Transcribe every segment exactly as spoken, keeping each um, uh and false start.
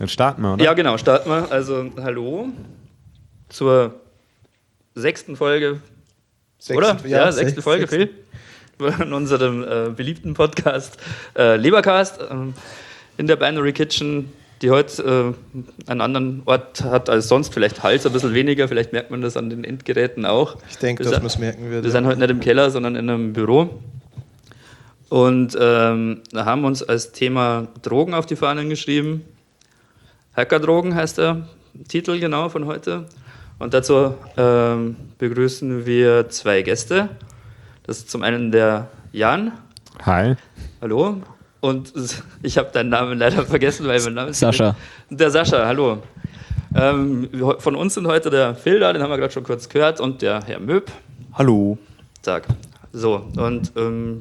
Dann starten wir, oder? Ja, genau, starten wir. Also, hallo zur sechsten Folge, Sechsten, oder? Ja, ja sechste sech, Folge, sechsten. Phil, von unserem äh, beliebten Podcast äh, Lebercast äh, in der Binary Kitchen, die heute äh, einen anderen Ort hat als sonst. Vielleicht Hals ein bisschen weniger, vielleicht merkt man das an den Endgeräten auch. Ich denke, Wir dass sind- man es merken wird. Wir ja. sind heute nicht im Keller, sondern in einem Büro. Und ähm, da haben wir uns als Thema Drogen auf die Fahnen geschrieben. Hackerdrogen heißt der Titel genau von heute. Und dazu ähm, begrüßen wir zwei Gäste. Das ist zum einen der Jan. Hi. Hallo. Und ich habe deinen Namen leider vergessen, weil mein Name ist Sascha. Der Sascha, hallo. Ähm, von uns sind heute der Phil da, den haben wir gerade schon kurz gehört, und der Herr Möb. Hallo. Tag. So, und ähm,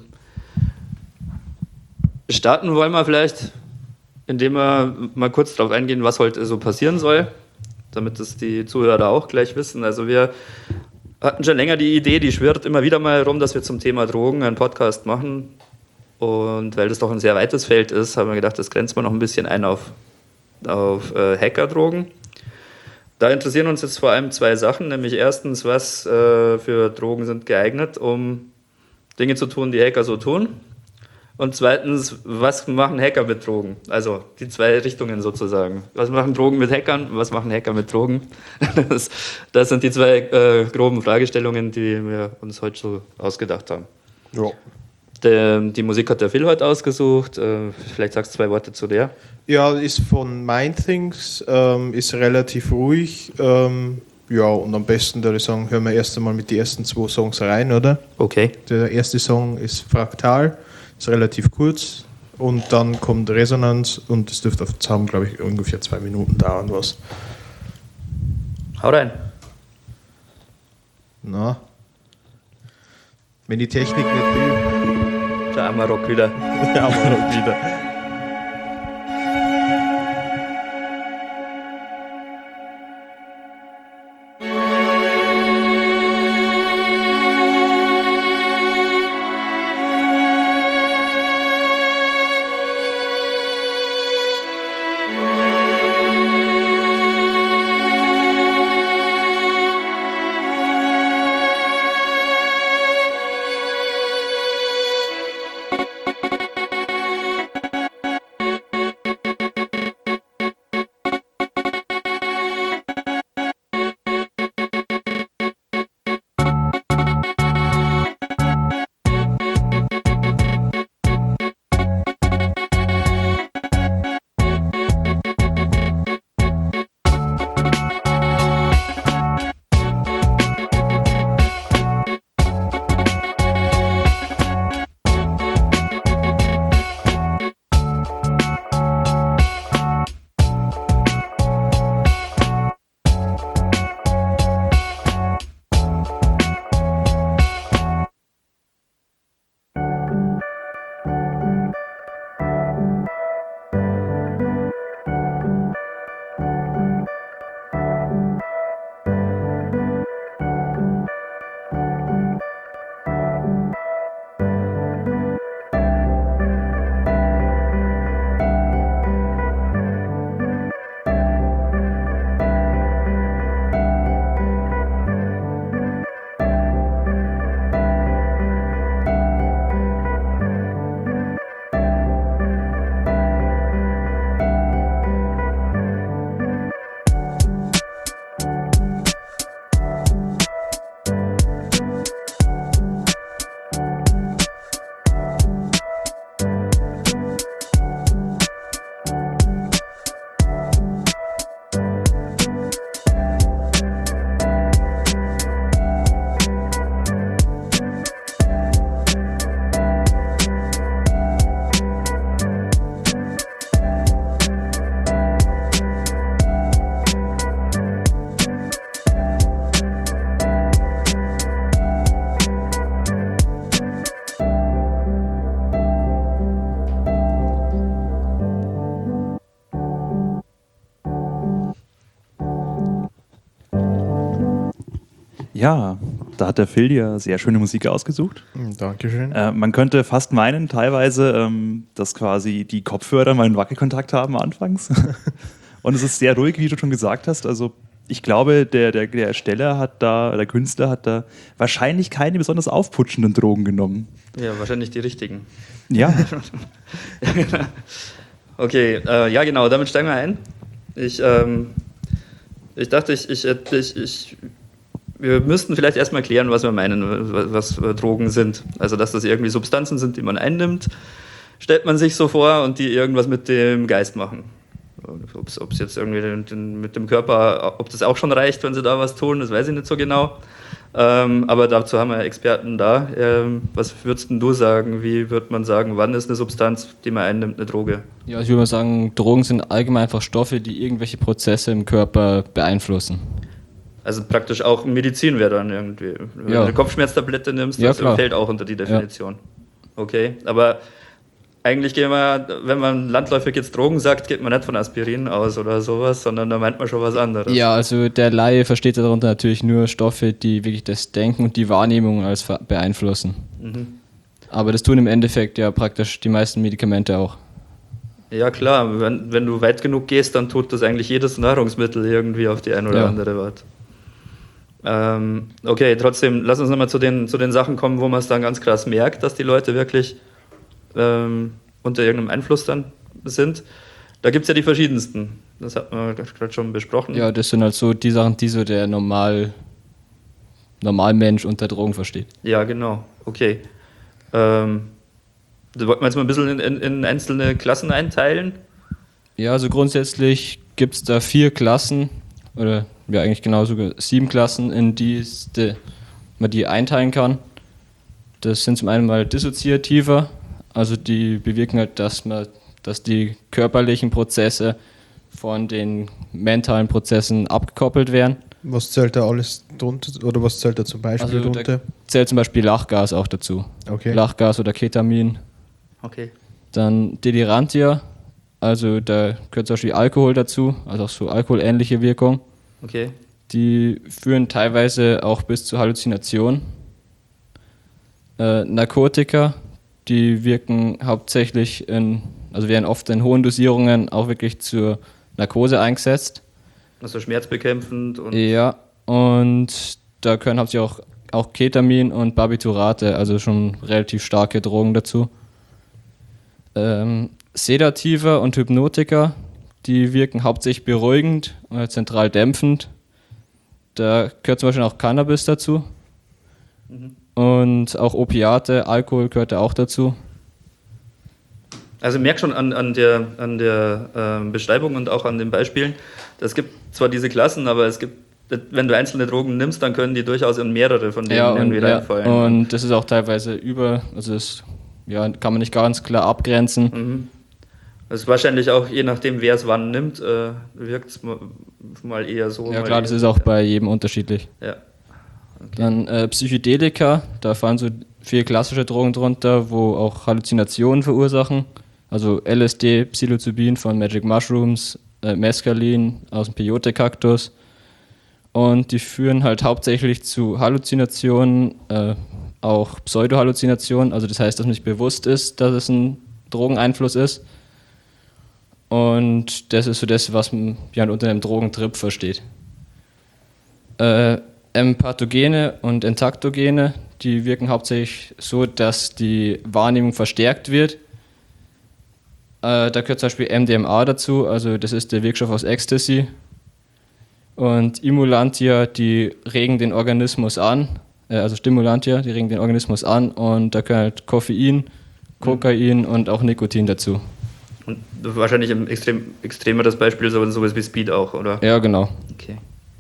starten wollen wir vielleicht, indem wir mal kurz darauf eingehen, was heute so passieren soll, damit das die Zuhörer auch gleich wissen. Also wir hatten schon länger die Idee, die schwirrt immer wieder mal rum, dass wir zum Thema Drogen einen Podcast machen. Und weil das doch ein sehr weites Feld ist, haben wir gedacht, das grenzt man noch ein bisschen ein auf, auf äh, Hackerdrogen. Da interessieren uns jetzt vor allem zwei Sachen, nämlich erstens, was äh, für Drogen sind geeignet, um Dinge zu tun, die Hacker so tun. Und zweitens, was machen Hacker mit Drogen? Also die zwei Richtungen sozusagen. Was machen Drogen mit Hackern? Was machen Hacker mit Drogen? Das, das sind die zwei äh, groben Fragestellungen, die wir uns heute so ausgedacht haben. Ja. Der, die Musik hat der Phil heute ausgesucht. Äh, vielleicht sagst du zwei Worte zu der. ja, ist von Mindthings, ähm, ist relativ ruhig. Ähm, ja, und am besten würde ich sagen, hören wir erst einmal mit den ersten zwei Songs rein, oder? Okay. Der erste Song ist Fraktal, ist relativ kurz. Und dann kommt Resonanz und es dürfte auf zusammen, glaube ich, ungefähr zwei Minuten dauern, was. Hau rein. Na. Wenn die Technik nicht will. Der Amarok wieder. Ja, aber wieder. Ja, da hat der Phil ja sehr schöne Musik ausgesucht. Dankeschön. Äh, man könnte fast meinen, teilweise, ähm, dass quasi die Kopfhörer mal einen Wackelkontakt haben anfangs. Und es ist sehr ruhig, wie du schon gesagt hast. Also ich glaube, der, der, der Ersteller hat da, der Künstler hat da wahrscheinlich keine besonders aufputschenden Drogen genommen. Ja, wahrscheinlich die richtigen. Ja. Okay, äh, ja genau, damit steigen wir ein. Ich, ähm, ich dachte, ich, ich, ich, ich, wir müssten vielleicht erstmal klären, was wir meinen, was, was Drogen sind. Also, dass das irgendwie Substanzen sind, die man einnimmt, stellt man sich so vor und die irgendwas mit dem Geist machen. Ob es jetzt irgendwie den, den, mit dem Körper, ob das auch schon reicht, wenn sie da was tun, das weiß ich nicht so genau. Ähm, aber dazu haben wir Experten da. Ähm, was würdest denn du sagen? Wie würde man sagen, wann ist eine Substanz, die man einnimmt, eine Droge? Ja, ich würde mal sagen, Drogen sind allgemein einfach Stoffe, die irgendwelche Prozesse im Körper beeinflussen. Also praktisch auch Medizin wäre dann irgendwie. Wenn Ja. du eine Kopfschmerztablette nimmst, Ja, das klar. fällt auch unter die Definition. Okay, aber eigentlich gehen wir, wenn man landläufig jetzt Drogen sagt, geht man nicht von Aspirin aus oder sowas, sondern da meint man schon was anderes. Ja, also der Laie versteht darunter natürlich nur Stoffe, die wirklich das Denken und die Wahrnehmung als ver- beeinflussen. Mhm. Aber das tun im Endeffekt ja praktisch die meisten Medikamente auch. Ja klar, wenn, wenn du weit genug gehst, dann tut das eigentlich jedes Nahrungsmittel irgendwie auf die eine oder Ja. andere Art. Ähm, okay, trotzdem, lass uns nochmal zu den, zu den Sachen kommen, wo man es dann ganz krass merkt, dass die Leute wirklich ähm, unter irgendeinem Einfluss dann sind. Da gibt es ja die verschiedensten. Das hat man gerade schon besprochen. Ja, das sind halt so die Sachen, die so der Normal, Normalmensch unter Drogen versteht. Ja, genau. Okay. Ähm, da wollten wir jetzt mal ein bisschen in, in, in einzelne Klassen einteilen. Ja, also grundsätzlich gibt es da vier Klassen, oder ja eigentlich genau sogar sieben Klassen, in die es de, man die einteilen kann. Das sind zum einen mal dissoziativer, also die bewirken halt, dass man, dass die körperlichen Prozesse von den mentalen Prozessen abgekoppelt werden. Was zählt da alles drunter oder was zählt da zum Beispiel Also da drunter? zählt zum Beispiel Lachgas auch dazu. Okay. Lachgas oder Ketamin. Okay. Dann Delirantia, also da gehört zum Beispiel Alkohol dazu, also auch so alkoholähnliche Wirkung. Okay. Die führen teilweise auch bis zu Halluzinationen. Äh, Narkotika, die wirken hauptsächlich in, also werden oft in hohen Dosierungen auch wirklich zur Narkose eingesetzt. Also schmerzbekämpfend und Ja, und da können hauptsächlich auch, auch Ketamin und Barbiturate, also schon relativ starke Drogen dazu. Ähm, Sedativa und Hypnotika, die wirken hauptsächlich beruhigend oder zentral dämpfend. Da gehört zum Beispiel auch Cannabis dazu. Und auch Opiate, Alkohol gehört da auch dazu. Also merk schon an, an der, an der ähm, Beschreibung und auch an den Beispielen, es gibt zwar diese Klassen, aber es gibt, wenn du einzelne Drogen nimmst, dann können die durchaus in mehrere von denen Ja, und, irgendwie ja, reinfallen. und das ist auch teilweise über, also das ja, kann man nicht ganz klar abgrenzen. Mhm. Das ist wahrscheinlich auch, je nachdem, wer es wann nimmt, äh, wirkt es mal, mal eher so. Ja mal klar, eher das ist so. auch bei jedem unterschiedlich. Ja. Dann äh, Psychedelika, da fallen so vier klassische Drogen drunter, wo auch Halluzinationen verursachen. Also L S D, Psilocybin von Magic Mushrooms, äh, Mescalin aus dem Peyote-Kaktus. Und die führen halt hauptsächlich zu Halluzinationen, äh, auch Pseudohalluzinationen. Also das heißt, dass man sich bewusst ist, dass es ein Drogeneinfluss ist. Und das ist so das, was man ja unter einem Drogentrip versteht. Äh, Empathogene und Entaktogene, die wirken hauptsächlich so, dass die Wahrnehmung verstärkt wird. Äh, da gehört zum Beispiel M D M A dazu, also das ist der Wirkstoff aus Ecstasy. Und Imulantia, die regen den Organismus an, äh, also Stimulantia, die regen den Organismus an und da gehören halt Koffein, Kokain und auch Nikotin dazu. Und wahrscheinlich ein extrem, extremeres Beispiel so sowas wie Speed auch, oder? Ja, genau. Okay.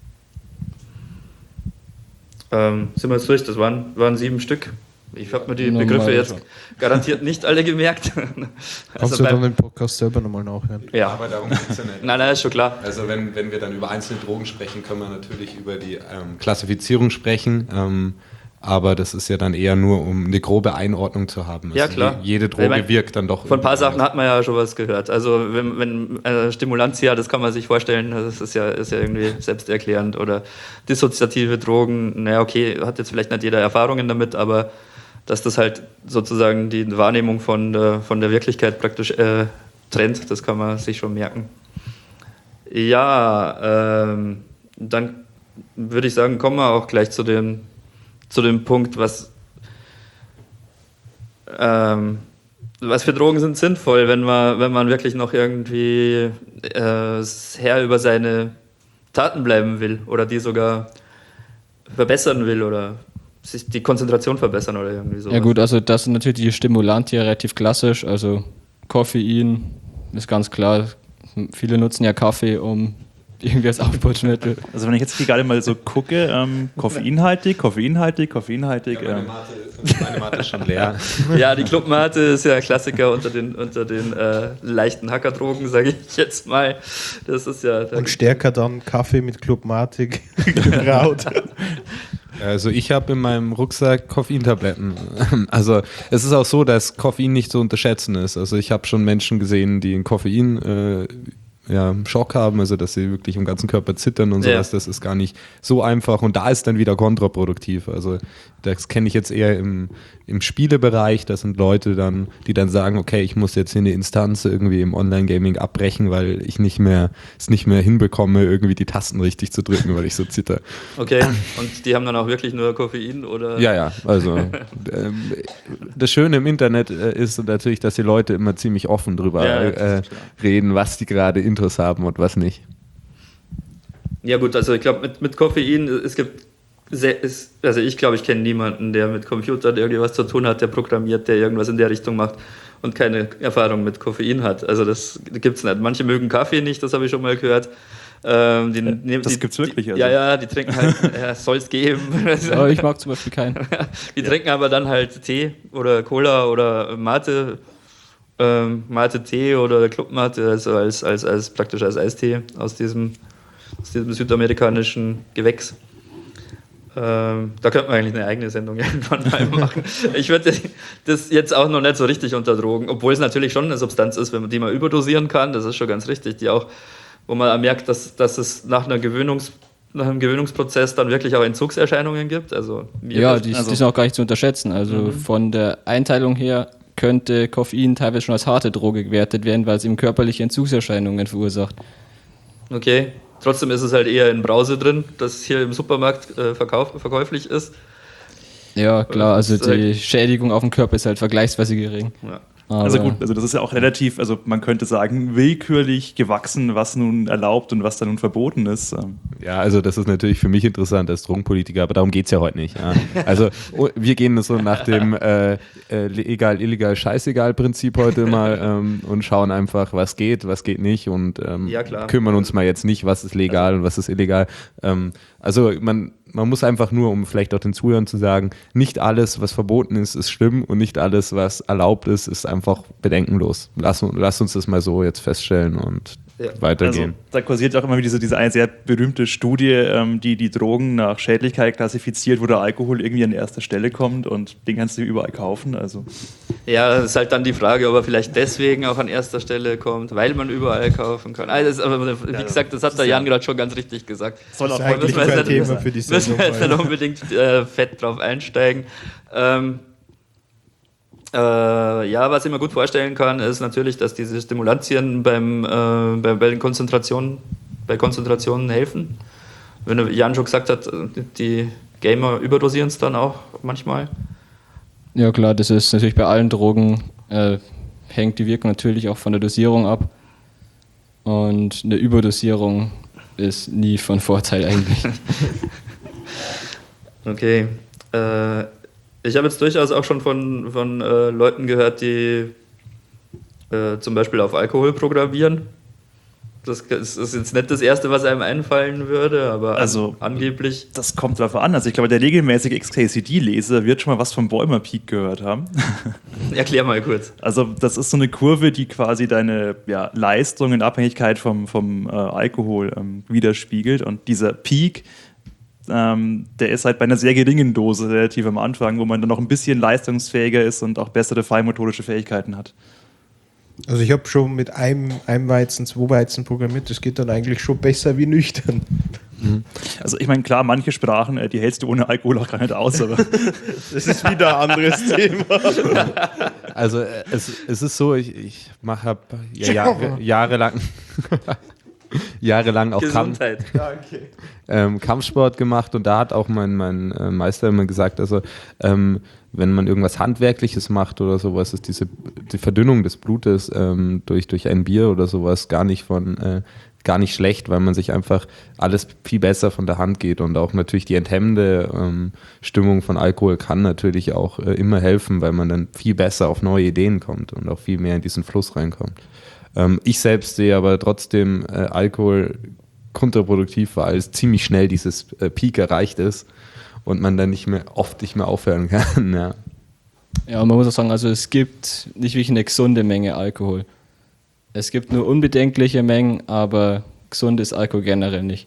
Ähm, sind wir jetzt durch? Das waren, waren sieben Stück. Ich habe mir die Normal Begriffe jetzt schon. garantiert nicht alle gemerkt. Kannst Also du beim- dann den Podcast selber nochmal nachhören? ja. Aber darum geht es ja nicht. Nein, nein, ist schon klar. Also wenn, wenn wir dann über einzelne Drogen sprechen, können wir natürlich über die ähm, Klassifizierung sprechen. Ähm, aber das ist ja dann eher nur, um eine grobe Einordnung zu haben. Also Ja, klar. je- Jede Droge Ich mein, wirkt dann doch. Von ein paar irgendwie Sachen anders. hat man ja schon was gehört. Also wenn, wenn äh, Stimulantia, das kann man sich vorstellen, das ist ja, ist ja irgendwie selbsterklärend. Oder dissoziative Drogen, naja okay, hat jetzt vielleicht nicht jeder Erfahrungen damit, aber dass das halt sozusagen die Wahrnehmung von der, von der Wirklichkeit praktisch äh, trennt, das kann man sich schon merken. Ja, ähm, dann würde ich sagen, kommen wir auch gleich zu dem, zu dem Punkt, was, ähm, was für Drogen sind sinnvoll, wenn man, wenn man wirklich noch irgendwie äh, Herr über seine Taten bleiben will oder die sogar verbessern will oder sich die Konzentration verbessern oder irgendwie so. Ja gut, also das sind natürlich die Stimulantien relativ klassisch, also Koffein ist ganz klar. Viele nutzen ja Kaffee, um irgendwie als Aufputschmittel. Also wenn ich jetzt hier gerade mal so gucke, ähm, koffeinhaltig, koffeinhaltig, koffeinhaltig. Meine Ähm, Mate, meine Mate ist schon leer. Ja, die Clubmate ist ja ein Klassiker unter den, unter den äh, leichten Hackerdrogen, sage ich jetzt mal. Das ist ja. Und stärker dann Kaffee mit Clubmatic gebraut. Also ich habe in meinem Rucksack Koffeintabletten. Also es ist auch so, dass Koffein nicht zu unterschätzen ist. Also ich habe schon Menschen gesehen, die einen Koffein äh, ja, Schock haben, also dass sie wirklich im ganzen Körper zittern und sowas. Ja. Das ist gar nicht so einfach und da ist dann wieder kontraproduktiv. Also das kenne ich jetzt eher im, im Spielebereich. Das sind Leute dann, die dann sagen, okay, ich muss jetzt hier eine Instanz irgendwie im Online-Gaming abbrechen, weil ich nicht mehr es nicht mehr hinbekomme, irgendwie die Tasten richtig zu drücken, weil ich so zitter. Okay, und die haben dann auch wirklich nur Koffein oder? Ja, ja, also ähm, das Schöne im Internet äh, ist natürlich, dass die Leute immer ziemlich offen drüber ja, äh, reden, was die gerade Intos haben und was nicht. Ja gut, also ich glaube mit, mit Koffein, es gibt sehr, es, also ich glaube, ich kenne niemanden, der mit Computern irgendwie was zu tun hat, der programmiert, der irgendwas in der Richtung macht und keine Erfahrung mit Koffein hat. Also das gibt es nicht. Manche mögen Kaffee nicht, das habe ich schon mal gehört. Ähm, die, ja, das gibt es wirklich. Also. Ja, ja, die trinken halt, ja, soll es geben. Ja, ich mag zum Beispiel keinen. Die ja. trinken aber dann halt Tee oder Cola oder Mate, ähm, Mate-Tee oder Clubmate, also als, als, als praktisch als Eistee aus diesem, aus diesem südamerikanischen Gewächs. Ähm, da könnte man eigentlich eine eigene Sendung irgendwann mal machen. Ich würde das jetzt auch noch nicht so richtig unter Drogen, obwohl es natürlich schon eine Substanz ist, wenn man die mal überdosieren kann, das ist schon ganz richtig, die auch, wo man merkt, dass, dass es nach, einer Gewöhnungs, nach einem Gewöhnungsprozess dann wirklich auch Entzugserscheinungen gibt. Also, ja, die, also, die sind auch gar nicht zu unterschätzen. Also mhm. von der Einteilung her könnte Koffein teilweise schon als harte Droge gewertet werden, weil es ihm körperliche Entzugserscheinungen verursacht. Okay, trotzdem ist es halt eher in Brause drin, das hier im Supermarkt äh, verkauf, verkäuflich ist. Ja, klar, also die Schädigung auf dem Körper ist halt vergleichsweise gering. Ja. Aber also gut, also das ist ja auch relativ, also man könnte sagen, willkürlich gewachsen, was nun erlaubt und was da nun verboten ist. Ja, also das ist natürlich für mich interessant als Drogenpolitiker, aber darum geht es ja heute nicht. Ja. Also wir gehen so nach dem äh, legal, illegal, scheißegal Prinzip heute mal ähm, und schauen einfach, was geht, was geht nicht und ähm, ja, klar. kümmern uns mal jetzt nicht, was ist legal also, und was ist illegal. Ähm, also man Man muss einfach nur, um vielleicht auch den Zuhörern zu sagen, nicht alles, was verboten ist, ist schlimm und nicht alles, was erlaubt ist, ist einfach bedenkenlos. Lass, lass uns das mal so jetzt feststellen und ja. weitergehen. Also, da kursiert auch immer diese, diese eine sehr berühmte Studie, ähm, die die Drogen nach Schädlichkeit klassifiziert, wo der Alkohol irgendwie an erster Stelle kommt und den kannst du überall kaufen. Also. Ja, das ist halt dann die Frage, ob er vielleicht deswegen auch an erster Stelle kommt, weil man überall kaufen kann. Also, aber wie ja, gesagt, das hat der Jan gerade schon ganz richtig gesagt. Soll auch eigentlich ein nicht, Thema für die Sendung müssen wir jetzt nicht unbedingt äh, fett drauf einsteigen. Ähm, Äh, ja, was ich mir gut vorstellen kann, ist natürlich, dass diese Stimulantien beim, äh, bei, bei den Konzentrationen, bei Konzentrationen helfen. Wenn Jan schon gesagt hat, die Gamer überdosieren es dann auch manchmal. Ja klar, das ist natürlich bei allen Drogen, äh, hängt die Wirkung natürlich auch von der Dosierung ab. Und eine Überdosierung ist nie von Vorteil eigentlich. Okay. Äh, Ich habe jetzt durchaus auch schon von, von äh, Leuten gehört, die äh, zum Beispiel auf Alkohol programmieren. Das ist jetzt nicht das Erste, was einem einfallen würde, aber also, an, angeblich... Das kommt darauf an. Also ich glaube, der regelmäßige X K C D-Leser wird schon mal was vom Bäumer Peak gehört haben. Erklär mal kurz. Also das ist so eine Kurve, die quasi deine ja, Leistung in Abhängigkeit vom, vom äh, Alkohol ähm, widerspiegelt. Und dieser Peak... Ähm, der ist halt bei einer sehr geringen Dose relativ am Anfang, wo man dann noch ein bisschen leistungsfähiger ist und auch bessere feinmotorische Fähigkeiten hat. Also ich habe schon mit einem, einem Weizen, zwei Weizen programmiert, das geht dann eigentlich schon besser wie nüchtern. Mhm. Also ich meine, klar, manche Sprachen, äh, die hältst du ohne Alkohol auch gar nicht aus, aber das ist wieder ein anderes Thema. Also äh, es, es ist so, ich, ich mache ja, Jahre, jahrelang jahrelang auch Kampf, Gesundheit. ähm, Kampfsport gemacht und da hat auch mein, mein äh, Meister immer gesagt, also ähm, wenn man irgendwas Handwerkliches macht oder sowas, ist diese die Verdünnung des Blutes ähm, durch, durch ein Bier oder sowas gar nicht von äh, gar nicht schlecht, weil man sich einfach alles viel besser von der Hand geht und auch natürlich die enthemmende ähm, Stimmung von Alkohol kann natürlich auch äh, immer helfen, weil man dann viel besser auf neue Ideen kommt und auch viel mehr in diesen Fluss reinkommt. Ähm, ich selbst sehe aber trotzdem äh, Alkohol kontraproduktiv, weil es ziemlich schnell dieses äh, Peak erreicht ist und man dann nicht mehr oft nicht mehr aufhören kann. Ja. Ja, man muss auch sagen, also es gibt nicht wirklich eine gesunde Menge Alkohol. Es gibt nur unbedenkliche Mengen, aber gesund ist Alkohol generell nicht.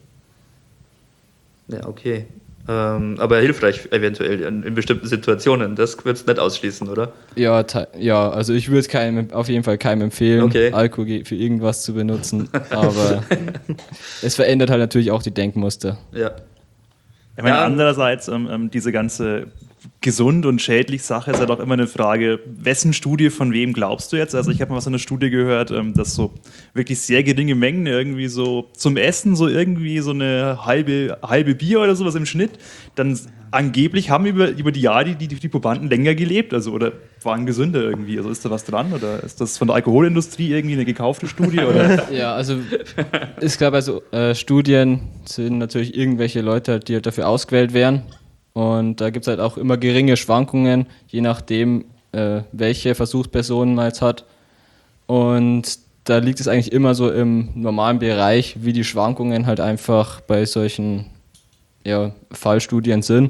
Ja, okay. Ähm, aber hilfreich eventuell in, in bestimmten Situationen. Das würdest du nicht ausschließen, oder? Ja, te- ja, also ich würde keinem auf jeden Fall keinem empfehlen, Okay. Alkohol ge- für irgendwas zu benutzen, aber es verändert halt natürlich auch die Denkmuster. Ja. Ich meine, Ja. andererseits, ähm, ähm, diese ganze gesund und schädlich Sache ist halt auch immer eine Frage, wessen Studie von wem glaubst du jetzt? Also ich habe mal was in einer Studie gehört, ähm, dass so wirklich sehr geringe Mengen irgendwie so zum Essen so irgendwie so eine halbe, halbe Bier oder sowas im Schnitt, dann angeblich haben über, über die Jahre die, die, die Probanden länger gelebt, also oder waren gesünder irgendwie. Also ist da was dran oder ist das von der Alkoholindustrie irgendwie eine gekaufte Studie? Oder? Ja, also es gab also äh, Studien, sind natürlich irgendwelche Leute, die halt dafür ausgewählt werden. Und da gibt es halt auch immer geringe Schwankungen, je nachdem, äh, welche Versuchspersonen man jetzt hat. Und da liegt es eigentlich immer so im normalen Bereich, wie die Schwankungen halt einfach bei solchen ja, Fallstudien sind.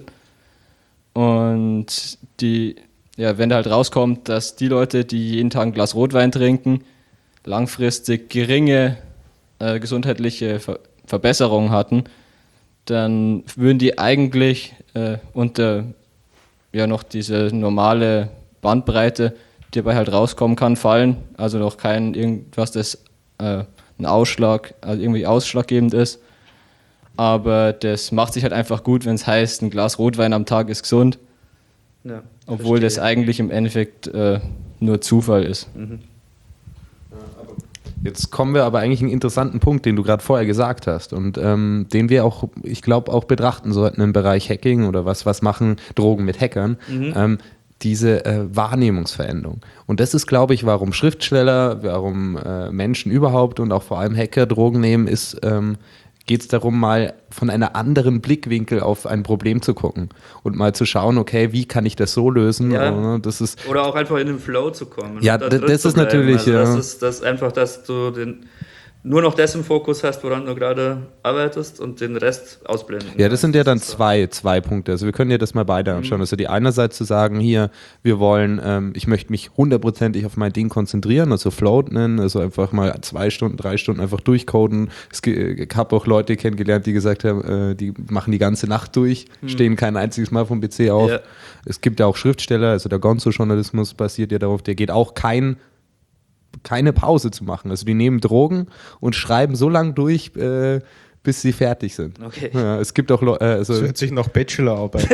Und die, ja, wenn da halt rauskommt, dass die Leute, die jeden Tag ein Glas Rotwein trinken, langfristig geringe äh, gesundheitliche Ver- Verbesserungen hatten, dann würden die eigentlich äh, unter ja noch diese normale Bandbreite, die dabei halt rauskommen kann, fallen. Also noch kein irgendwas, das äh, ein Ausschlag, also irgendwie ausschlaggebend ist. Aber das macht sich halt einfach gut, wenn es heißt, ein Glas Rotwein am Tag ist gesund, Ja, obwohl das verstehe. eigentlich im Endeffekt äh, nur Zufall ist. Jetzt kommen wir aber eigentlich einen interessanten Punkt, den du gerade vorher gesagt hast und ähm, den wir auch, ich glaube, auch betrachten sollten im Bereich Hacking oder was, was machen Drogen mit Hackern, ähm, diese äh, Wahrnehmungsveränderung. Und das ist, glaube ich, warum Schriftsteller, warum äh, Menschen überhaupt und auch vor allem Hacker Drogen nehmen, ist, ähm, geht es darum, mal von einem anderen Blickwinkel auf ein Problem zu gucken und mal zu schauen, okay, wie kann ich das so lösen? Ja. Oder, das ist Oder auch einfach in den Flow zu kommen. Ja, und da d- drin das zu ist bleiben. natürlich, Also ja. das ist das einfach, dass du den, nur noch das im Fokus hast, woran du gerade arbeitest und den Rest ausblenden. Ja, das sind ja dann ist so. zwei, zwei Punkte. Also wir können ja das mal beide anschauen. Also die einerseits zu sagen, hier, wir wollen, ähm, ich möchte mich hundertprozentig auf mein Ding konzentrieren, also float nennen, also einfach mal zwei Stunden, drei Stunden einfach durchcoden. Es ge- Ich habe auch Leute kennengelernt, die gesagt haben, äh, die machen die ganze Nacht durch, stehen kein einziges Mal vom P C auf. Ja. Es gibt ja auch Schriftsteller, also der Gonzo-Journalismus basiert ja darauf, der geht auch kein keine Pause zu machen. Also die nehmen Drogen und schreiben so lange durch, äh, bis sie fertig sind. Okay. Ja, es gibt auch Leute, äh, also, Das hört sich nach Bachelorarbeit.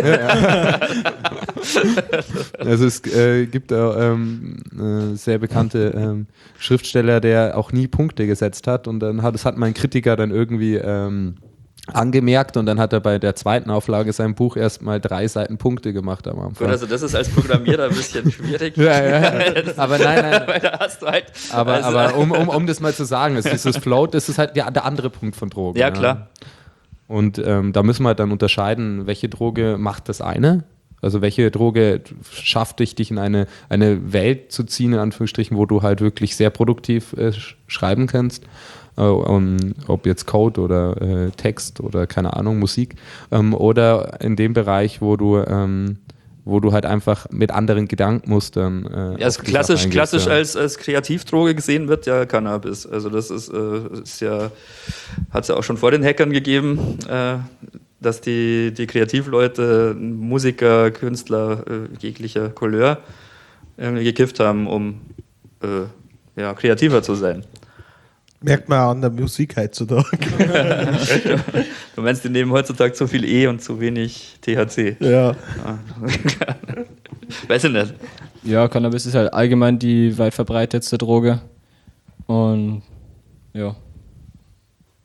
also es äh, gibt auch ähm, äh, sehr bekannte ähm, Schriftsteller, der auch nie Punkte gesetzt hat und dann hat, das hat mein Kritiker dann irgendwie ähm, angemerkt und dann hat er bei der zweiten Auflage sein Buch erstmal drei Seiten Punkte gemacht am Anfang. Gut, also das ist als Programmierer ein bisschen schwierig. ja, ja. Aber nein, nein. Weil da hast du halt. Aber, also, aber um, um, um das mal zu sagen, ist dieses Float, das ist halt der, der andere Punkt von Drogen. Ja, klar. Und ähm, da müssen wir halt dann unterscheiden, welche Droge macht das eine? Also welche Droge schafft dich, dich in eine, eine Welt zu ziehen, in Anführungsstrichen, wo du halt wirklich sehr produktiv äh, sch- schreiben kannst. Äh, um, ob jetzt Code oder äh, Text oder keine Ahnung, Musik. Ähm, oder in dem Bereich, wo du ähm, wo du halt einfach mit anderen Gedankenmustern äh, Ja, also auf die klassisch, Sache eingehst, klassisch ja. als, als Kreativdroge gesehen wird ja Cannabis. Also das ist, äh, ist ja, hat es ja auch schon vor den Hackern gegeben, äh, dass die, die Kreativleute, Musiker, Künstler äh, jeglicher Couleur irgendwie gekifft haben, um äh, ja, kreativer zu sein. Merkt man auch an der Musik heutzutage. Du meinst, die nehmen heutzutage zu viel E und zu wenig T H C? Ja. Weiß ich nicht. Ja, Cannabis ist halt allgemein die weit verbreitetste Droge. Und ja.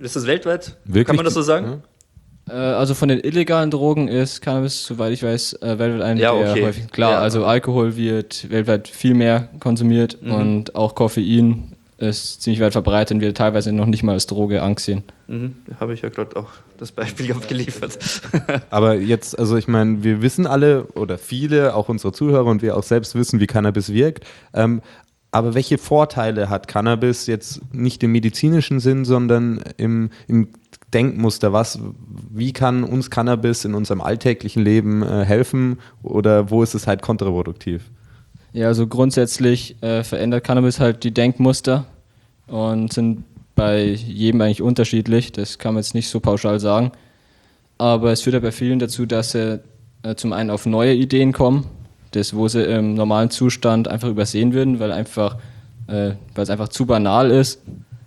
Ist das weltweit? Wirklich? Kann man das so sagen? Äh, also von den illegalen Drogen ist Cannabis, soweit ich weiß, äh, weltweit eine Ja, der okay. häufig. Klar, Ja. also Alkohol wird weltweit viel mehr konsumiert Mhm. und auch Koffein ist ziemlich weit verbreitet und wird teilweise noch nicht mal als Droge angesehen. Mhm. Da habe ich ja gerade auch das Beispiel abgeliefert. Aber jetzt, also ich meine, wir wissen alle oder viele, auch unsere Zuhörer und wir auch selbst wissen, wie Cannabis wirkt. Ähm, aber welche Vorteile hat Cannabis jetzt nicht im medizinischen Sinn, sondern im, im Denkmuster? Was, wie kann uns Cannabis in unserem alltäglichen Leben äh, helfen oder wo ist es halt kontraproduktiv? Ja, also grundsätzlich äh, verändert Cannabis halt die Denkmuster und sind bei jedem eigentlich unterschiedlich. Das kann man jetzt nicht so pauschal sagen. Aber es führt ja bei vielen dazu, dass sie äh, zum einen auf neue Ideen kommen, das wo sie im normalen Zustand einfach übersehen würden, weil einfach, äh, weil es einfach zu banal ist.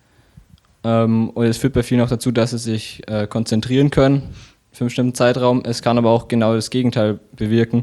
Ähm, und es führt bei vielen auch dazu, dass sie sich äh, konzentrieren können für einen bestimmten Zeitraum. Es kann aber auch genau das Gegenteil bewirken.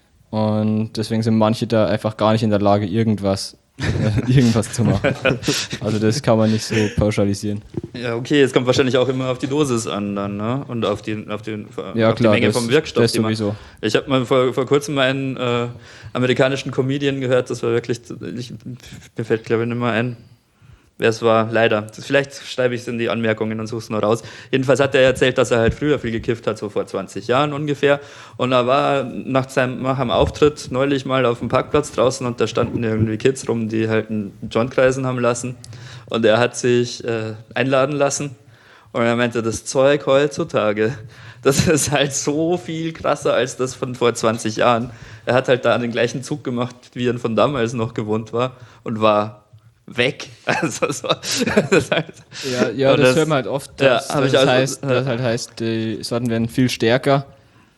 Und deswegen sind manche da einfach gar nicht in der Lage, irgendwas, äh, irgendwas zu machen. Also das kann man nicht so pauschalisieren. Ja, okay, es kommt wahrscheinlich auch immer auf die Dosis an dann, ne? Und auf die, auf den, Ja, auf klar, die Menge das- vom Wirkstoff. das die man- sowieso. Ich habe mal vor, vor kurzem einen äh, amerikanischen Comedian gehört, das war wirklich, ich, mir fällt glaube ich nicht mehr ein, wer es war, leider. Das, vielleicht schreibe ich es in die Anmerkungen und suche es noch raus. Jedenfalls hat er erzählt, dass er halt früher viel gekifft hat, so vor zwanzig Jahren ungefähr. Und er war nach seinem nach einem Auftritt neulich mal auf dem Parkplatz draußen und da standen irgendwie Kids rum, die halt einen Joint kreisen haben lassen. Und er hat sich äh, einladen lassen. Und er meinte, das Zeug heutzutage, das ist halt so viel krasser als das von vor zwanzig Jahren. Er hat halt da den gleichen Zug gemacht, wie er von damals noch gewohnt war und war weg. Also so, das heißt, Ja, ja und das, das- hört man halt oft, ja, dass, hab dass, ich es also- heißt, dass halt heißt, die Sorten werden viel stärker,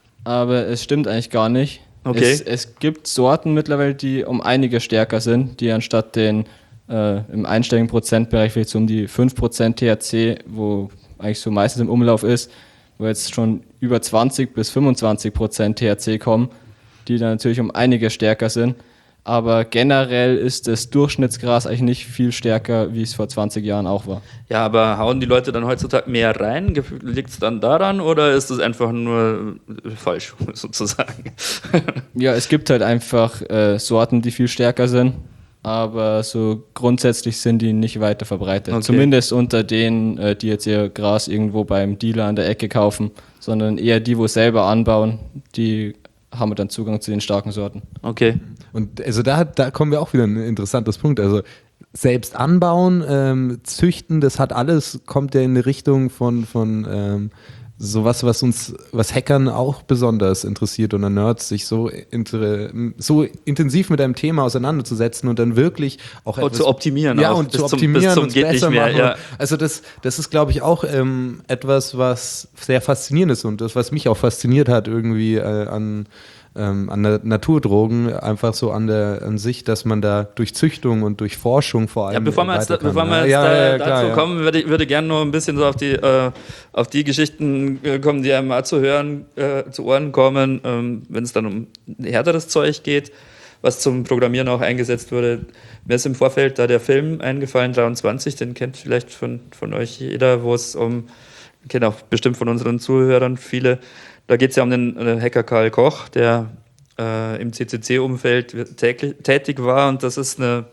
aber es stimmt eigentlich gar nicht. Okay. Es, es gibt Sorten mittlerweile, die um einige stärker sind, die anstatt den äh, im einstelligen Prozentbereich vielleicht so um die fünf Prozent T H C, wo eigentlich so meistens im Umlauf ist, wo jetzt schon über zwanzig bis fünfundzwanzig Prozent T H C kommen, die dann natürlich um einige stärker sind. Aber generell ist das Durchschnittsgras eigentlich nicht viel stärker, wie es vor zwanzig Jahren auch war. ja, aber hauen die Leute dann heutzutage mehr rein? Liegt es dann daran oder ist es einfach nur falsch, sozusagen? Ja, es gibt halt einfach äh, Sorten, die viel stärker sind, aber so grundsätzlich sind die nicht weiter verbreitet. Okay. Zumindest unter denen, äh, die jetzt ihr Gras irgendwo beim Dealer an der Ecke kaufen, sondern eher die, wo es selber anbauen, die haben dann Zugang zu den starken Sorten. Okay. Und also da, da kommen wir auch wieder ein interessantes Punkt. Also selbst anbauen, ähm, züchten, das hat alles, kommt ja in die Richtung von, von ähm, sowas, was uns, was Hackern auch besonders interessiert und an Nerds, sich so, inter, so intensiv mit einem Thema auseinanderzusetzen und dann wirklich auch Und zu optimieren ja, auch, und bis zu zum- optimieren bis zum und geht nicht besser mehr, machen. ja. Also das, das ist, glaube ich, auch ähm, etwas, was sehr faszinierend ist und das, was mich auch fasziniert hat irgendwie äh, an ähm, an der Naturdrogen, einfach so an der an sich, dass man da durch Züchtung und durch Forschung vor allem Ja, bevor wir jetzt, weiter kann. bevor wir jetzt ja, da, ja, ja, dazu klar, ja. kommen, würde ich würde gerne noch ein bisschen so auf die, äh, auf die Geschichten äh, kommen, die einem mal zu hören, äh, zu Ohren kommen, ähm, wenn es dann um härteres Zeug geht, was zum Programmieren auch eingesetzt wurde. Mir ist im Vorfeld da der Film eingefallen, dreiundzwanzig, den kennt vielleicht von, von euch jeder, wo es um, kennt auch bestimmt von unseren Zuhörern viele, da geht es ja um den äh, Hacker Karl Koch, der äh, im C C C-Umfeld täglich, tätig war und das ist eine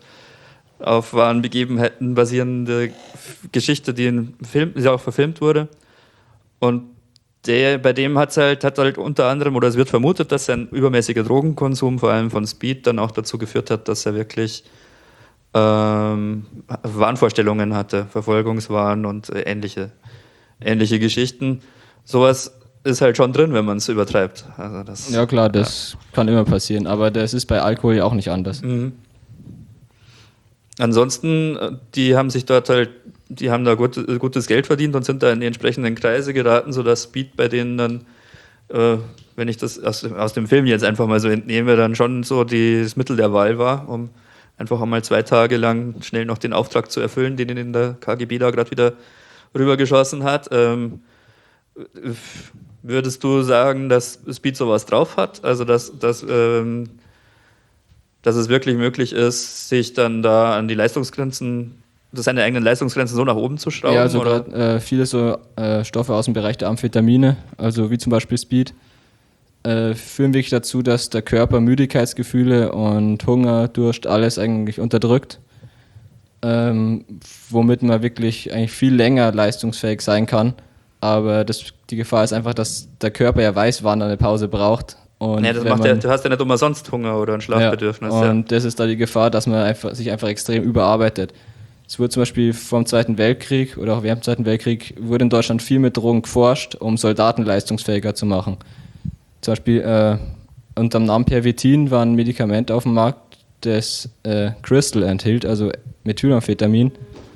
auf wahren Begebenheiten basierende Geschichte, die in Film, die auch verfilmt wurde. Und der, bei dem hat's halt, hat halt unter anderem, oder es wird vermutet, dass sein übermäßiger Drogenkonsum, vor allem von Speed, dann auch dazu geführt hat, dass er wirklich ähm, Wahnvorstellungen hatte, Verfolgungswahn und äh, ähnliche, ähnliche Geschichten. Sowas ist halt schon drin, wenn man es übertreibt. Also das, Ja klar, das kann immer passieren, aber das ist bei Alkohol ja auch nicht anders. Mhm. Ansonsten, äh, die haben sich dort halt, die haben da gut, gutes Geld verdient und sind da in die entsprechenden Kreise geraten, sodass Speed bei denen dann, äh, wenn ich das aus, aus dem Film jetzt einfach mal so entnehme, dann schon so das Mittel der Wahl war, um einfach einmal zwei Tage lang schnell noch den Auftrag zu erfüllen, den ihnen der K G B da gerade wieder rübergeschossen hat. Ähm, würdest du sagen, dass Speed sowas drauf hat? Also, dass, dass ähm, dass es wirklich möglich ist, sich dann da an die Leistungsgrenzen seine eigenen Leistungsgrenzen so nach oben zu schrauben? Ja, also oder? grad, äh, viele so äh, Stoffe aus dem Bereich der Amphetamine, also wie zum Beispiel Speed, äh, führen wirklich dazu, dass der Körper Müdigkeitsgefühle und Hunger, Durst, alles eigentlich unterdrückt, ähm, womit man wirklich eigentlich viel länger leistungsfähig sein kann. Aber das, die Gefahr ist einfach, dass der Körper ja weiß, wann er eine Pause braucht. Und Nee, das wenn macht man, ja, du hast ja nicht umsonst Hunger oder ein Schlafbedürfnis. Ja, Ja, und das ist da die Gefahr, dass man einfach, sich einfach extrem überarbeitet. Es wurde zum Beispiel vom Zweiten Weltkrieg oder auch während dem Zweiten Weltkrieg wurde in Deutschland viel mit Drogen geforscht, um Soldaten leistungsfähiger zu machen. Zum Beispiel äh, unter dem Namen Pervitin war ein Medikament auf dem Markt, das äh, Crystal enthielt, also Methylamphetamin.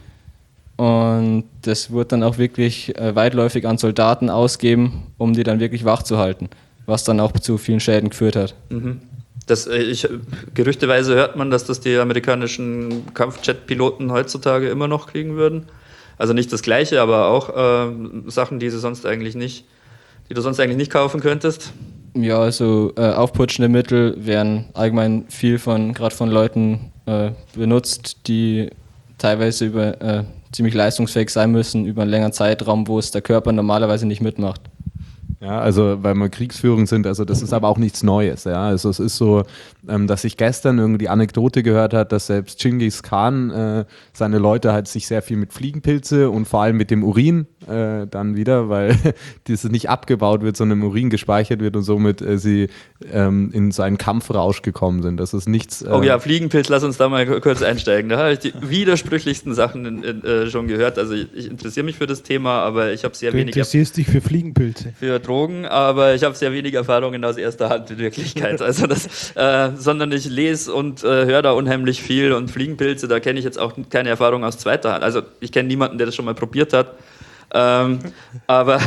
Und das wurde dann auch wirklich äh, weitläufig an Soldaten ausgegeben, um die dann wirklich wach zu halten, was dann auch zu vielen Schäden geführt hat. Mhm. Das, äh, ich, gerüchteweise hört man, dass das die amerikanischen Kampfjet-Piloten heutzutage immer noch kriegen würden. Also nicht das Gleiche, aber auch äh, Sachen, die sie sonst eigentlich nicht, die du sonst eigentlich nicht kaufen könntest. Ja, also äh, aufputschende Mittel werden allgemein viel von, gerade von Leuten äh, benutzt, die teilweise über äh, ziemlich leistungsfähig sein müssen über einen längeren Zeitraum, wo es der Körper normalerweise nicht mitmacht. Ja, also weil wir Kriegsführung sind, also das ist aber auch nichts Neues. Ja, also es ist so, ähm, dass ich gestern irgendwie die Anekdote gehört hat, dass selbst Genghis Khan äh, seine Leute halt sich sehr viel mit Fliegenpilze und vor allem mit dem Urin äh, dann wieder, weil dieses nicht abgebaut wird, sondern im Urin gespeichert wird und somit äh, sie ähm, in so einen Kampfrausch gekommen sind. Das ist nichts. Äh, Oh ja, Fliegenpilz, lass uns da mal kurz einsteigen. Da habe ich die widersprüchlichsten Sachen in, in, äh, schon gehört. Also ich, ich interessiere mich für das Thema, aber ich habe sehr Du wenig interessierst dich für Fliegenpilze. für Drogen, aber ich habe sehr wenig Erfahrungen aus erster Hand in Wirklichkeit. Also das, äh, sondern ich lese und äh, höre da unheimlich viel und Fliegenpilze, da kenne ich jetzt auch keine Erfahrung aus zweiter Hand. Also ich kenne niemanden, der das schon mal probiert hat. Ähm, aber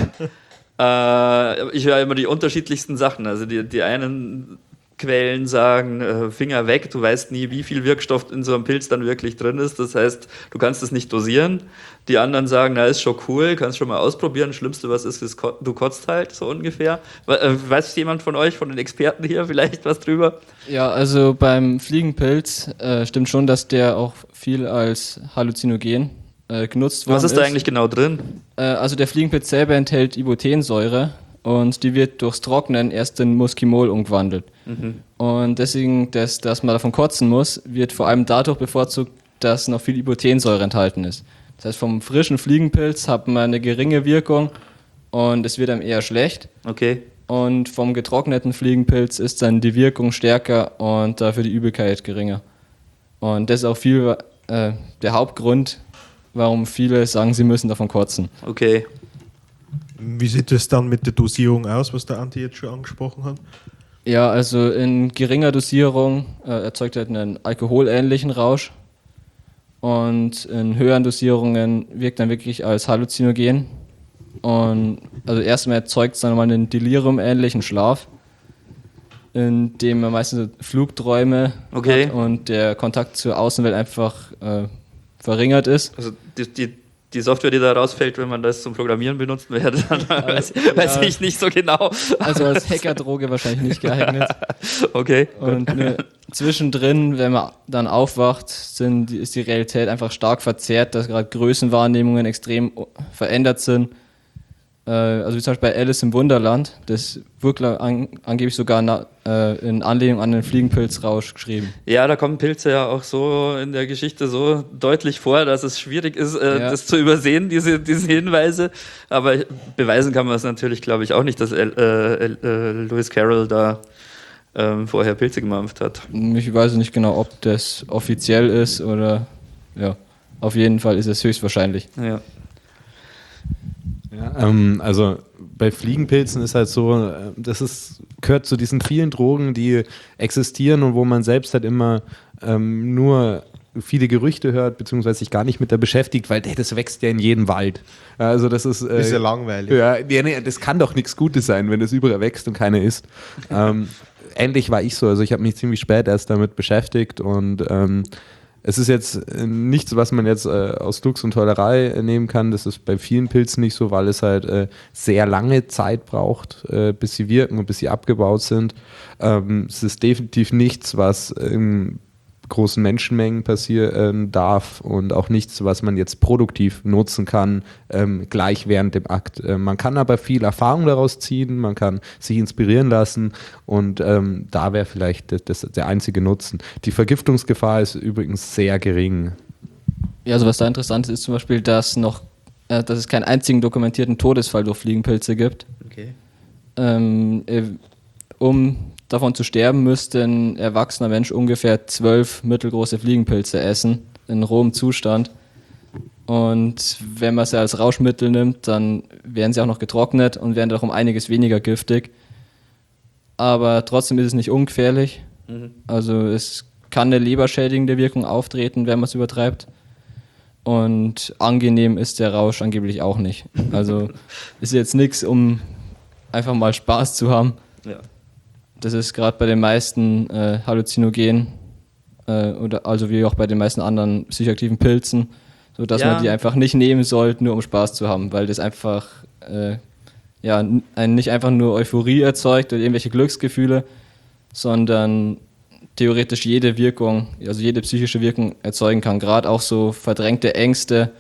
äh, ich höre immer die unterschiedlichsten Sachen. Also die, die einen Quellen sagen, äh, Finger weg, du weißt nie, wie viel Wirkstoff in so einem Pilz dann wirklich drin ist. Das heißt, du kannst es nicht dosieren. Die anderen sagen, na, ist schon cool, kannst schon mal ausprobieren. Schlimmste, was ist, ist du kotzt halt, so ungefähr. Weiß jemand von euch, von den Experten hier vielleicht was drüber? Ja, also beim Fliegenpilz äh, stimmt schon, dass der auch viel als Halluzinogen äh, genutzt worden Was ist da eigentlich genau drin? Äh, also der Fliegenpilz selber enthält Ibotensäure und die wird durchs Trocknen erst in Muskimol umgewandelt. Mhm. Und deswegen, dass, dass man davon kotzen muss, wird vor allem dadurch bevorzugt, dass noch viel Ibotensäure enthalten ist. Das heißt, vom frischen Fliegenpilz hat man eine geringe Wirkung und es wird einem eher schlecht. Okay. Und vom getrockneten Fliegenpilz ist dann die Wirkung stärker und dafür die Übelkeit geringer. Und das ist auch viel äh, der Hauptgrund, warum viele sagen, sie müssen davon kotzen. Okay. Wie sieht es dann mit der Dosierung aus, was der Andi jetzt schon angesprochen hat? Ja, also in geringer Dosierung äh, erzeugt er einen alkoholähnlichen Rausch und in höheren Dosierungen wirkt dann wirklich als Halluzinogen. Und also erstmal erzeugt es dann nochmal einen Delirium-ähnlichen Schlaf, in dem man meistens Flugträume Okay. hat und der Kontakt zur Außenwelt einfach äh, verringert ist. Also die, die, die Software, die da rausfällt, wenn man das zum Programmieren benutzen werde, dann weiß, weiß ich nicht so genau. Also als Hackerdroge wahrscheinlich nicht geeignet. Okay. Und ne, zwischendrin, wenn man dann aufwacht, sind, ist die Realität einfach stark verzerrt, dass gerade Größenwahrnehmungen extrem verändert sind. Äh, also wie zum Beispiel bei Alice im Wunderland, das wirklich an, angeblich sogar na, äh, in Anlehnung an den Fliegenpilzrausch geschrieben. Ja, da kommen Pilze ja auch so in der Geschichte so deutlich vor, dass es schwierig ist, äh, Ja. das zu übersehen, diese, diese Hinweise. Aber beweisen kann man es natürlich, glaube ich, auch nicht, dass äh, äh, äh, Lewis Carroll da ähm, vorher Pilze gemampft hat. Ich weiß nicht genau, ob das offiziell ist oder ja, auf jeden Fall ist es höchstwahrscheinlich. Ja. Ja, ähm, also bei Fliegenpilzen ist halt so, äh, das ist, gehört zu diesen vielen Drogen, die existieren und wo man selbst halt immer ähm, nur viele Gerüchte hört, beziehungsweise sich gar nicht mit der beschäftigt, weil hey, das wächst ja in jedem Wald. Also das ist... Äh, Ist ja langweilig. Ja, nee, nee, das kann doch nichts Gutes sein, wenn das überall wächst und keiner isst. ähm, ähnlich war ich so, also ich habe mich ziemlich spät erst damit beschäftigt und ähm, es ist jetzt äh, nichts, was man jetzt äh, aus Lux und Tollerei äh, nehmen kann. Das ist bei vielen Pilzen nicht so, weil es halt äh, sehr lange Zeit braucht, äh, bis sie wirken und bis sie abgebaut sind. Ähm, es ist definitiv nichts, was ähm, großen Menschenmengen passieren darf und auch nichts, was man jetzt produktiv nutzen kann, ähm, gleich während dem Akt. Äh, man kann aber viel Erfahrung daraus ziehen, man kann sich inspirieren lassen und ähm, da wäre vielleicht das, das, der einzige Nutzen. Die Vergiftungsgefahr ist übrigens sehr gering. Ja, also was da interessant ist, ist zum Beispiel, dass, noch, äh, dass es keinen einzigen dokumentierten Todesfall durch Fliegenpilze gibt. Okay. Ähm, äh, um davon zu sterben, müsste ein erwachsener Mensch ungefähr zwölf mittelgroße Fliegenpilze essen, in rohem Zustand. Und wenn man sie als Rauschmittel nimmt, dann werden sie auch noch getrocknet und werden doch um einiges weniger giftig. Aber trotzdem ist es nicht ungefährlich. Mhm. Also es kann eine leberschädigende Wirkung auftreten, wenn man es übertreibt. Und angenehm ist der Rausch angeblich auch nicht. Also ist jetzt nichts, um einfach mal Spaß zu haben. Ja. Das ist gerade bei den meisten äh, Halluzinogenen, äh, oder also wie auch bei den meisten anderen psychoaktiven Pilzen, so dass Ja. man die einfach nicht nehmen sollte, nur um Spaß zu haben, weil das einfach äh, ja, n- einen nicht einfach nur Euphorie erzeugt oder irgendwelche Glücksgefühle, sondern theoretisch jede Wirkung, also jede psychische Wirkung erzeugen kann, gerade auch so verdrängte Ängste,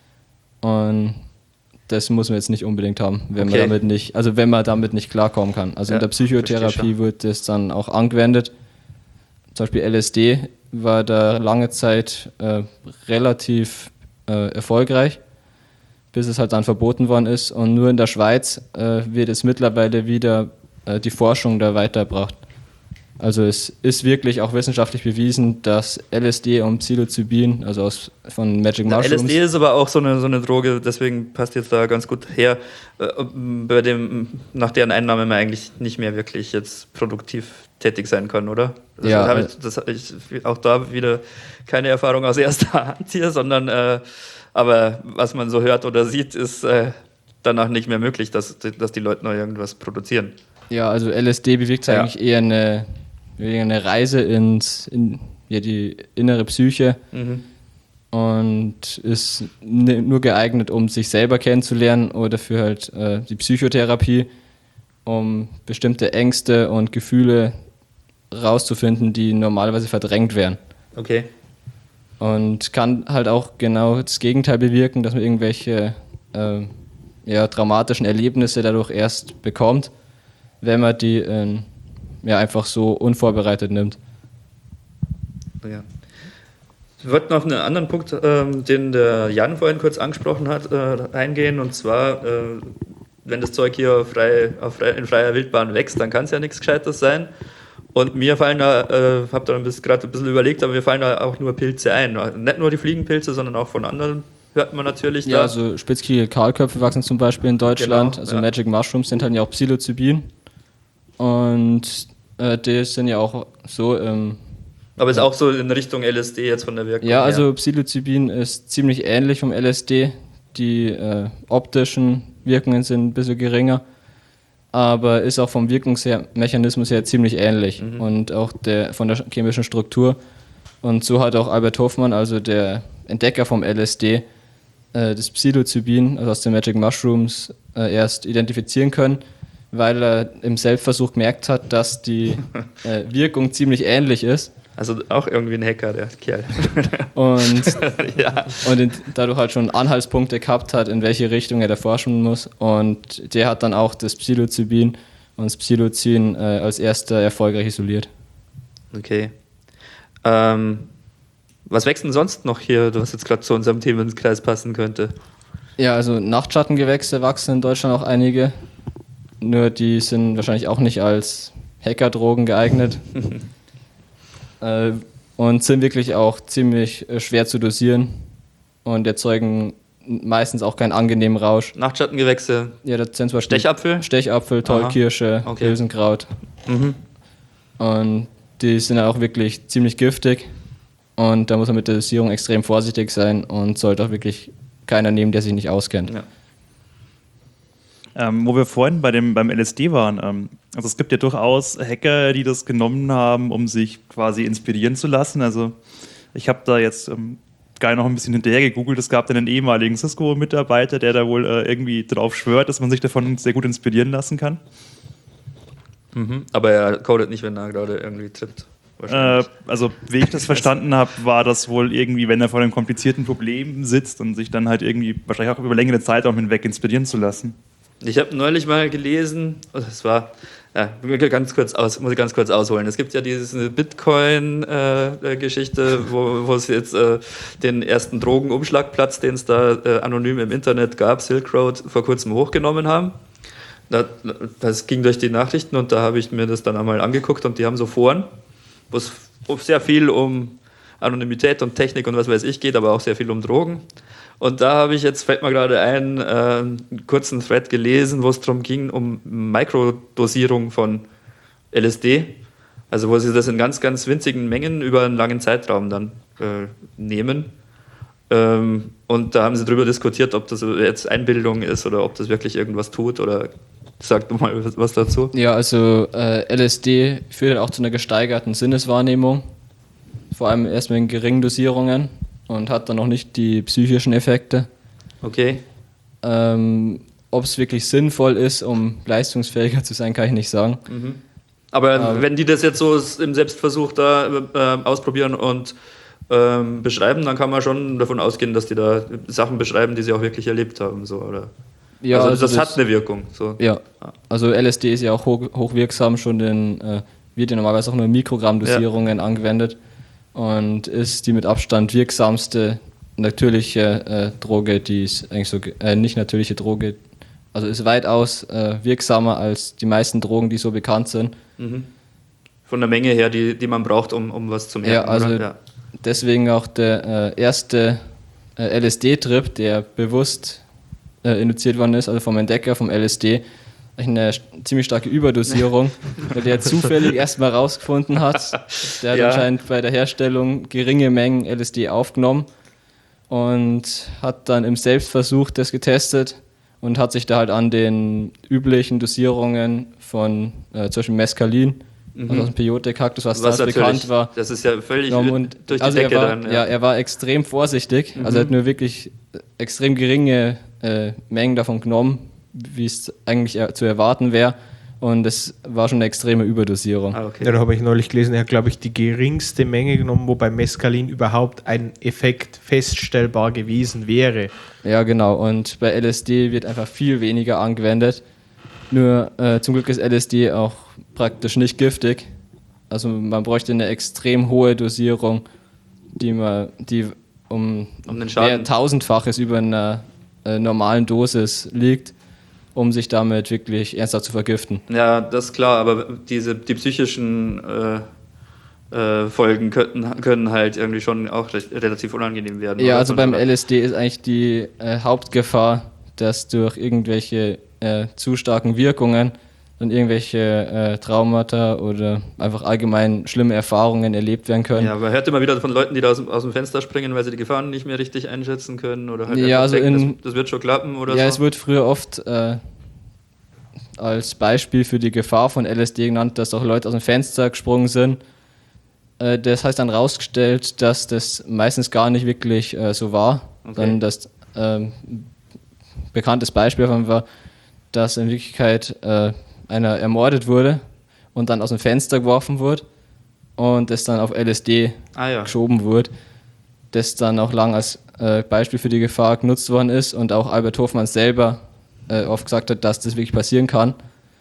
und das muss man jetzt nicht unbedingt haben, wenn Okay. man damit nicht, also wenn man damit nicht klarkommen kann. Also Ja, in der Psychotherapie verstehe schon. wird das dann auch angewendet. Zum Beispiel L S D war da lange Zeit äh, relativ äh, erfolgreich, bis es halt dann verboten worden ist. Und nur in der Schweiz äh, wird es mittlerweile wieder äh, die Forschung da weitergebracht. Also es ist wirklich auch wissenschaftlich bewiesen, dass L S D und Psilocybin, also aus, von Magic Ja, Mushrooms... L S D ist aber auch so eine, so eine Droge, deswegen passt jetzt da ganz gut her, äh, bei dem, nach deren Einnahme man eigentlich nicht mehr wirklich jetzt produktiv tätig sein kann, oder? Also Ja, habe äh, ich, das, ich, auch da wieder keine Erfahrung aus erster Hand hier, sondern äh, aber was man so hört oder sieht, ist äh, danach nicht mehr möglich, dass, dass die Leute noch irgendwas produzieren. Ja, also L S D bewirkt Ja. eigentlich eher eine, eher eine Reise ins, in ja, die innere Psyche Mhm. und ist n- nur geeignet, um sich selber kennenzulernen, oder für halt äh, die Psychotherapie, um bestimmte Ängste und Gefühle rauszufinden, die normalerweise verdrängt werden. Okay. Und kann halt auch genau das Gegenteil bewirken, dass man irgendwelche äh, ja, traumatischen Erlebnisse dadurch erst bekommt, wenn man die äh, ja, einfach so unvorbereitet nimmt. Ja. Ich wollte noch auf einen anderen Punkt, ähm, den der Jan vorhin kurz angesprochen hat, äh, eingehen. Und zwar, äh, wenn das Zeug hier frei, auf frei, in freier Wildbahn wächst, dann kann es ja nichts Gescheites sein. Und mir fallen da, äh, habe da gerade ein bisschen überlegt, aber mir fallen da auch nur Pilze ein. Nicht nur die Fliegenpilze, sondern auch von anderen hört man natürlich Ja, da. also spitzkriegige Kaulköpfe wachsen zum Beispiel in Deutschland. Genau, also ja. Magic Mushrooms sind halt ja auch Psilocybin. Und äh, die sind ja auch so ähm, Aber ist auch so in Richtung L S D jetzt von der Wirkung ja, her. also Psilocybin ist ziemlich ähnlich vom L S D. Die äh, optischen Wirkungen sind ein bisschen geringer, aber ist auch vom Wirkungsmechanismus her ziemlich ähnlich und auch der, von der chemischen Struktur. Und so hat auch Albert Hofmann, also der Entdecker vom L S D, äh, das Psilocybin, also aus den Magic Mushrooms, äh, erst identifizieren können, weil er im Selbstversuch gemerkt hat, dass die äh, Wirkung ziemlich ähnlich ist. Also auch irgendwie ein Hacker, der Kerl. Und, Ja. und in, dadurch halt schon Anhaltspunkte gehabt hat, in welche Richtung er da forschen muss. Und der hat dann auch das Psilocybin und das Psilocin äh, als erster erfolgreich isoliert. Okay. Ähm, was wächst denn sonst noch hier, was jetzt gerade zu unserem Themenkreis passen könnte? Ja, also Nachtschattengewächse wachsen in Deutschland auch einige. Nur die sind wahrscheinlich auch nicht als Hackerdrogen geeignet. äh, und sind wirklich auch ziemlich äh, schwer zu dosieren und erzeugen meistens auch keinen angenehmen Rausch. Nachtschattengewächse, Ja, das sind zum Beispiel Stechapfel? Stechapfel, Tollkirsche, Okay. Hülsenkraut. Mhm. Und die sind auch wirklich ziemlich giftig. Und da muss man mit der Dosierung extrem vorsichtig sein und sollte auch wirklich keiner nehmen, der sich nicht auskennt. Ja. Ähm, wo wir vorhin bei dem, beim L S D waren, ähm, also es gibt ja durchaus Hacker, die das genommen haben, um sich quasi inspirieren zu lassen. Also ich habe da jetzt ähm, gar noch ein bisschen hinterher gegoogelt. Es gab dann einen ehemaligen Cisco-Mitarbeiter, der da wohl äh, irgendwie drauf schwört, dass man sich davon sehr gut inspirieren lassen kann. Mhm. Aber er codet nicht, wenn er gerade irgendwie trippt. wahrscheinlich. Äh, also, wie ich das verstanden habe, war das wohl irgendwie, wenn er vor einem komplizierten Problem sitzt und sich dann halt irgendwie wahrscheinlich auch über längere Zeitraum hinweg inspirieren zu lassen. Ich habe neulich mal gelesen, oh, das war, ja, ganz kurz aus, muss ich ganz kurz ausholen. Es gibt ja diese Bitcoin-Geschichte, äh, wo, wo es jetzt äh, den ersten Drogenumschlagplatz, den es da äh, anonym im Internet gab, Silk Road, vor kurzem hochgenommen haben. Das, das ging durch die Nachrichten und da habe ich mir das dann einmal angeguckt und die haben so Foren, wo es sehr viel um Anonymität und Technik und was weiß ich geht, aber auch sehr viel um Drogen. Und da habe ich jetzt, fällt mir gerade ein, äh, einen kurzen Thread gelesen, wo es darum ging, um Mikrodosierung von L S D. Also wo sie das in ganz, ganz winzigen Mengen über einen langen Zeitraum dann äh, nehmen. Ähm, und da haben sie darüber diskutiert, ob das jetzt Einbildung ist oder ob das wirklich irgendwas tut. Oder sag du mal was dazu. Ja, also äh, L S D führt auch zu einer gesteigerten Sinneswahrnehmung. Vor allem erstmal in geringen Dosierungen. Und hat dann noch nicht die psychischen Effekte. Okay. Ähm, ob es wirklich sinnvoll ist, um leistungsfähiger zu sein, kann ich nicht sagen. Mhm. Aber Aber wenn die das jetzt so im Selbstversuch da äh, ausprobieren und ähm, beschreiben, dann kann man schon davon ausgehen, dass die da Sachen beschreiben, die sie auch wirklich erlebt haben. So, oder? ja, also, also das, hat eine Wirkung. So. Ja, also L S D ist ja auch hoch, hochwirksam, schon in, äh, wird ja normalerweise auch nur in Mikrogrammdosierungen ja. angewendet. Und ist die mit Abstand wirksamste natürliche äh, Droge, die ist eigentlich so, äh, nicht natürliche Droge, also ist weitaus äh, wirksamer als die meisten Drogen, die so bekannt sind. Mhm. Von der Menge her, die, die man braucht, um, um was zu merken. Ja, also oder? Ja. deswegen auch der äh, erste äh, L S D-Trip, der bewusst äh, induziert worden ist, also vom Entdecker vom L S D, eine ziemlich starke Überdosierung, weil der zufällig erstmal rausgefunden hat. Der hat ja. anscheinend bei der Herstellung geringe Mengen L S D aufgenommen und hat dann im Selbstversuch das getestet und hat sich da halt an den üblichen Dosierungen von äh, zum Beispiel Mescalin, mhm. also aus dem Peyote-Kaktus, was, was damals bekannt war. Das ist ja völlig und durch die also Decke er war, dann. Ja. ja, er war extrem vorsichtig, mhm. also er hat nur wirklich extrem geringe äh, Mengen davon genommen, wie es eigentlich zu erwarten wäre. Und es war schon eine extreme Überdosierung. Ah, okay. Ja, da habe ich neulich gelesen, er hat, glaube ich, die geringste Menge genommen, wo beim Mescalin überhaupt ein Effekt feststellbar gewesen wäre. Ja, genau. Und bei L S D wird einfach viel weniger angewendet. Nur äh, zum Glück ist L S D auch praktisch nicht giftig. Also man bräuchte eine extrem hohe Dosierung, die, man, die um, um den Schaden tausendfaches über einer äh, normalen Dosis liegt, um sich damit wirklich ernsthaft zu vergiften. Ja, das ist klar, aber diese, die psychischen äh, äh, Folgen könnten, können halt irgendwie schon auch recht, relativ unangenehm werden. Ja, also beim oder? L S D ist eigentlich die äh, Hauptgefahr, dass durch irgendwelche äh, zu starken Wirkungen dann irgendwelche äh, Traumata oder einfach allgemein schlimme Erfahrungen erlebt werden können. Ja, man hört immer wieder von Leuten, die da aus, aus dem Fenster springen, weil sie die Gefahren nicht mehr richtig einschätzen können oder halt ja, also denken, in, das, das wird schon klappen oder ja, so. Es wird früher oft äh, als Beispiel für die Gefahr von L S D genannt, dass auch Leute aus dem Fenster gesprungen sind. Äh, das heißt dann rausgestellt, dass das meistens gar nicht wirklich äh, so war. Okay. Dann das äh, bekanntes Beispiel davon war, dass in Wirklichkeit äh, einer ermordet wurde und dann aus dem Fenster geworfen wurde und es dann auf L S D ah, ja. geschoben wurde, das dann auch lang als äh, Beispiel für die Gefahr genutzt worden ist und auch Albert Hofmann selber äh, oft gesagt hat, dass das wirklich passieren kann,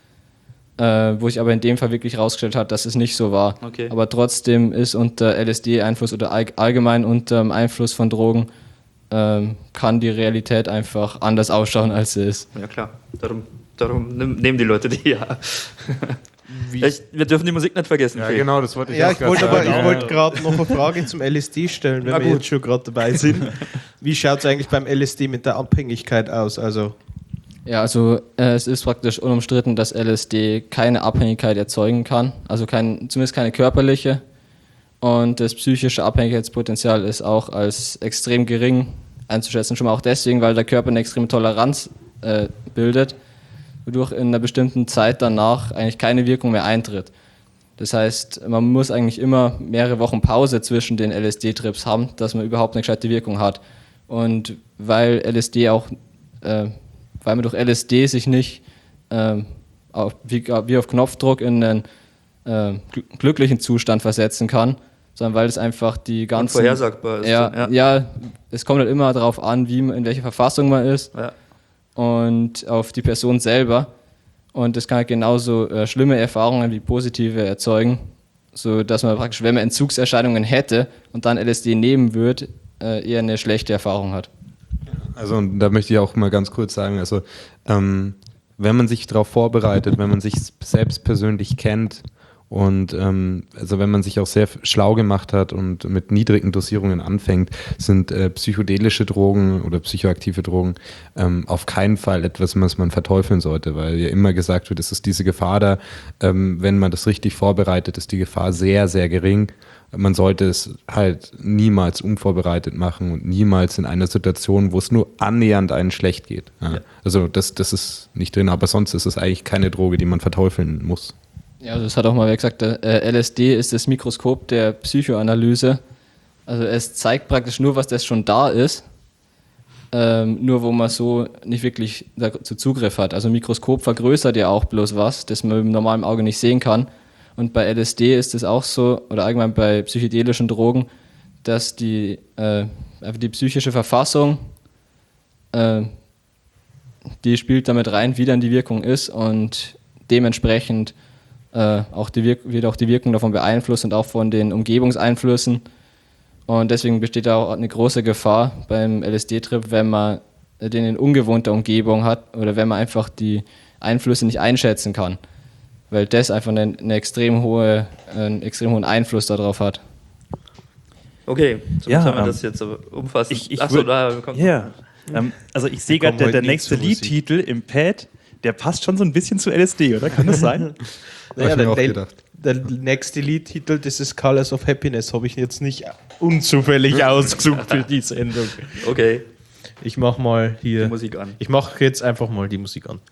äh, wo sich aber in dem Fall wirklich herausgestellt hat, dass es nicht so war. Okay. Aber trotzdem ist unter L S D-Einfluss oder all, allgemein unter dem Einfluss von Drogen ähm, kann die Realität einfach anders ausschauen, als sie ist. Ja klar, darum Darum nehmen die Leute die ja. Ich, wir dürfen die Musik nicht vergessen. Ja, genau, das wollte ich Ja, auch ich wollte sagen. aber ich wollte gerade noch eine Frage zum L S D stellen, wenn Na wir gut. jetzt schon gerade dabei sind. Wie schaut es eigentlich beim L S D mit der Abhängigkeit aus? Also Ja, also äh, es ist praktisch unumstritten, dass L S D keine Abhängigkeit erzeugen kann, also kein, zumindest keine körperliche. Und das psychische Abhängigkeitspotenzial ist auch als extrem gering einzuschätzen, schon mal auch deswegen, weil der Körper eine extreme Toleranz äh, bildet, wodurch in einer bestimmten Zeit danach eigentlich keine Wirkung mehr eintritt. Das heißt, man muss eigentlich immer mehrere Wochen Pause zwischen den L S D-Trips haben, dass man überhaupt eine gescheite Wirkung hat. Und weil L S D auch, äh, weil man durch L S D sich nicht äh, auf, wie, wie auf Knopfdruck in einen äh, gl- glücklichen Zustand versetzen kann, sondern weil es einfach die ganzen... Unvorhersagbar ist. Ja, dann, ja, es kommt halt immer darauf an, wie man, in welcher Verfassung man ist ja. und auf die Person selber. Und das kann halt genauso äh, schlimme Erfahrungen wie positive erzeugen, so dass man praktisch, wenn man Entzugserscheinungen hätte und dann L S D nehmen würde, äh, eher eine schlechte Erfahrung hat. Also und da möchte ich auch mal ganz kurz sagen, also ähm, wenn man sich darauf vorbereitet, wenn man sich selbst persönlich kennt und ähm, also wenn man sich auch sehr schlau gemacht hat und mit niedrigen Dosierungen anfängt, sind äh, psychedelische Drogen oder psychoaktive Drogen ähm, auf keinen Fall etwas, was man verteufeln sollte, weil ja immer gesagt wird, es ist diese Gefahr da, ähm, wenn man das richtig vorbereitet, ist die Gefahr sehr, sehr gering. Man sollte es halt niemals unvorbereitet machen und niemals in einer Situation, wo es nur annähernd einen schlecht geht. Ja. Ja. Also das, das ist nicht drin, aber sonst ist es eigentlich keine Droge, die man verteufeln muss. Ja, also das hat auch mal wer gesagt, äh, L S D ist das Mikroskop der Psychoanalyse. Also es zeigt praktisch nur, was das schon da ist, ähm, nur wo man so nicht wirklich dazu Zugriff hat. Also ein Mikroskop vergrößert ja auch bloß was, das man mit dem normalen Auge nicht sehen kann. Und bei L S D ist es auch so, oder allgemein bei psychedelischen Drogen, dass die, äh, einfach die psychische Verfassung, äh, die spielt damit rein, wie dann die Wirkung ist und dementsprechend äh, auch die Wirk- wird auch die Wirkung davon beeinflusst und auch von den Umgebungseinflüssen. Und deswegen besteht da auch eine große Gefahr beim L S D-Trip, wenn man den in ungewohnter Umgebung hat oder wenn man einfach die Einflüsse nicht einschätzen kann. Weil das einfach eine, eine extrem hohe, einen extrem hohen Einfluss darauf hat. Okay, somit Ja, haben wir ähm, das jetzt aber umfassend. Ich, ich Achso, würd- da kommt ja. Ähm, also ich sehe Wir gerade, kommen der, der heute nie nächste zur Musik. Liedtitel im Pad, der passt schon so ein bisschen zu L S D, oder? Kann das sein? Naja, Hab ich mir der, auch der, gedacht. der nächste Liedtitel, das ist Colors of Happiness, habe ich jetzt nicht unzufällig ausgesucht für die Sendung. Okay, Ich mache mal die hier. Musik an. Ich mache jetzt einfach mal die Musik an.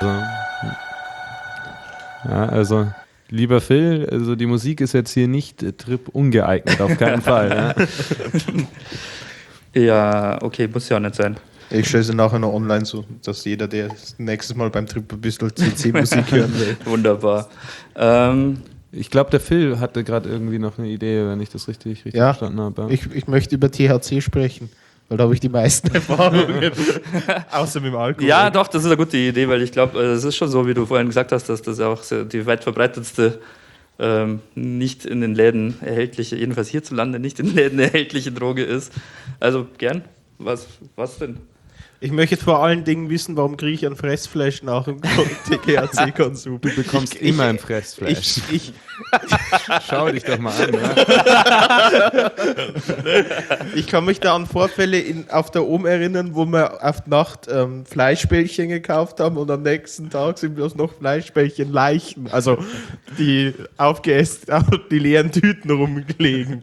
ja, also lieber Phil, also die Musik ist jetzt hier nicht äh, Trip ungeeignet, auf keinen Fall. Ja. Ja, okay, muss ja auch nicht sein. Ich stelle sie nachher noch online, so dass jeder, der nächstes Mal beim Trip ein bisschen C C-Musik hören will. Wunderbar. Ähm, Ich glaube, der Phil hatte gerade irgendwie noch eine Idee, wenn ich das richtig, richtig Ja, verstanden habe. ich, ich möchte über T H C sprechen, weil da habe ich die meisten Erfahrungen. Außer mit dem Alkohol. ja, doch, das ist eine gute Idee, weil ich glaube, es ist schon so, wie du vorhin gesagt hast, dass das auch so die weit verbreitetste, ähm, nicht in den Läden erhältliche, jedenfalls hierzulande nicht in den Läden erhältliche Droge ist. Also gern. Was, was denn? Ich möchte vor allen Dingen wissen, warum kriege ich ein Fressflash nach dem T H C-Konsum? Du bekommst Ich- immer ich- ein Fressflash. Ich, ich, Schau dich doch mal an. Ja? ich kann mich da an Vorfälle in, auf der Ohm erinnern, wo wir auf die Nacht ähm, Fleischbällchen gekauft haben und am nächsten Tag sind bloß noch Fleischbällchen Leichen, also die aufgegessen, die leeren Tüten rumgelegen.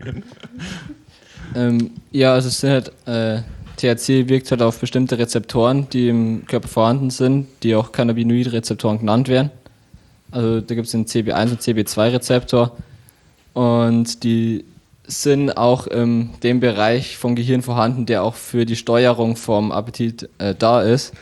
Ähm, ja, also es sind halt, äh, T H C wirkt halt auf bestimmte Rezeptoren, die im Körper vorhanden sind, die auch Cannabinoid-Rezeptoren genannt werden. Also da gibt es den C B eins und C B zwei Rezeptor und die sind auch in dem Bereich vom Gehirn vorhanden, der auch für die Steuerung vom Appetit äh, da ist.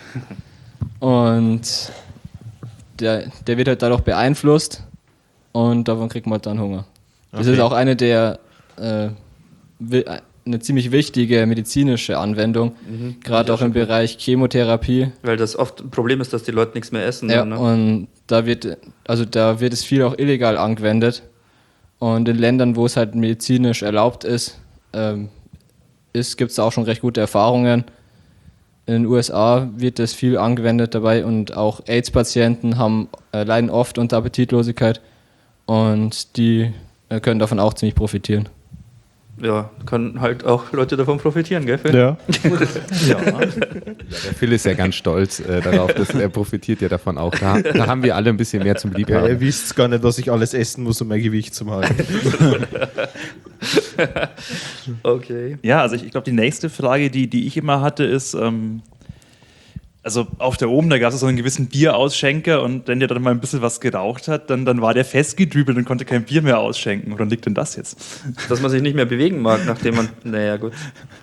Und der, der wird halt dadurch beeinflusst und davon kriegt man halt dann Hunger. Das Okay. ist auch eine der äh, wi- eine ziemlich wichtige medizinische Anwendung, gerade auch im Bereich Chemotherapie. Weil das oft ein Problem ist, dass die Leute nichts mehr essen. Ja, ne? und da wird, also da wird es viel auch illegal angewendet. Und in Ländern, wo es halt medizinisch erlaubt ist, ähm, ist gibt es auch schon recht gute Erfahrungen. In den U S A wird das viel angewendet dabei und auch AIDS-Patienten haben, äh, leiden oft unter Appetitlosigkeit und die äh, können davon auch ziemlich profitieren. Ja, können halt auch Leute davon profitieren, gell? Phil? Ja. Der Phil ist ja ganz stolz äh, darauf, dass er profitiert ja davon auch. Da, da haben wir alle ein bisschen mehr zum Ja, Liebhaben. ihr wisst gar nicht, was ich alles essen muss, um mein Gewicht zu halten. Okay. Ja, also ich, ich glaube, die nächste Frage, die, die ich immer hatte, ist, ähm, also auf der Oben, da gab es so einen gewissen Bierausschenker und wenn der dann mal ein bisschen was geraucht hat, dann, dann war der festgedübelt und konnte kein Bier mehr ausschenken. Woran liegt denn das jetzt? Dass man sich nicht mehr bewegen mag, nachdem man. Naja, gut.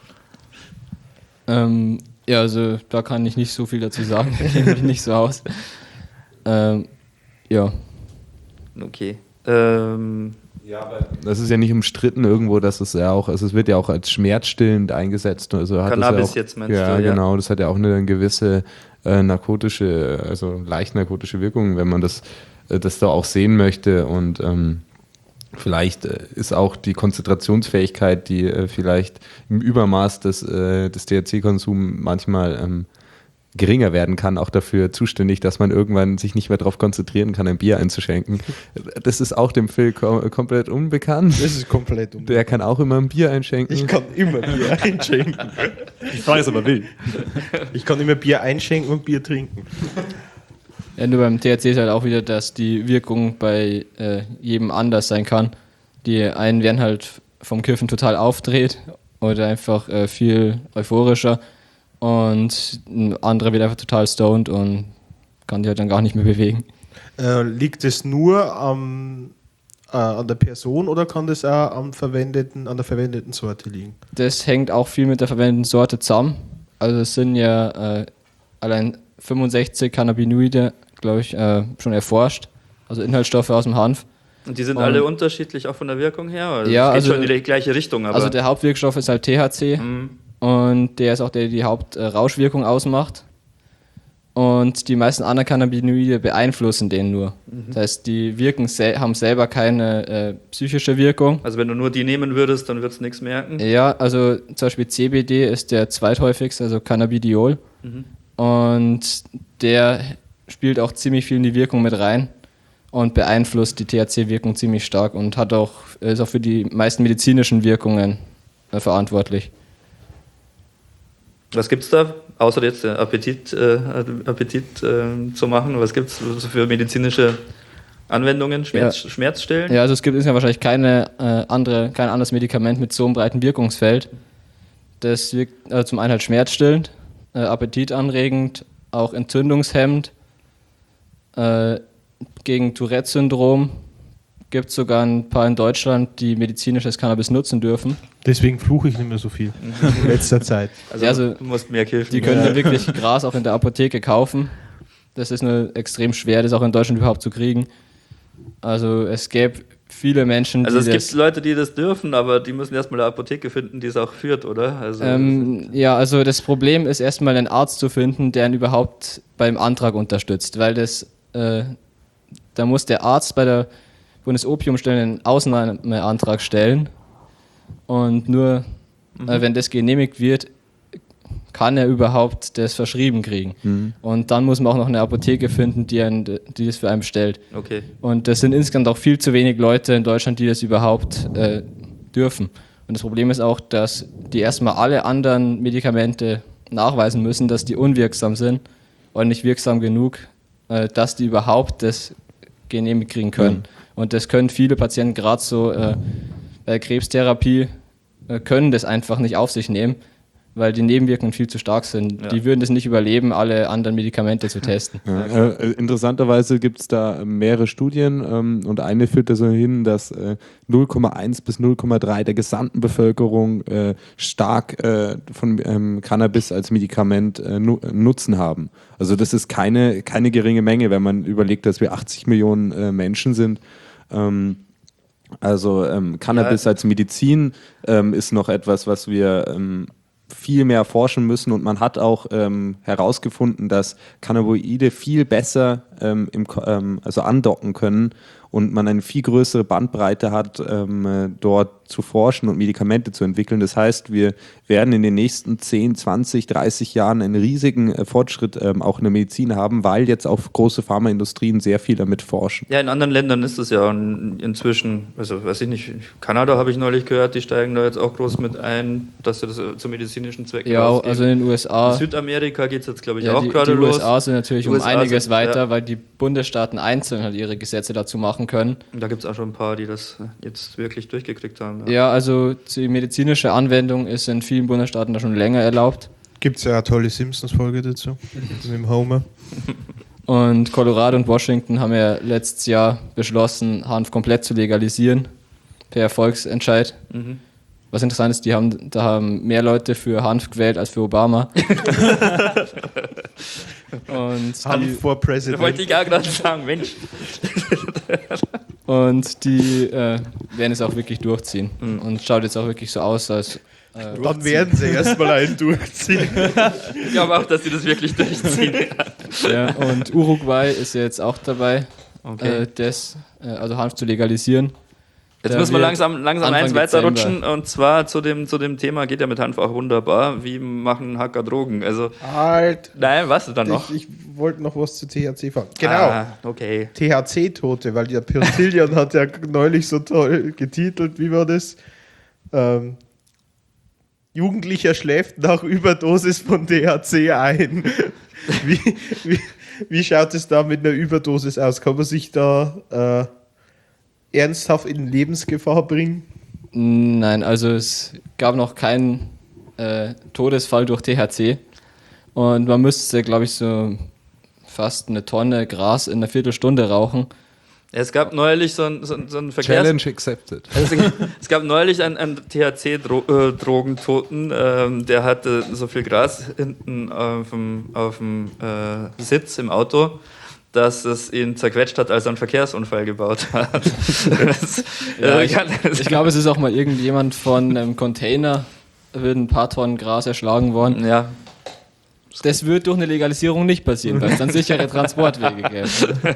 Ähm, ja, also da kann ich nicht so viel dazu sagen, da kenne mich nicht so aus. Ähm, ja. Okay. Ähm, Das ist ja nicht umstritten irgendwo, dass es ja auch, also es wird ja auch als schmerzstillend eingesetzt. Also hat Cannabis das ja auch, jetzt meinst ja, du, ja. genau, das hat ja auch eine gewisse äh, narkotische, also leicht narkotische Wirkung, wenn man das, äh, das da auch sehen möchte und ähm, vielleicht äh, ist auch die Konzentrationsfähigkeit, die äh, vielleicht im Übermaß des, äh, des T H C-Konsums manchmal ähm, geringer werden kann, auch dafür zuständig, dass man irgendwann sich nicht mehr darauf konzentrieren kann, ein Bier einzuschenken. Das ist auch dem Phil kom komplett unbekannt. Das ist komplett um. Der kann auch immer ein Bier einschenken. Ich kann immer Bier einschenken. Die Frage ist aber wild. Ich kann immer Bier einschenken und Bier trinken. Ja, nur beim T H C ist halt auch wieder, dass die Wirkung bei äh, jedem anders sein kann. Die einen werden halt vom Kiffen total aufdreht oder einfach äh, viel euphorischer und ein anderer wird einfach total stoned und kann die halt dann gar nicht mehr bewegen. Äh, liegt es nur am, äh, an der Person oder kann das auch am verwendeten, an der verwendeten Sorte liegen? Das hängt auch viel mit der verwendeten Sorte zusammen. Also es sind ja äh, allein fünfundsechzig Cannabinoide, glaube ich, äh, schon erforscht. Also Inhaltsstoffe aus dem Hanf. und die sind Und- alle unterschiedlich, auch von der Wirkung her? Also Ja, es geht also- schon in die gleiche Richtung, aber. Also der Hauptwirkstoff ist halt T H C Mhm. und der ist auch der, der die Hauptrauschwirkung ausmacht. Und die meisten anderen Cannabinoide beeinflussen den nur. Das heißt, die wirken sel haben selber keine äh, psychische Wirkung. Also wenn du nur die nehmen würdest, dann würdest du nichts merken. Ja, also zum Beispiel C B D ist der zweithäufigste, also Cannabidiol. Und der spielt auch ziemlich viel in die Wirkung mit rein und beeinflusst die T H C-Wirkung ziemlich stark und hat auch, ist auch für die meisten medizinischen Wirkungen äh, verantwortlich. Was gibt's da, außer jetzt äh, Appetit, äh, Appetit äh, zu machen? Was gibt's so für medizinische Anwendungen? Schmerz, Ja. Schmerzstillen? Ja, also es gibt ist ja wahrscheinlich keine äh, andere, kein anderes Medikament mit so einem breiten Wirkungsfeld. Das wirkt äh, zum einen halt schmerzstillend, äh, appetitanregend, auch entzündungshemmend Äh, gegen Tourette-Syndrom gibt es sogar ein paar in Deutschland, die medizinisches Cannabis nutzen dürfen. Deswegen fluche ich nicht mehr so viel in letzter Zeit. Also, Ja, also du musst mehr kiffen. Die können ja wirklich Gras auch in der Apotheke kaufen. Das ist nur extrem schwer, das auch in Deutschland überhaupt zu kriegen. Also es gäbe viele Menschen, Also die es das... gibt Leute, die das dürfen, aber die müssen erstmal eine Apotheke finden, die es auch führt, oder? Also Ähm, ja, also das Problem ist erstmal einen Arzt zu finden, der ihn überhaupt beim Antrag unterstützt, weil das, äh, da muss der Arzt bei der Bundesopiumstelle einen Ausnahmeantrag stellen und nur mhm. äh, wenn das genehmigt wird, kann er überhaupt das verschrieben kriegen. Mhm. Und dann muss man auch noch eine Apotheke finden, die, einen, die das für einen stellt. Okay. Und das sind insgesamt auch viel zu wenig Leute in Deutschland, die das überhaupt äh, dürfen. Und das Problem ist auch, dass die erstmal alle anderen Medikamente nachweisen müssen, dass die unwirksam sind und nicht wirksam genug, äh, dass die überhaupt das genehmigt kriegen können. Mhm. Und das können viele Patienten gerade so äh, bei Krebstherapie äh, können das einfach nicht auf sich nehmen, weil die Nebenwirkungen viel zu stark sind. Ja. Die würden es nicht überleben, alle anderen Medikamente zu testen. Ja, äh, interessanterweise gibt es da mehrere Studien ähm, und eine führt da so hin, dass äh, null Komma eins bis null Komma drei der gesamten Bevölkerung äh, stark äh, von ähm, Cannabis als Medikament äh, nu- Nutzen haben. Also das ist keine, keine geringe Menge, wenn man überlegt, dass wir achtzig Millionen äh, Menschen sind. Ähm, also ähm, Cannabis ja. als Medizin ähm, ist noch etwas, was wir ähm, viel mehr forschen müssen und man hat auch ähm, herausgefunden, dass Cannabinoide viel besser ähm, im, ähm, also andocken können und man eine viel größere Bandbreite hat, ähm, dort zu forschen und Medikamente zu entwickeln. Das heißt, wir werden in den nächsten zehn, zwanzig, dreißig Jahren einen riesigen äh, Fortschritt ähm, auch in der Medizin haben, weil jetzt auch große Pharmaindustrien sehr viel damit forschen. Ja, in anderen Ländern ist es ja inzwischen, also weiß ich nicht, Kanada habe ich neulich gehört, die steigen da jetzt auch groß mit ein, dass sie das zu medizinischen Zwecken ja, ausgeben. also in den U S A. In Südamerika geht es jetzt, glaube ich, ja, auch die, gerade die los. Die U S A sind natürlich die um U S A einiges sind, weiter, ja. weil die Bundesstaaten einzeln halt ihre Gesetze dazu machen können. Und da gibt es auch schon ein paar, die das jetzt wirklich durchgekriegt haben. Ja, ja, also die medizinische Anwendung ist in vielen Bundesstaaten da schon länger erlaubt. Gibt es ja eine tolle Simpsons-Folge dazu, mit dem Homer. Und Colorado und Washington haben ja letztes Jahr beschlossen, Hanf komplett zu legalisieren, per Volksentscheid. Mhm. Was interessant ist, die haben, da haben mehr Leute für Hanf gewählt als für Obama. Und Hanf vor President. Da wollte ich gar gerade sagen, Mensch. Und die äh, werden es auch wirklich durchziehen. Mhm. Und schaut jetzt auch wirklich so aus, als... Äh, Dann werden sie erstmal einen durchziehen. Ich glaube auch, dass sie das wirklich durchziehen. Ja, und Uruguay ist ja jetzt auch dabei, okay. äh, das, äh, also Hanf zu legalisieren. Jetzt müssen wir langsam, langsam eins weiterrutschen, und zwar zu dem, zu dem Thema, geht ja mit Hanf auch wunderbar, wie machen Hacker Drogen? Also, halt. Nein, was dann noch? Ich, ich wollte noch was zu T H C fragen. Genau. Ah, okay. T H C-Tote, weil der Pyrtillion hat ja neulich so toll getitelt, wie war das? Ähm, Jugendlicher schläft nach Überdosis von T H C ein. wie, wie, wie schaut es da mit einer Überdosis aus? Kann man sich da... Äh, ernsthaft in Lebensgefahr bringen? Nein, also es gab noch keinen äh, Todesfall durch T H C und man müsste, glaube ich, so fast eine Tonne Gras in einer Viertelstunde rauchen. Es gab neulich so einen so so ein Verkehrs... Challenge accepted. Es gab neulich einen, einen T H C-Drogentoten, ähm, der hatte so viel Gras hinten auf dem, auf dem äh, Sitz im Auto, dass es ihn zerquetscht hat, als er einen Verkehrsunfall gebaut hat. das, ja, äh, ich ich glaube, es ist auch mal irgendjemand von einem Container, wird ein paar Tonnen Gras erschlagen worden. Ja. Das wird durch eine Legalisierung nicht passieren, weil es dann sichere Transportwege gäbe.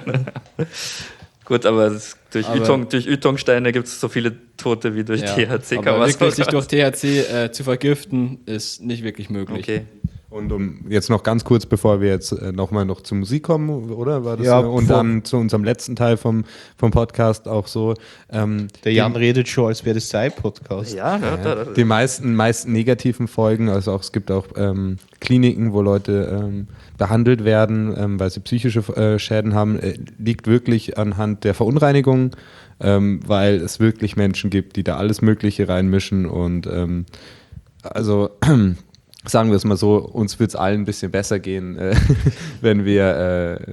Gut, aber es, durch, aber Ytong, durch Ytongsteine gibt es so viele Tote wie durch ja, T H C. Aber kann man wirklich so sich durch T H C äh, zu vergiften, ist nicht wirklich möglich. Okay. Und um jetzt noch ganz kurz, bevor wir jetzt äh, nochmal noch zur Musik kommen, oder? War das ja, so? Und dann zu unserem letzten Teil vom, vom Podcast auch so. Ähm, Der Jan redet schon, als wäre das sein Podcast. Ja, ja, da, da, da. Die meisten, meisten negativen Folgen, also auch es gibt auch ähm, Kliniken, wo Leute ähm, behandelt werden, ähm, weil sie psychische äh, Schäden haben, äh, liegt wirklich anhand der Verunreinigung, ähm, weil es wirklich Menschen gibt, die da alles Mögliche reinmischen und ähm, also sagen wir es mal so, uns wird es allen ein bisschen besser gehen, äh, wenn wir äh,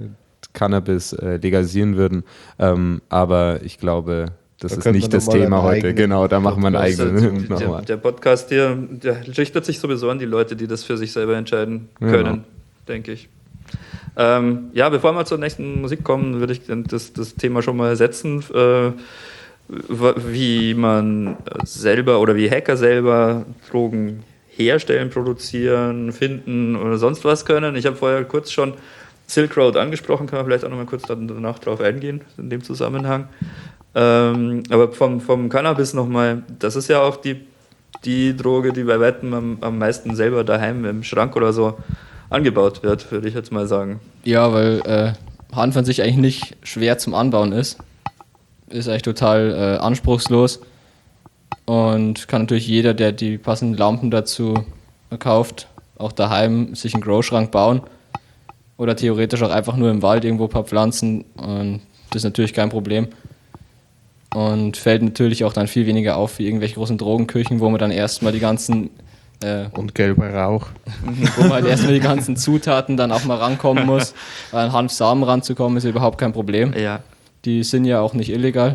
Cannabis äh, legalisieren würden. Ähm, aber ich glaube, das Da ist könnte nicht man das noch mal Thema einen heute. eigenen Genau, da machen wir einen Podcast. eigenen. Also, der, der Podcast hier, der richtet sich sowieso an die Leute, die das für sich selber entscheiden Genau. können, denke ich. Ähm, ja, bevor wir zur nächsten Musik kommen, würde ich das, das Thema schon mal setzen, äh, wie man selber oder wie Hacker selber Drogen herstellen, produzieren, finden oder sonst was können. Ich habe vorher kurz schon Silk Road angesprochen, kann man vielleicht auch noch mal kurz danach drauf eingehen in dem Zusammenhang. Ähm, aber vom, vom Cannabis nochmal, das ist ja auch die, die Droge, die bei weitem am, am meisten selber daheim im Schrank oder so angebaut wird, würde ich jetzt mal sagen. Ja, weil äh, Hanf an sich eigentlich nicht schwer zum Anbauen ist. Ist eigentlich total äh, anspruchslos und kann natürlich jeder, der die passenden Lampen dazu kauft, auch daheim sich einen Grow-Schrank bauen oder theoretisch auch einfach nur im Wald irgendwo ein paar Pflanzen, und das ist natürlich kein Problem und fällt natürlich auch dann viel weniger auf wie irgendwelche großen Drogenküchen, wo man dann erstmal die ganzen äh, Und gelber Rauch. wo man halt erstmal die ganzen Zutaten dann auch mal rankommen muss. An Hanfsamen ranzukommen ist überhaupt kein Problem. Ja. Die sind ja auch nicht illegal.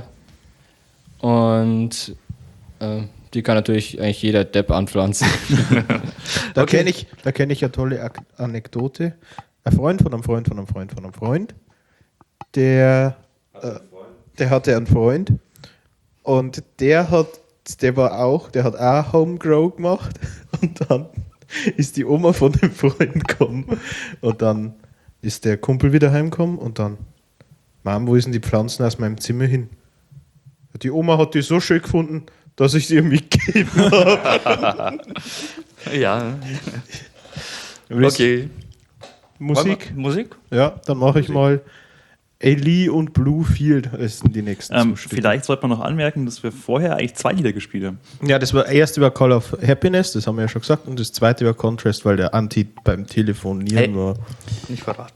Und äh, die kann natürlich eigentlich jeder Depp anpflanzen. Da Okay. kenne ich, da kenn ich eine tolle Ak- Anekdote. Ein Freund von einem Freund von einem Freund von einem Freund, der, äh, der hatte einen Freund und der hat, der war auch, der hat auch Homegrow gemacht und dann ist die Oma von dem Freund gekommen und dann ist der Kumpel wieder heimgekommen und dann, Mom, wo ist denn die Pflanzen aus meinem Zimmer hin? Die Oma hat die so schön gefunden, dass ich sie ihr mitgegeben habe. Ja. Okay. Musik? Wollen wir- Musik? Ja, dann mache ich mal Ellie und Bluefield. Das sind die nächsten Ähm, Stücke. vielleicht sollte man noch anmerken, dass wir vorher eigentlich zwei Lieder gespielt haben. Ja, das war erst über Call of Happiness, das haben wir ja schon gesagt, und das zweite über Contrast, weil der Anti beim Telefonieren Hey. war. Nicht verraten.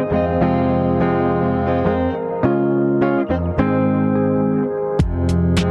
Thank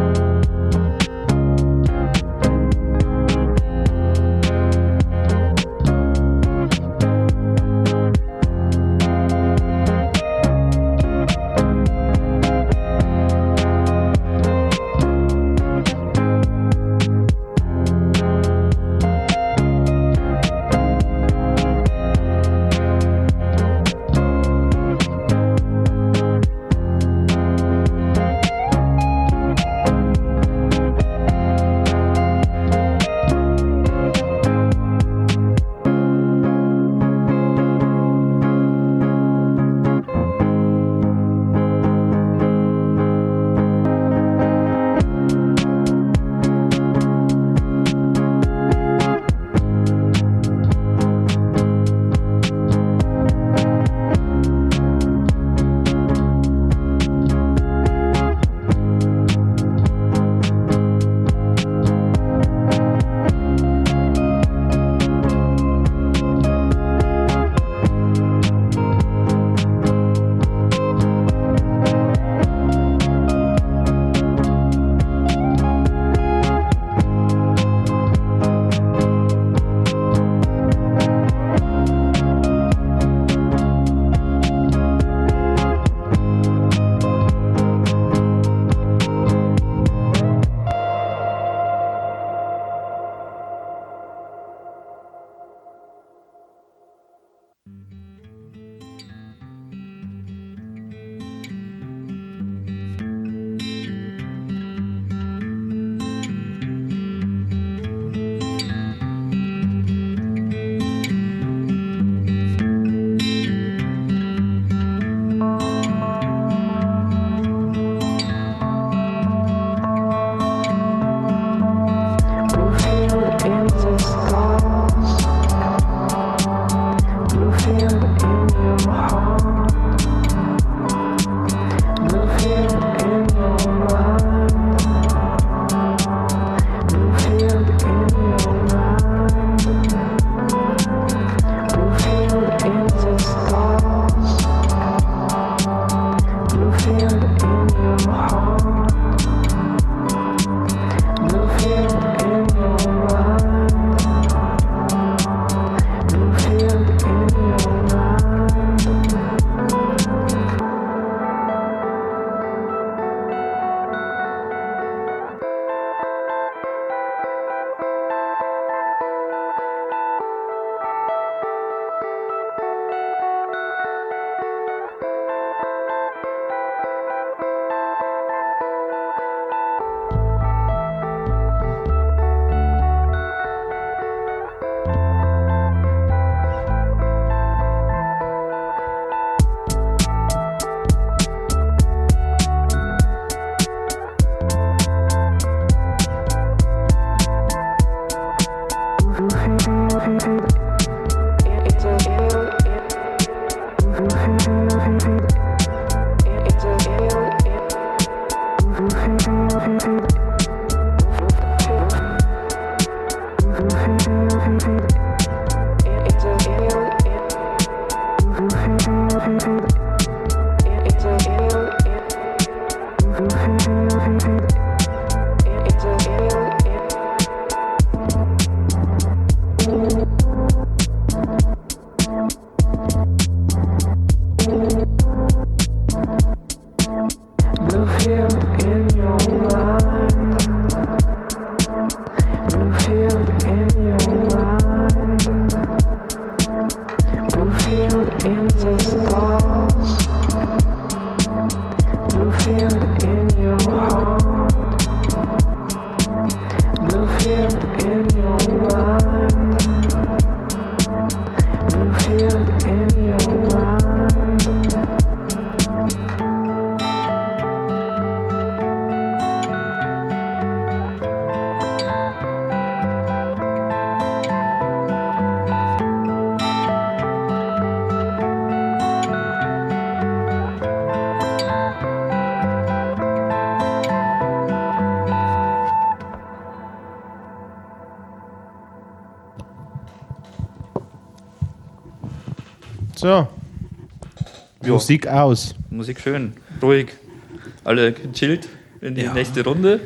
So. Jo. Musik aus. Musik schön, ruhig. Alle gechillt in die Ja. nächste Runde.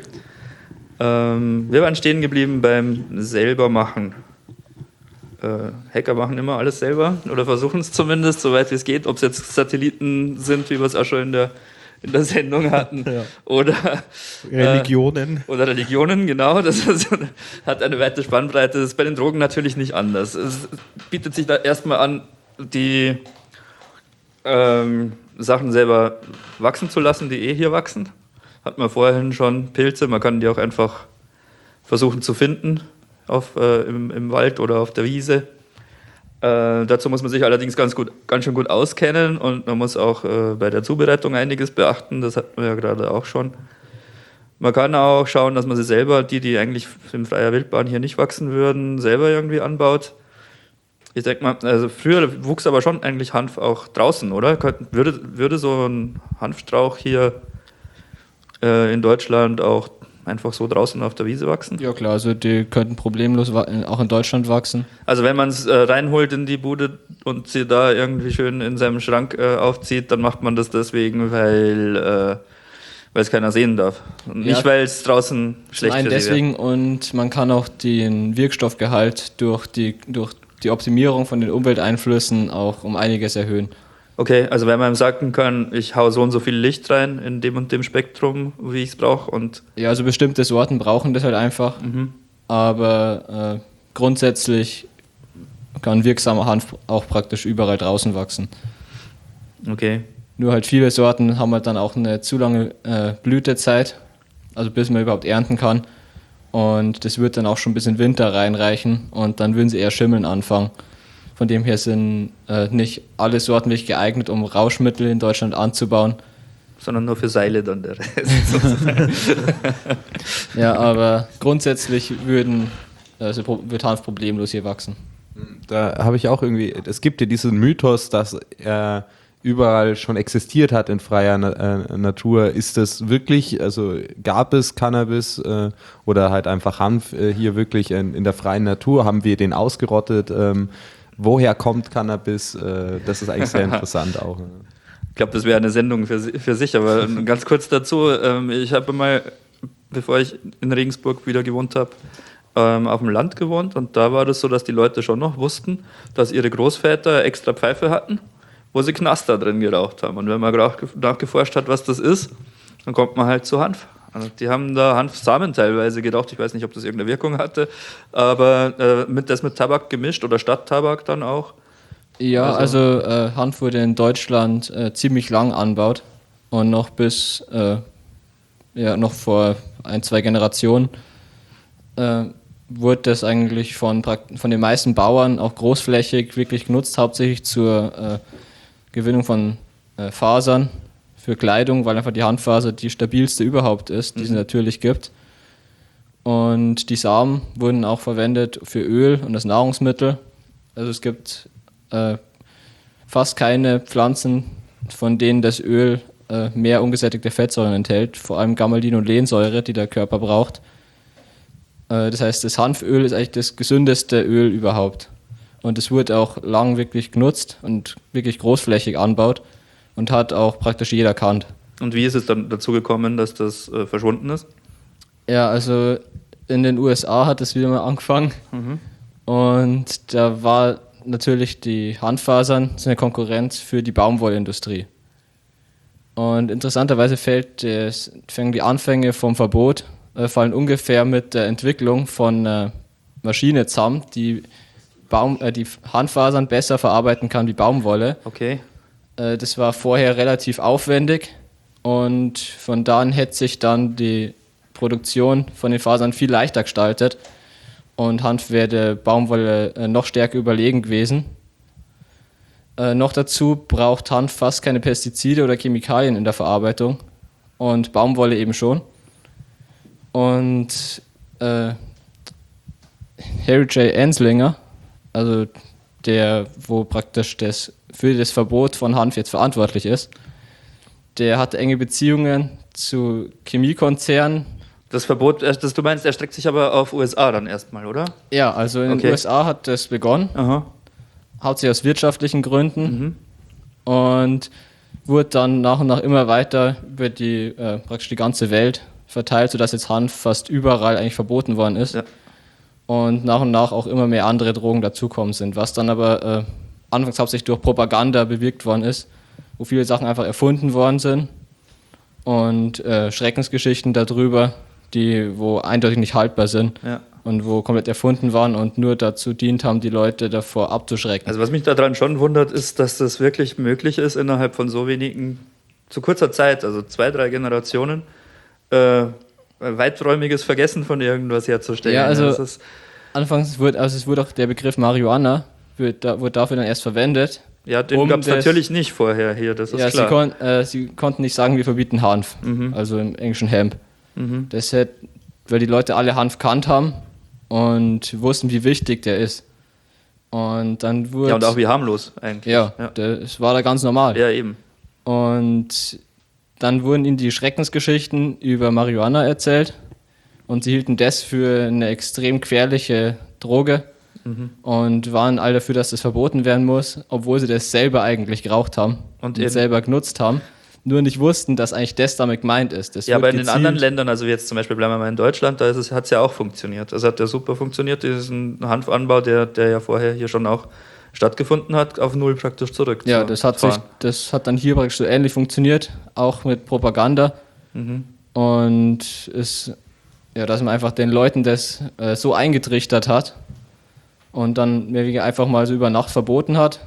Ähm, wir waren stehen geblieben beim selbermachen. Äh, Hacker machen immer alles selber oder versuchen es zumindest, soweit wie es geht. Ob es jetzt Satelliten sind, wie wir es auch schon in der, in der Sendung hatten, Ja. oder Religionen. Äh, oder Religionen, genau. Das ist, hat eine weite Spannbreite. Das ist bei den Drogen natürlich nicht anders. Es bietet sich da erstmal an, die ähm, Sachen selber wachsen zu lassen, die eh hier wachsen. Hat man vorhin schon Pilze, man kann die auch einfach versuchen zu finden auf, äh, im, im Wald oder auf der Wiese. Äh, dazu muss man sich allerdings ganz, gut, ganz schön gut auskennen und man muss auch äh, bei der Zubereitung einiges beachten, das hatten wir ja gerade auch schon. Man kann auch schauen, dass man sie selber, die, die eigentlich in freier Wildbahn hier nicht wachsen würden, selber irgendwie anbaut. Ich denke mal, also früher wuchs aber schon eigentlich Hanf auch draußen, oder? Könnte, würde, würde so ein Hanfstrauch hier äh, in Deutschland auch einfach so draußen auf der Wiese wachsen? Ja klar, also die könnten problemlos wa- auch in Deutschland wachsen. Also wenn man es äh, reinholt in die Bude und sie da irgendwie schön in seinem Schrank äh, aufzieht, dann macht man das deswegen, weil äh, weil es keiner sehen darf. Und Ja. nicht, weil es draußen Zum schlecht einen für sie wäre. deswegen und man kann auch den Wirkstoffgehalt durch die, durch die Optimierung von den Umwelteinflüssen auch um einiges erhöhen. Okay, also wenn man sagen kann, ich hau so und so viel Licht rein in dem und dem Spektrum, wie ich es brauche und Ja, also bestimmte Sorten brauchen das halt einfach, aber äh, grundsätzlich kann wirksamer Hanf auch praktisch überall draußen wachsen. okay. Nur halt viele Sorten haben halt dann auch eine zu lange äh, Blütezeit, also bis man überhaupt ernten kann. Und das wird dann auch schon bis in den Winter reinreichen und dann würden sie eher schimmeln anfangen. Von dem her sind äh, nicht alle Sorten wirklich geeignet, um Rauschmittel in Deutschland anzubauen. Sondern nur für Seile dann der Rest. Ja, aber grundsätzlich würden, also pro- wird Hanf problemlos hier wachsen. Da habe ich auch irgendwie, es gibt ja diesen Mythos, dass er überall schon existiert hat in freier Na äh, Natur. Ist das wirklich, also gab es Cannabis äh, oder halt einfach Hanf äh, hier wirklich in, in der freien Natur? Haben wir den ausgerottet? Ähm, woher kommt Cannabis? Äh, das ist eigentlich sehr interessant auch. Ich glaube, das wäre eine Sendung für, si- für sich, aber ganz kurz dazu. Ähm, ich habe mal, bevor ich in Regensburg wieder gewohnt habe, ähm, auf dem Land gewohnt und da war das so, dass die Leute schon noch wussten, dass ihre Großväter extra Pfeife hatten, wo sie Knaster drin geraucht haben. Und wenn man nachgeforscht hat, was das ist, dann kommt man halt zu Hanf. Also die haben da Hanfsamen teilweise geraucht. Ich weiß nicht, ob das irgendeine Wirkung hatte, aber äh, mit, das mit Tabak gemischt oder statt Tabak dann auch. Ja, also, äh, Hanf wurde in Deutschland äh, ziemlich lang anbaut und noch bis, äh, ja, noch vor ein, zwei Generationen äh, wurde das eigentlich von, prakt- von den meisten Bauern auch großflächig wirklich genutzt, hauptsächlich zur äh, Gewinnung von äh, Fasern für Kleidung, weil einfach die Hanffaser die stabilste überhaupt ist, die es natürlich gibt. Und die Samen wurden auch verwendet für Öl und das Nahrungsmittel. Also es gibt äh, fast keine Pflanzen, von denen das Öl äh, mehr ungesättigte Fettsäuren enthält, vor allem Gamaldin- und Lehnsäure, die der Körper braucht. Äh, das heißt, das Hanföl ist eigentlich das gesündeste Öl überhaupt. Und es wurde auch lang wirklich genutzt und wirklich großflächig anbaut und hat auch praktisch jeder erkannt. Und wie ist es dann dazu gekommen, dass das äh, verschwunden ist? Ja, also in den U S A hat es wieder mal angefangen. Mhm. Und da war natürlich die Hanffasern so eine Konkurrenz für die Baumwollindustrie. Und interessanterweise fällt das, fängen die Anfänge vom Verbot äh, fallen ungefähr mit der Entwicklung von einer Maschine zusammen, die Baum, äh, die Hanffasern besser verarbeiten kann wie Baumwolle. Okay. Äh, das war vorher relativ aufwendig und von da an hätte sich dann die Produktion von den Fasern viel leichter gestaltet und Hanf wäre der Baumwolle äh, noch stärker überlegen gewesen. Äh, noch dazu braucht Hanf fast keine Pestizide oder Chemikalien in der Verarbeitung und Baumwolle eben schon. Und äh, Harry J. Anslinger, also der, wo praktisch das für das Verbot von Hanf jetzt verantwortlich ist, der hatte enge Beziehungen zu Chemiekonzernen. Das Verbot, äh, das, du meinst, erstreckt sich aber auf U S A dann erstmal, oder? Ja, also in Okay. den U S A hat das begonnen, Aha. hauptsächlich aus wirtschaftlichen Gründen Mhm. und wurde dann nach und nach immer weiter über die, äh, praktisch die ganze Welt verteilt, sodass jetzt Hanf fast überall eigentlich verboten worden ist. Ja. Und nach und nach auch immer mehr andere Drogen dazukommen sind, was dann aber äh, anfangs hauptsächlich durch Propaganda bewirkt worden ist, wo viele Sachen einfach erfunden worden sind und äh, Schreckensgeschichten darüber, die wo eindeutig nicht haltbar sind Ja. und wo komplett erfunden waren und nur dazu dient haben, die Leute davor abzuschrecken. Also was mich daran schon wundert, ist, dass das wirklich möglich ist, innerhalb von so wenigen, zu kurzer Zeit, also zwei, drei Generationen, äh, weiträumiges Vergessen von irgendwas herzustellen. Ja, also- Das ist, Anfangs wurde, also es wurde auch der Begriff Marihuana, wird, da, wurde dafür dann erst verwendet. ja, den um gab es das- natürlich nicht vorher hier, das ist Ja, sie, klar. kon äh, sie konnten nicht sagen, wir verbieten Hanf, Mhm. also im englischen Hemp. Mhm. Das hätte, weil die Leute alle Hanf kannt haben und wussten, wie wichtig der ist. Und dann wurde. Ja, und auch wie harmlos eigentlich. Ja, ja. das war da ganz normal. Ja, eben. Und dann wurden ihnen die Schreckensgeschichten über Marihuana erzählt und sie hielten das für eine extrem gefährliche Droge Mhm. und waren alle dafür, dass das verboten werden muss, obwohl sie das selber eigentlich geraucht haben Und und, eben- selber genutzt haben, nur nicht wussten, dass eigentlich das damit gemeint ist. Das Ja, wird aber in den gezielt- anderen Ländern, also jetzt zum Beispiel bleiben wir mal in Deutschland, da hat es ja auch funktioniert. Das hat ja super funktioniert, diesen Hanfanbau, der, der ja vorher hier schon auch stattgefunden hat, auf Null praktisch zurück. Ja, zu das hat, sich, fahren. das hat dann hier praktisch so ähnlich funktioniert, auch mit Propaganda. Mhm. Und es, ja, dass man einfach den Leuten das äh, so eingetrichtert hat und dann mehr oder weniger einfach mal so über Nacht verboten hat.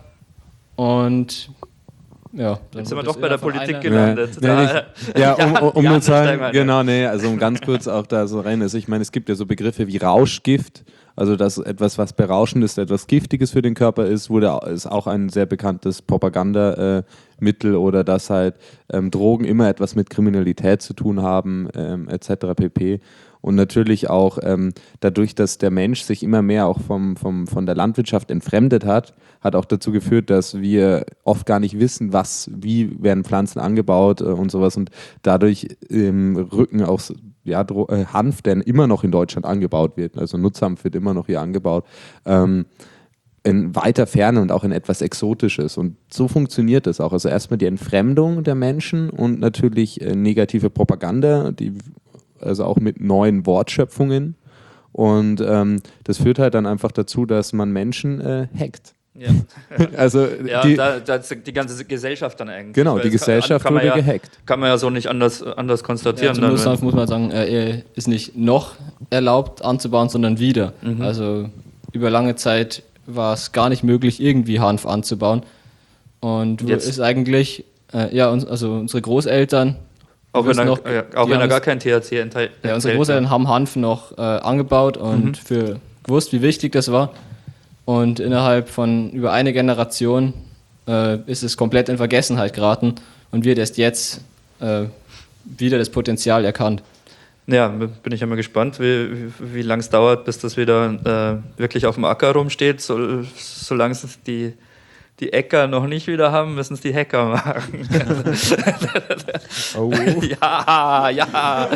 Und ja, dann Jetzt sind wir wurde doch es bei der innerhalb von Politik einer- gelandet. Nee, Da- nicht- ja, um, um, um Ja, nur zu steigen sagen, wir genau, nee, also um ganz kurz auch da so rein ist. Ich meine, es gibt ja so Begriffe wie Rauschgift, also dass etwas, was berauschend ist, etwas Giftiges für den Körper ist, wurde ist auch ein sehr bekanntes Propagandamittel äh, oder dass halt ähm, Drogen immer etwas mit Kriminalität zu tun haben, ähm, et cetera pp. Und natürlich auch ähm, dadurch, dass der Mensch sich immer mehr auch vom, vom, von der Landwirtschaft entfremdet hat, hat auch dazu geführt, dass wir oft gar nicht wissen, was, wie werden Pflanzen angebaut äh, und sowas. Und dadurch ähm, rücken auch so- ja, Dro äh, Hanf, der immer noch in Deutschland angebaut wird, also Nutzhanf wird immer noch hier angebaut, ähm, in weiter Ferne und auch in etwas Exotisches. Und so funktioniert es auch. Also erstmal die Entfremdung der Menschen und natürlich äh, negative Propaganda, die, also auch mit neuen Wortschöpfungen. Und ähm, das führt halt dann einfach dazu, dass man Menschen äh, hackt. Ja, Also ja die, da, da ist die ganze Gesellschaft dann eigentlich. genau, Weil die es kann- Gesellschaft kann man wurde ja, gehackt. Kann man ja so nicht anders, anders Ja, konstatieren. zum dann, Nusshanf wenn, muss man sagen, äh, er ist nicht noch erlaubt anzubauen, sondern wieder. Mhm. Also über lange Zeit war es gar nicht möglich, irgendwie Hanf anzubauen. Und Jetzt- ist eigentlich, äh, ja, uns, also unsere Großeltern, auch wenn wissen er, noch, ja, auch die wenn er haben gar es- kein T H C enthält. ja, unsere Großeltern haben Hanf noch äh, angebaut und Mhm. für gewusst, wie wichtig das war. Und innerhalb von über eine Generation äh, ist es komplett in Vergessenheit geraten und wird erst jetzt äh, wieder das Potenzial erkannt. Ja, bin ich ja mal gespannt, wie, wie, wie lange es dauert, bis das wieder äh, wirklich auf dem Acker rumsteht, so, solange es die, die Äcker noch nicht wieder haben, müssen es die Hacker machen. Oh, Ja, ja.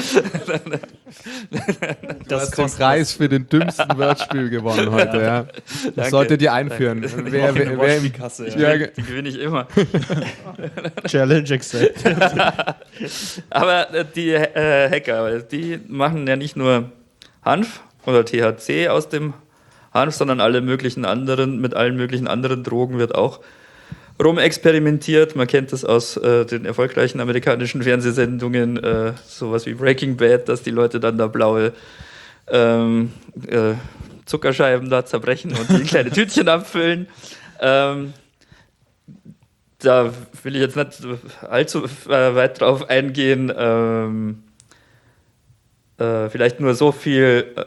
du hast den Preis für den dümmsten Wortspiel gewonnen heute. Ja. Das Danke. solltet ihr einführen. Wer, wer, wer im, Kasse, ja, ge- Die gewinne ich immer. Challenge accepted. Aber äh, die äh, Hacker, die machen ja nicht nur Hanf oder T H C aus dem Hanf, sondern alle möglichen anderen, mit allen möglichen anderen Drogen wird auch rumexperimentiert. Man kennt das aus äh, den erfolgreichen amerikanischen Fernsehsendungen, äh, sowas wie Breaking Bad, dass die Leute dann da blaue ähm, äh, Zuckerscheiben da zerbrechen und die in kleine Tütchen abfüllen. Ähm, da will ich jetzt nicht allzu äh, weit drauf eingehen. Ähm, äh, vielleicht nur so viel. Äh,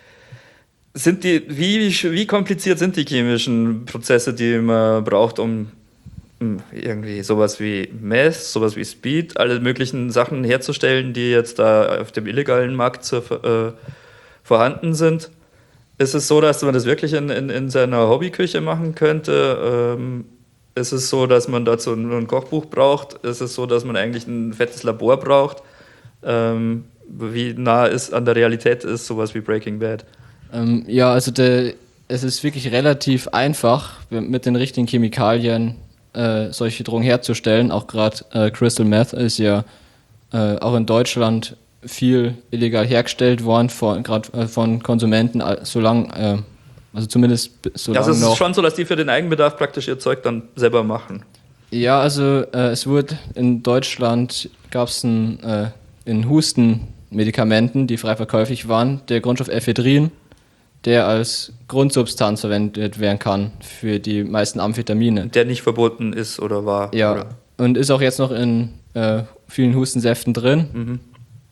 sind die, wie, wie kompliziert sind die chemischen Prozesse, die man braucht, um mh, irgendwie sowas wie Meth, sowas wie Speed, alle möglichen Sachen herzustellen, die jetzt da auf dem illegalen Markt zur, äh, vorhanden sind? Ist es so, dass man das wirklich in, in, in seiner Hobbyküche machen könnte? Ähm, ist es so, dass man dazu nur ein Kochbuch braucht? Ist es so, dass man eigentlich ein fettes Labor braucht? Ähm, wie nah ist an der Realität ist sowas wie Breaking Bad? Ähm, ja, also der, es ist wirklich relativ einfach, mit den richtigen Chemikalien äh, solche Drogen herzustellen. Auch gerade äh, Crystal Meth ist ja äh, auch in Deutschland viel illegal hergestellt worden, gerade äh, von Konsumenten, äh, solange, äh, also zumindest b- solange Also es ist noch. schon so, dass die für den Eigenbedarf praktisch ihr Zeug dann selber machen. Ja, also äh, es wurde in Deutschland, gab es ein, äh, in Hustenmedikamenten, die frei verkäuflich waren, der Grundstoff Ephedrin, der als Grundsubstanz verwendet werden kann für die meisten Amphetamine. Der nicht verboten ist oder war. Ja, Oder? und ist auch jetzt noch in äh, vielen Hustensäften drin, Mhm.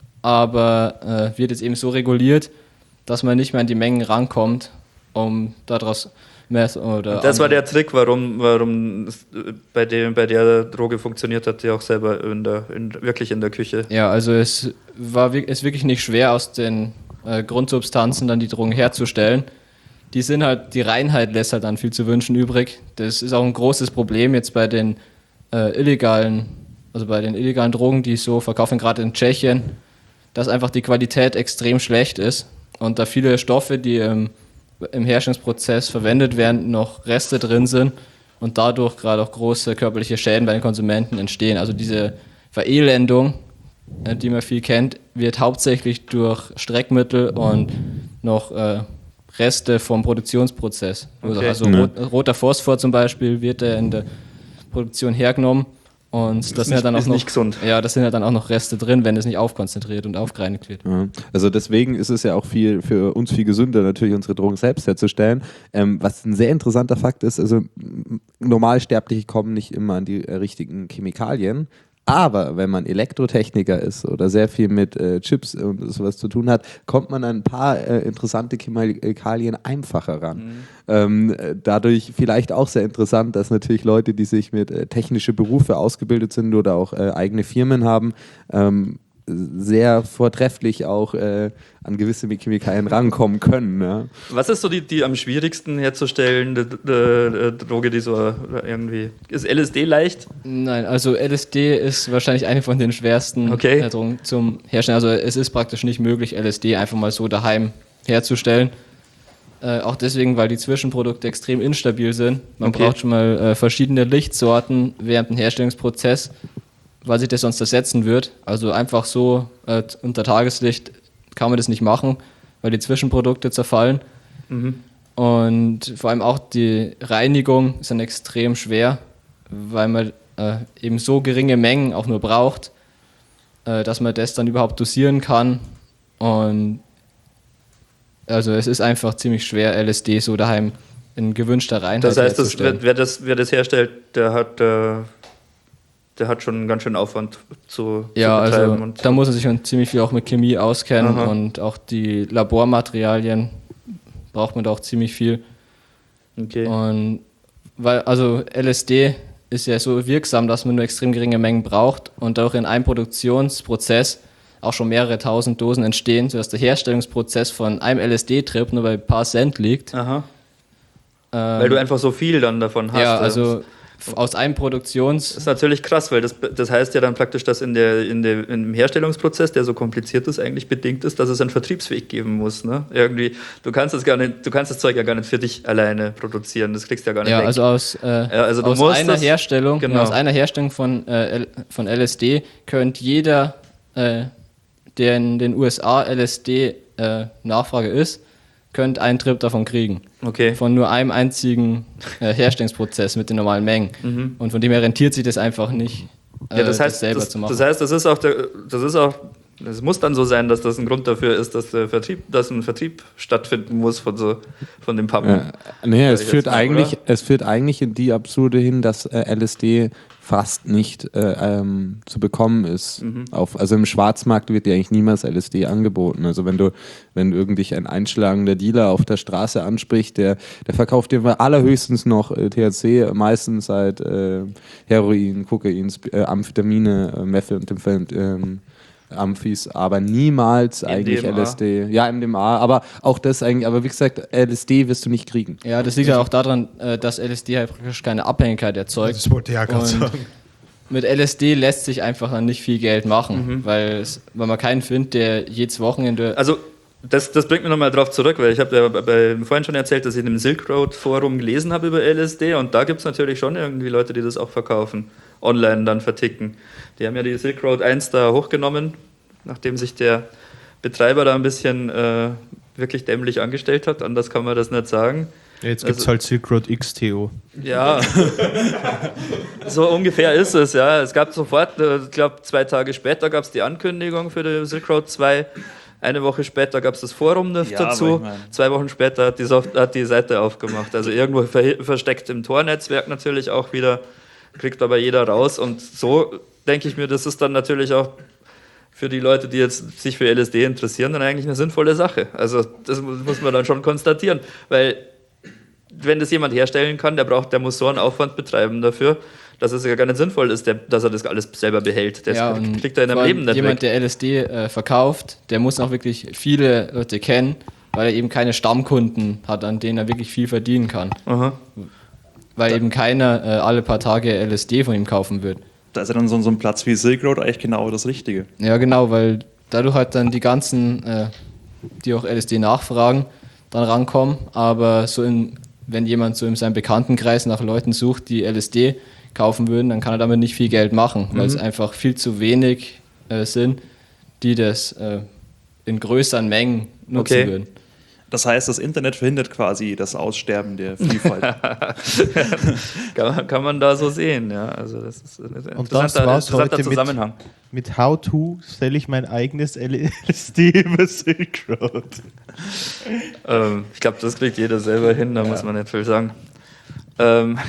aber äh, wird jetzt eben so reguliert, dass man nicht mehr an die Mengen rankommt, um daraus Meth oder... Das war andere- der Trick, warum, warum es äh, bei, dem, bei der Droge funktioniert hat, die auch selber in der, in, wirklich in der Küche. Ja, also es war wir- ist wirklich nicht schwer, aus den äh, Grundsubstanzen dann die Drogen herzustellen. Die sind halt, die Reinheit lässt halt dann viel zu wünschen übrig. Das ist auch ein großes Problem jetzt bei den äh, illegalen, also bei den illegalen Drogen, die so verkaufen, gerade in Tschechien, dass einfach die Qualität extrem schlecht ist und da viele Stoffe, die im, im Herstellungsprozess verwendet werden, noch Reste drin sind und dadurch gerade auch große körperliche Schäden bei den Konsumenten entstehen. Also diese Verelendung, äh, die man viel kennt, wird hauptsächlich durch Streckmittel und noch äh, Reste vom Produktionsprozess. Okay. Also Ja. rot, roter Phosphor zum Beispiel wird äh, in der Produktion hergenommen und das, sind ja nicht- dann auch ist noch, nicht gesund. Ja, das sind ja dann auch noch Reste drin, wenn es nicht aufkonzentriert und aufgereinigt wird. Ja. Also deswegen ist es ja auch viel für uns viel gesünder, natürlich unsere Drogen selbst herzustellen. Ähm, was ein sehr interessanter Fakt ist, also m- Normalsterbliche kommen nicht immer an die äh, richtigen Chemikalien. Aber wenn man Elektrotechniker ist oder sehr viel mit äh, Chips und sowas zu tun hat, kommt man an ein paar äh, interessante Chemikalien einfacher ran. Mhm. Ähm, äh, dadurch vielleicht auch sehr interessant, dass natürlich Leute, die sich mit äh, technische Berufe ausgebildet sind oder auch äh, eigene Firmen haben, ähm, sehr vortrefflich auch äh, an gewisse Chemikalien rankommen können. Ja. Was ist so die, die am schwierigsten herzustellende äh, Droge, die so irgendwie. Ist L S D leicht? Nein, also L S D ist wahrscheinlich eine von den schwersten Okay. äh, Drogen zum Herstellen. Also es ist praktisch nicht möglich, L S D einfach mal so daheim herzustellen. Äh, auch deswegen, weil die Zwischenprodukte extrem instabil sind. Man Okay. braucht schon mal äh, verschiedene Lichtsorten während dem Herstellungsprozess, weil sich das sonst ersetzen wird. Also einfach so äh, unter Tageslicht kann man das nicht machen, weil die Zwischenprodukte zerfallen. Mhm. Und vor allem auch die Reinigung ist dann extrem schwer, weil man äh, eben so geringe Mengen auch nur braucht, äh, dass man das dann überhaupt dosieren kann. Und also es ist einfach ziemlich schwer, L S D so daheim in gewünschter Reinheit Das heißt, das, herzustellen. wer, wer, das, wer das herstellt, der hat, äh, der hat schon einen ganz schönen Aufwand zu, Ja, zu betreiben. also und da muss man sich schon ziemlich viel auch mit Chemie auskennen Aha. und auch die Labormaterialien braucht man da auch ziemlich viel. okay. Und weil, also L S D ist ja so wirksam, dass man nur extrem geringe Mengen braucht und dadurch in einem Produktionsprozess auch schon mehrere tausend Dosen entstehen, sodass der Herstellungsprozess von einem L S D-Trip nur bei ein paar Cent liegt. Aha. Äh, Weil du einfach so viel dann davon hast. Ja, also f- aus einem Produktions... Das ist natürlich krass, weil das, das heißt ja dann praktisch, dass in der, in der, im Herstellungsprozess, der so kompliziert ist, eigentlich bedingt ist, dass es einen Vertriebsweg geben muss. Ne? Irgendwie, du kannst das gar nicht, du kannst das Zeug ja gar nicht für dich alleine produzieren, das kriegst du ja gar nicht Ja, weg. also aus, äh, Ja, also du aus musst einer das- Herstellung, genau. ja, aus einer Herstellung von, äh, L- von L S D könnte jeder, äh, der in den U S A L S D äh, Nachfrage ist, könnte einen Trip davon kriegen. Okay. Von nur einem einzigen äh, Herstellungsprozess mit den normalen Mengen. Und von dem her rentiert sich das einfach nicht, äh, Ja, das heißt, selber das, zu machen. das heißt, das ist auch, der, das ist auch, es muss dann so sein, dass das ein Grund dafür ist, dass der Vertrieb, dass ein Vertrieb stattfinden muss von so, von dem Pappen. Ja. Nee, es ich führt, jetzt mal, eigentlich, oder? es führt eigentlich in die Absurde hin, dass äh, L S D fast nicht äh, ähm, zu bekommen ist. Mhm. Auf, also im Schwarzmarkt wird dir eigentlich niemals L S D angeboten. Also wenn du, wenn irgenddich ein einschlagender Dealer auf der Straße anspricht, der, der verkauft dir mal allerhöchstens noch äh, T H C, meistens halt äh, Heroin, Kokain, Sp- äh, Amphetamine, äh, Methamphetamine, ähm, Amphis, aber niemals eigentlich M D M A. L S D. Ja, M D M A, aber auch das eigentlich, aber wie gesagt, L S D wirst du nicht kriegen. Ja, das liegt ja auch daran, äh, dass L S D halt praktisch keine Abhängigkeit erzeugt. Das wollte ich ja gerade Und sagen. mit L S D lässt sich einfach dann nicht viel Geld machen, Mhm. weil, es, weil man keinen findet, der jedes Wochenende... Also das, das bringt mich nochmal drauf zurück, weil ich habe ja bei, vorhin schon erzählt, dass ich in dem Silk Road Forum gelesen habe über L S D und da gibt es natürlich schon irgendwie Leute, die das auch verkaufen, online dann verticken. Die haben ja die Silk Road eins da hochgenommen, nachdem sich der Betreiber da ein bisschen äh, wirklich dämlich angestellt hat, anders kann man das nicht sagen. Ja, jetzt gibt es Also- halt Silk Road X T O. Ja, so ungefähr ist es, ja. Es gab sofort, äh, ich glaube zwei Tage später gab es die Ankündigung für die Silk Road zwei. Eine Woche später gab es das Forum Ja, aber dazu. ich mein- Zwei Wochen später hat die, Soft hat die Seite aufgemacht. Also irgendwo ver versteckt im Tor-Netzwerk natürlich auch wieder, kriegt aber jeder raus. Und so denke ich mir, das ist dann natürlich auch für die Leute, die jetzt sich für L S D interessieren, dann eigentlich eine sinnvolle Sache. Also das mu- muss man dann schon konstatieren, weil wenn das jemand herstellen kann, der braucht, der muss so einen Aufwand betreiben dafür, dass es ja gar nicht sinnvoll ist, der, dass er das alles selber behält. Das Ja, und kriegt er in vor einem allem Leben nicht jemand, weg. der L S D äh, verkauft, der muss auch wirklich viele Leute kennen, weil er eben keine Stammkunden hat, an denen er wirklich viel verdienen kann. Aha. Weil eben keiner äh, alle paar Tage L S D von ihm kaufen wird. Da ist ja dann so, so ein Platz wie Silk Road eigentlich genau das Richtige. Ja, genau, weil dadurch halt dann die ganzen, äh, die auch L S D nachfragen, dann rankommen. Aber so in, wenn jemand so in seinem Bekanntenkreis nach Leuten sucht, die L S D kaufen würden, dann kann er damit nicht viel Geld machen, weil es einfach viel zu wenig äh, sind, die das äh, in größeren Mengen nutzen Okay. würden. Das heißt, das Internet verhindert quasi das Aussterben der Vielfalt. Kann man, kann man da so sehen, ja. Also das ist ein das interessanter, war's interessanter heute mit- Zusammenhang. Mit How To stelle ich mein eigenes L S D über Silk Road. Ähm, ich glaube, das kriegt jeder selber hin, da muss man nicht viel sagen. Ähm,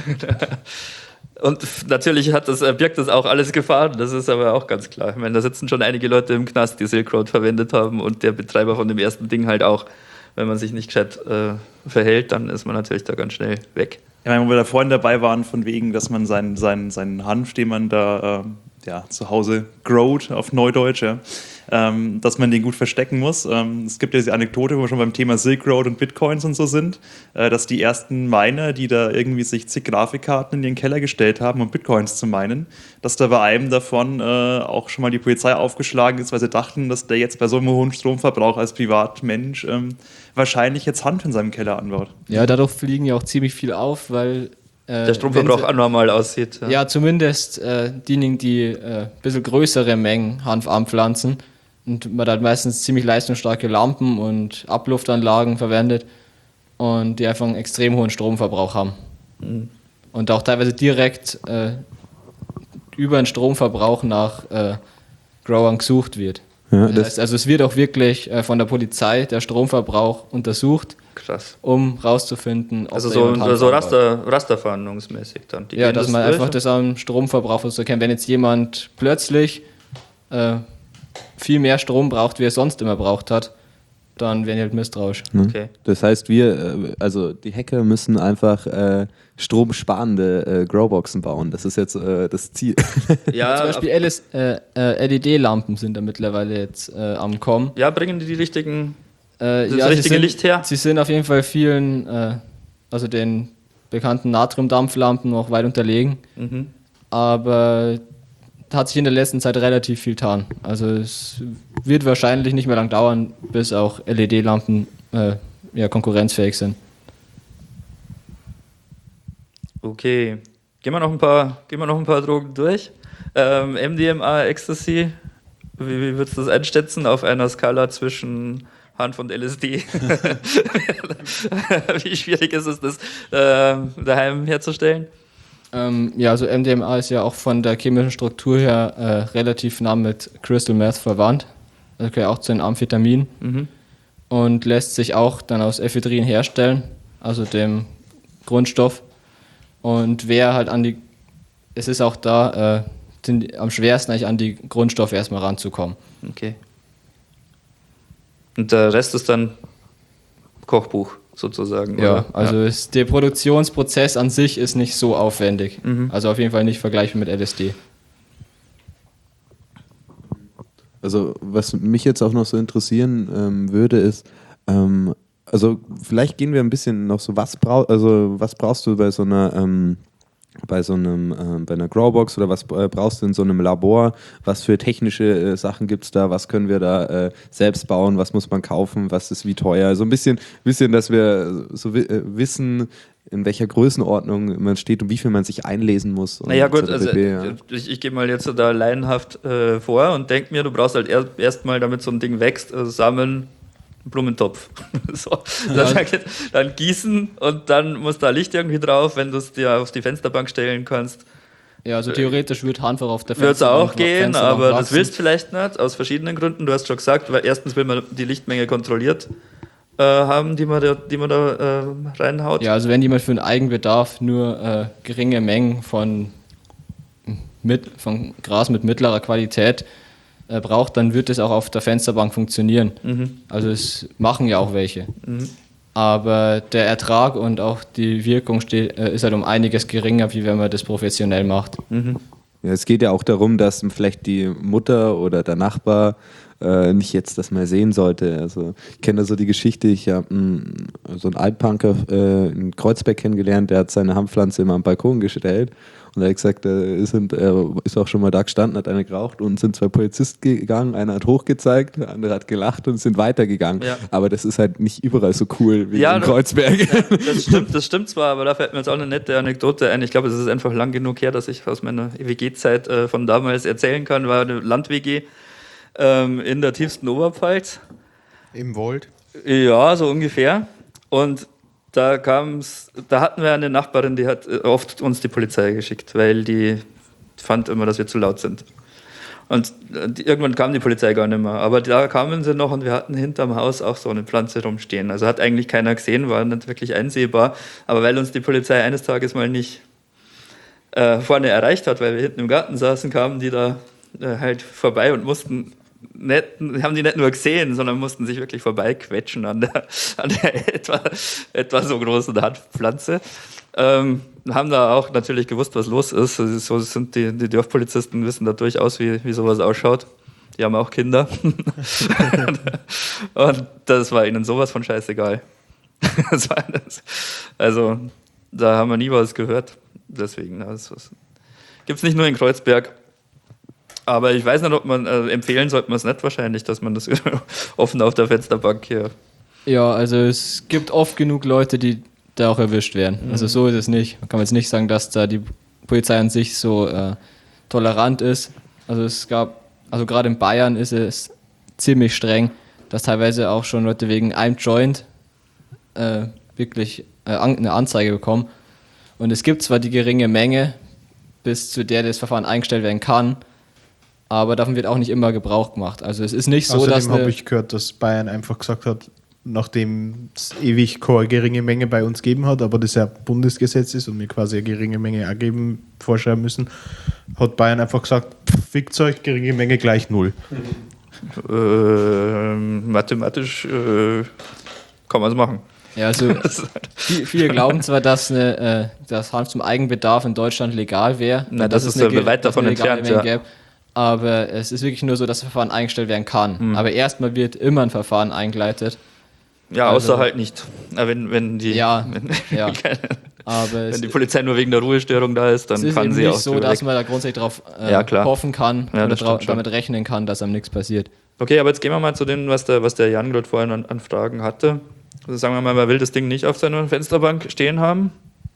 und f- natürlich hat das, äh, birgt das auch alles Gefahren, das ist aber auch ganz klar. Ich meine, da sitzen schon einige Leute im Knast, die Silk Road verwendet haben und der Betreiber von dem ersten Ding halt auch. Wenn man sich nicht gescheit äh, verhält, dann ist man natürlich da ganz schnell weg. Ich meine, wo wir da vorhin dabei waren, von wegen, dass man seinen, seinen, seinen Hanf, den man da ähm, ja, zu Hause growt, auf Neudeutsch, ja, ähm, dass man den gut verstecken muss. Ähm, es gibt ja diese Anekdote, wo wir schon beim Thema Silk Road und Bitcoins und so sind, äh, dass die ersten Miner, die da irgendwie sich zig Grafikkarten in ihren Keller gestellt haben, um Bitcoins zu minen, dass da bei einem davon äh, auch schon mal die Polizei aufgeschlagen ist, weil sie dachten, dass der jetzt bei so einem hohen Stromverbrauch als Privatmensch ähm, wahrscheinlich jetzt Hanf in seinem Keller anbaut. Ja, dadurch fliegen ja auch ziemlich viel auf, weil... Äh, Der Stromverbrauch wenn sie- anormal aussieht. Ja, zumindest äh, diejenigen, die äh, ein bisschen größere Mengen Hanf anpflanzen und man hat meistens ziemlich leistungsstarke Lampen und Abluftanlagen verwendet und die einfach einen extrem hohen Stromverbrauch haben. Und auch teilweise direkt äh, über den Stromverbrauch nach äh, Growern gesucht wird. Ja, das das- heißt, also es wird auch wirklich äh, von der Polizei der Stromverbrauch untersucht, Krass. um rauszufinden, ob Also da so, jemand Hanf so anbaut. Raster, Rasterfahndungsmäßig dann. Die Ja, gehen dass das man durch. einfach das am Stromverbrauch so erkennt. Wenn jetzt jemand plötzlich äh, viel mehr Strom braucht, wie er sonst immer braucht hat, dann werden die halt misstrauisch. Okay. Das heißt, wir, äh, also die Hacker müssen einfach äh, stromsparende äh, Growboxen bauen. Das ist jetzt äh, das Ziel. Ja, Zum Beispiel L S, äh, äh, L E D-Lampen sind da mittlerweile jetzt äh, am Kommen. ja, bringen die die richtigen. Äh, Das ja, sie richtige sind, Licht her? Sie sind auf jeden Fall vielen, äh, also den bekannten Natriumdampflampen noch weit unterlegen. Mhm. Aber da hat sich in der letzten Zeit relativ viel getan. Also es wird wahrscheinlich nicht mehr lang dauern, bis auch L E D-Lampen äh, ja, konkurrenzfähig sind. Okay, gehen wir noch ein paar, gehen wir noch ein paar Drogen durch. Ähm, M D M A, Ecstasy, wie, wie würdest du das einschätzen auf einer Skala zwischen Hanf und L S D? Wie schwierig ist es, das äh, daheim herzustellen? Ähm, ja, also M D M A ist ja auch von der chemischen Struktur her äh, relativ nah mit Crystal Meth verwandt. Das gehört auch zu den Amphetaminen. Mhm. Und lässt sich auch dann aus Ephedrin herstellen, also dem Grundstoff. Und wer halt an die, es ist auch da, äh, sind am schwersten eigentlich an die Grundstoffe erstmal ranzukommen. Okay. Und der Rest ist dann Kochbuch sozusagen, Ja, oder? also ja. Ist, der Produktionsprozess an sich ist nicht so aufwendig. Mhm. Also auf jeden Fall nicht vergleichbar mit L S D. Also was mich jetzt auch noch so interessieren ähm, würde, ist, ähm, also vielleicht gehen wir ein bisschen noch so, was brau also was brauchst du bei so einer ähm, bei so einem ähm, bei einer Growbox oder was äh, brauchst du in so einem Labor? Was für technische äh, Sachen gibt es da? Was können wir da äh, selbst bauen? Was muss man kaufen? Was ist wie teuer? So ein bisschen, bisschen, dass wir so wi äh, wissen, in welcher Größenordnung man steht und wie viel man sich einlesen muss. Naja gut, et cetera also pp, ja. ich, ich gehe mal jetzt da laienhaft äh, vor und denke mir, du brauchst halt erst erstmal, damit so ein Ding wächst, also Samen, Blumentopf. so. dann, dann gießen und dann muss da Licht irgendwie drauf, wenn du es dir auf die Fensterbank stellen kannst. Ja, also theoretisch wird Hanf auch auf der Wird es Fensterbank auch gehen, Fensterbank aber das wachsen. willst du vielleicht nicht, aus verschiedenen Gründen. Du hast schon gesagt, weil erstens will man die Lichtmenge kontrolliert äh, haben, die man da, die man da äh, reinhaut. Ja, also wenn jemand für einen Eigenbedarf nur äh, geringe Mengen von, mit, von Gras mit mittlerer Qualität äh, braucht, dann wird es auch auf der Fensterbank funktionieren. Mhm. Also es machen ja auch welche. Mhm. Aber der Ertrag und auch die Wirkung steht, äh, ist halt um einiges geringer, wie wenn man das professionell macht. Mhm. Ja, es geht ja auch darum, dass vielleicht die Mutter oder der Nachbar äh, nicht jetzt das mal sehen sollte. Also ich kenne da so die Geschichte, ich habe so einen Altpunker äh, in Kreuzberg kennengelernt, der hat seine Hanfpflanze immer am Balkon gestellt und er hat gesagt, er sind, er ist auch schon mal da gestanden, hat eine geraucht und sind zwei Polizisten gegangen, einer hat hochgezeigt, der andere hat gelacht und sind weitergegangen. Ja. Aber das ist halt nicht überall so cool wie Ja, in da- Kreuzberg. Ja, das stimmt, das stimmt zwar, aber da fällt mir jetzt auch eine nette Anekdote ein. Ich glaube, es ist einfach lang genug her, dass ich aus meiner W G-Zeit äh, von damals erzählen kann. War eine Land-W G ähm, in der tiefsten Oberpfalz. Im Wald. Ja, so ungefähr. Und da kam's, da hatten wir eine Nachbarin, die hat äh, oft uns die Polizei geschickt, weil die fand immer, dass wir zu laut sind. Und äh, die, irgendwann kam die Polizei gar nicht mehr. Aber da kamen sie noch und wir hatten hinterm Haus auch so eine Pflanze rumstehen. Also hat eigentlich keiner gesehen, war nicht wirklich einsehbar. Aber weil uns die Polizei eines Tages mal nicht äh, vorne erreicht hat, weil wir hinten im Garten saßen, kamen die da äh, halt vorbei und mussten nicht, haben die nicht nur gesehen, sondern mussten sich wirklich vorbeiquetschen an der, an der etwa, etwa so großen Handpflanze. Ähm, haben da auch natürlich gewusst, was los ist. Also so sind die, die Dorfpolizisten wissen da durchaus, wie, wie sowas ausschaut. Die haben auch Kinder. Und das war ihnen sowas von scheißegal. Das war das. Also, da haben wir nie was gehört. Deswegen, das gibt es nicht nur in Kreuzberg. Aber ich weiß nicht, ob man, äh, empfehlen sollte man es nicht wahrscheinlich, dass man das offen auf der Fensterbank hier. Ja, also es gibt oft genug Leute, die da auch erwischt werden. Mhm. Also so ist es nicht. Man kann jetzt nicht sagen, dass da die Polizei an sich so äh, tolerant ist. Also es gab, also gerade in Bayern ist es ziemlich streng, dass teilweise auch schon Leute wegen einem Joint äh, wirklich äh, an, eine Anzeige bekommen. Und es gibt zwar die geringe Menge, bis zu der das Verfahren eingestellt werden kann, aber davon wird auch nicht immer Gebrauch gemacht. Also es ist nicht so, dass Außerdem habe eine, ich gehört, dass Bayern einfach gesagt hat, nachdem es ewig keine geringe Menge bei uns gegeben hat, aber das ja Bundesgesetz ist und wir quasi eine geringe Menge auch geben, vorschreiben müssen, hat Bayern einfach gesagt, pff, fickt euch, geringe Menge gleich null. Äh, mathematisch äh, kann man es machen. ja, also viel- viele glauben zwar, dass eine, äh, das Hanf zum Eigenbedarf in Deutschland legal wäre. Na, dass das es ist eine ja ge- weit dass davon eine legale entfernt, Menge ja. gäbe. Aber es ist wirklich nur so, dass das Verfahren eingestellt werden kann. Hm. Aber erstmal wird immer ein Verfahren eingeleitet. Ja, außer Also- halt nicht. Na, wenn, wenn die. Ja, wenn, ja. keine- Aber es, Wenn die Polizei nur wegen der Ruhestörung da ist, dann es ist kann eben sie nicht auch so, drüber dass weg. man da grundsätzlich darauf äh, Ja, klar. hoffen kann Ja, oder das drau- stimmt schon. damit rechnen kann, dass einem nichts passiert. Okay, aber jetzt gehen wir mal zu dem, was der, was der Jan gerade vorhin an, an Fragen hatte. Also sagen wir mal, man will das Ding nicht auf seiner Fensterbank stehen haben.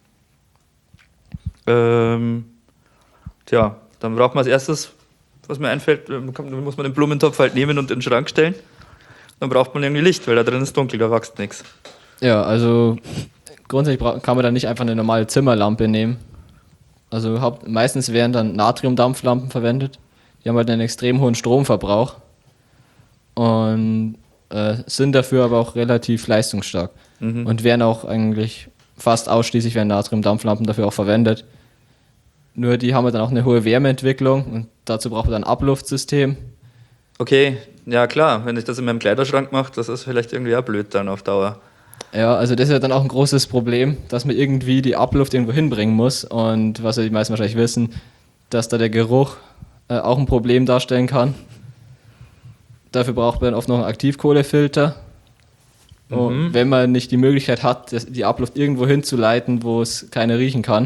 Ähm, tja, dann braucht man als erstes, was mir einfällt, ähm, kommt- muss man den Blumentopf halt nehmen und in den Schrank stellen. Dann braucht man irgendwie Licht, weil da drin ist dunkel, da wächst nichts. Ja, also grundsätzlich bra- kann man da nicht einfach eine normale Zimmerlampe nehmen. Also haupt, meistens werden dann Natriumdampflampen verwendet. Die haben halt einen extrem hohen Stromverbrauch und äh, sind dafür aber auch relativ leistungsstark. Mhm. Und werden auch eigentlich fast ausschließlich werden Natriumdampflampen dafür auch verwendet. Nur die haben halt dann auch eine hohe Wärmeentwicklung und dazu braucht man dann ein Abluftsystem. Okay, ja klar, wenn ich das in meinem Kleiderschrank mache, das ist vielleicht irgendwie auch blöd dann auf Dauer. Ja, also das ist ja dann auch ein großes Problem, dass man irgendwie die Abluft irgendwo hinbringen muss. Und was ja die meisten wahrscheinlich wissen, dass da der Geruch äh, auch ein Problem darstellen kann. Dafür braucht man oft noch einen Aktivkohlefilter. Und wenn man nicht die Möglichkeit hat, das, die Abluft irgendwo hinzuleiten, wo es keiner riechen kann.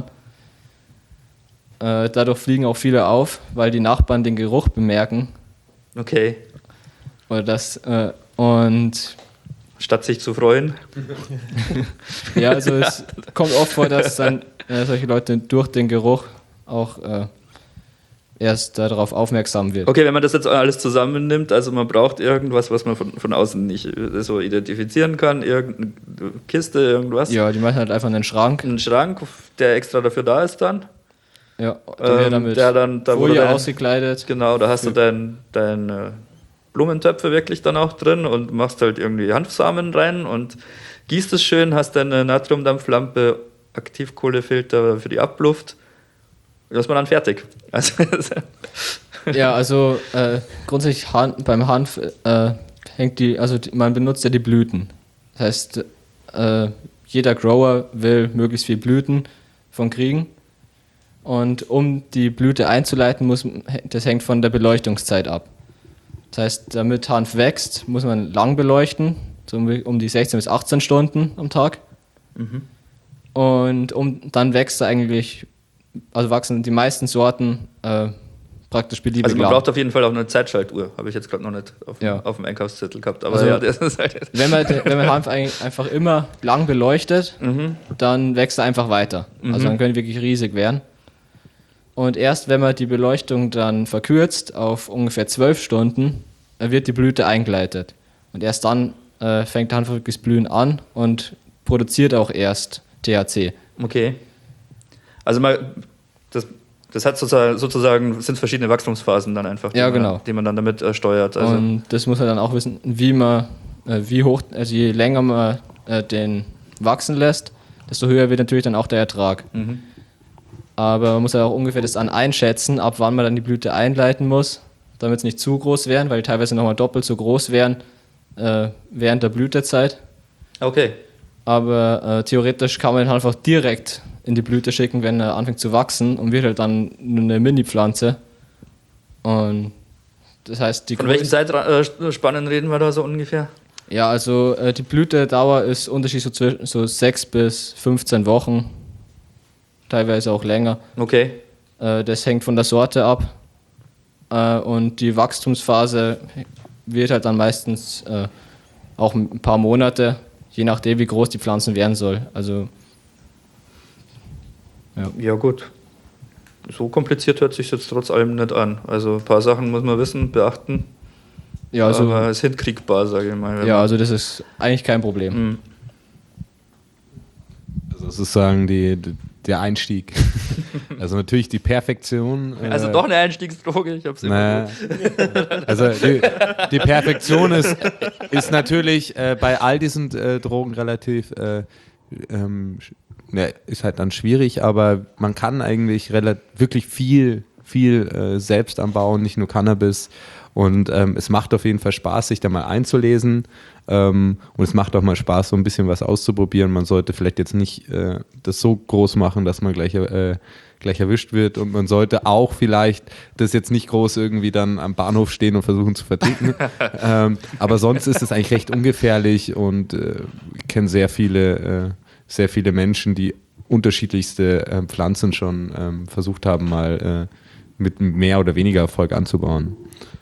Äh, dadurch fliegen auch viele auf, weil die Nachbarn den Geruch bemerken. Okay, Oder das, äh, und statt sich zu freuen. ja, also es kommt oft vor, dass dann äh, solche Leute durch den Geruch auch äh, erst darauf aufmerksam wird. Okay, wenn man das jetzt alles zusammennimmt, also man braucht irgendwas, was man von, von außen nicht äh, so identifizieren kann, irgendeine Kiste, irgendwas. Ja, die machen halt einfach einen Schrank. Ein Schrank, der extra dafür da ist dann. Ja, die Ähm, wird dann mit der dann, da wo Folie du dein- ausgekleidet. Genau, da hast du dein, dein äh, Blumentöpfe wirklich dann auch drin und machst halt irgendwie Hanfsamen rein und gießt es schön, hast deine Natriumdampflampe, Aktivkohlefilter für die Abluft. Da ist man dann fertig. Also, Ja, also äh, grundsätzlich Han beim Hanf äh, hängt die, also die, man benutzt ja die Blüten. Das heißt, äh, jeder Grower will möglichst viel Blüten von kriegen. Und um die Blüte einzuleiten, muss das hängt von der Beleuchtungszeit ab. Das heißt, damit Hanf wächst, muss man lang beleuchten, so um um die sechzehn bis achtzehn Stunden am Tag. Und um, dann wächst er eigentlich, also wachsen die meisten Sorten äh, praktisch beliebig also man lang. braucht auf jeden Fall auch eine Zeitschaltuhr. Habe ich jetzt gerade noch nicht auf, Ja. auf dem Einkaufszettel gehabt. Aber Also, ja, das ist halt Wenn man, wenn man Hanf eigentlich einfach immer lang beleuchtet, Mhm. dann wächst er einfach weiter. Also dann können die wirklich riesig werden. Und erst wenn man die Beleuchtung dann verkürzt auf ungefähr zwölf Stunden, äh, wird die Blüte eingeleitet. Und erst dann äh, fängt der Hanf wirklich das Blühen an und produziert auch erst T H C. Okay. Also mal, das, das hat sozusagen, sozusagen sind verschiedene Wachstumsphasen dann einfach, die, Ja, man, genau. die man dann damit äh, steuert. Also, Und das muss man dann auch wissen, wie man, äh, wie hoch, also je länger man äh, den wachsen lässt, desto höher wird natürlich dann auch der Ertrag. Mhm. Aber man muss ja auch ungefähr das dann einschätzen, ab wann man dann die Blüte einleiten muss, damit es nicht zu groß werden, weil die teilweise nochmal doppelt so groß wären äh, während der Blütezeit. okay. Aber äh, theoretisch kann man den Hanf auch direkt in die Blüte schicken, wenn er anfängt zu wachsen und wird halt dann eine Mini-Pflanze. Und das heißt, die Von welchen Größe- Zeitspannen reden wir da so ungefähr? Ja, also äh, die Blütedauer ist unterschiedlich so, zwischen, so sechs bis fünfzehn Wochen, teilweise auch länger. Okay. Äh, das hängt von der Sorte ab. Äh, und die Wachstumsphase wird halt dann meistens äh, auch ein paar Monate, je nachdem, wie groß die Pflanzen werden soll. Also Ja, gut. So kompliziert hört sich jetzt trotz allem nicht an. Also ein paar Sachen muss man wissen, beachten. ja, also, aber es ist hinkriegbar, sage ich mal. wenn ja, man- also das ist eigentlich kein Problem. Mhm. Also sozusagen die, die, der Einstieg. Also natürlich die Perfektion. äh, Also doch eine Einstiegsdroge, ich hab's immer Naja, also die, die Perfektion ist, ist natürlich äh, bei all diesen äh, Drogen relativ, äh, ähm, sch- ne, ist halt dann schwierig, aber man kann eigentlich relativ, wirklich viel, viel äh, selbst anbauen, nicht nur Cannabis. Und ähm, es macht auf jeden Fall Spaß, sich da mal einzulesen. Ähm, und es macht auch mal Spaß, so ein bisschen was auszuprobieren. Man sollte vielleicht jetzt nicht äh, das so groß machen, dass man gleich, äh, gleich erwischt wird. Und man sollte auch vielleicht das jetzt nicht groß irgendwie dann am Bahnhof stehen und versuchen zu vertrinken. ähm, aber sonst ist es eigentlich recht ungefährlich und äh, ich kenne sehr viele, äh, sehr viele Menschen, die unterschiedlichste äh, Pflanzen schon ähm, versucht haben, mal äh, mit mehr oder weniger Erfolg anzubauen.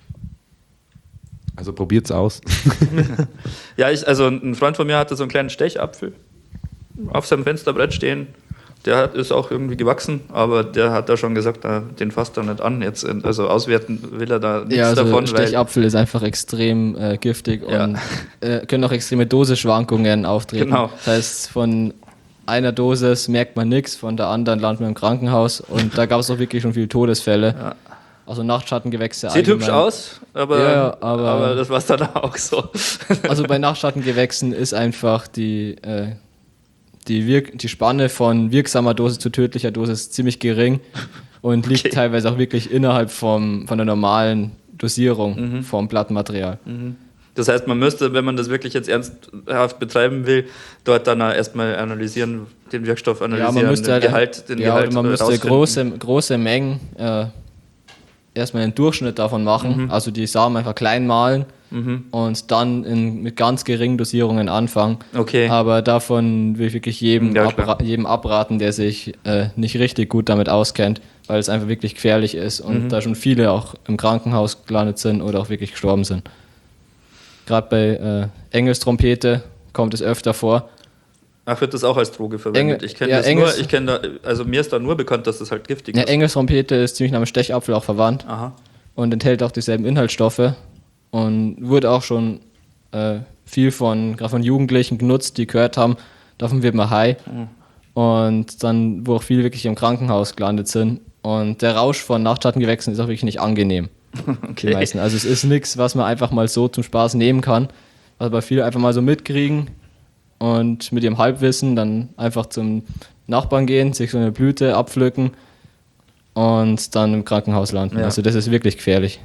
Also probiert's aus. Ja, ich, also ein Freund von mir hatte so einen kleinen Stechapfel auf seinem Fensterbrett stehen. Der hat, ist auch irgendwie gewachsen, aber der hat da schon gesagt, na, den fasst er nicht an. Jetzt, also auswerten will er da nichts Ja, also davon. weil Stechapfel ist einfach extrem äh, giftig Ja. und äh, können auch extreme Dosisschwankungen auftreten. Genau. Das heißt, von einer Dosis merkt man nichts, von der anderen landet man im Krankenhaus und da gab es auch wirklich schon viele Todesfälle. Ja. Also Nachtschattengewächse. Sieht hübsch allgemein. aus, aber, Ja, ja, aber- aber das war dann auch so. Also bei Nachtschattengewächsen ist einfach die, äh, die, Wirk die Spanne von wirksamer Dosis zu tödlicher Dosis ziemlich gering und liegt Okay. teilweise auch wirklich innerhalb vom, von der normalen Dosierung Mhm. vom Plattenmaterial. Das heißt, man müsste, wenn man das wirklich jetzt ernsthaft betreiben will, dort dann auch erstmal analysieren, den Wirkstoff analysieren, Ja, man müsste den halt, Gehalt, den ja, Gehalt oder man äh, müsste rausfinden. große, große Mengen äh, erstmal einen Durchschnitt davon machen, Mhm. also die Samen einfach klein mahlen und dann in, mit ganz geringen Dosierungen anfangen. Okay. Aber davon will ich wirklich jedem, Ja, klar. abra jedem abraten, der sich äh, nicht richtig gut damit auskennt, weil es einfach wirklich gefährlich ist und Mhm. da schon viele auch im Krankenhaus gelandet sind oder auch wirklich gestorben sind. Gerade bei äh, Engelstrompete kommt es öfter vor. Ach, wird das auch als Droge verwendet? Engel- ich kenne ja, das Engels- nur, ich kenne da, also mir ist da nur bekannt, dass das halt giftig Ja, ist. Engelstrompete ist ziemlich nach dem Stechapfel auch verwandt. Aha. Und enthält auch dieselben Inhaltsstoffe und wurde auch schon äh, viel von, gerade von Jugendlichen genutzt, die gehört haben, davon wird man high. Und dann, wo auch viele wirklich im Krankenhaus gelandet sind. Und der Rausch von Nachtschattengewächsen ist auch wirklich nicht angenehm. Die meisten. Also es ist nichts, was man einfach mal so zum Spaß nehmen kann, was aber viele einfach mal so mitkriegen und mit ihrem Halbwissen dann einfach zum Nachbarn gehen, sich so eine Blüte abpflücken und dann im Krankenhaus landen. Ja. Also das ist wirklich gefährlich.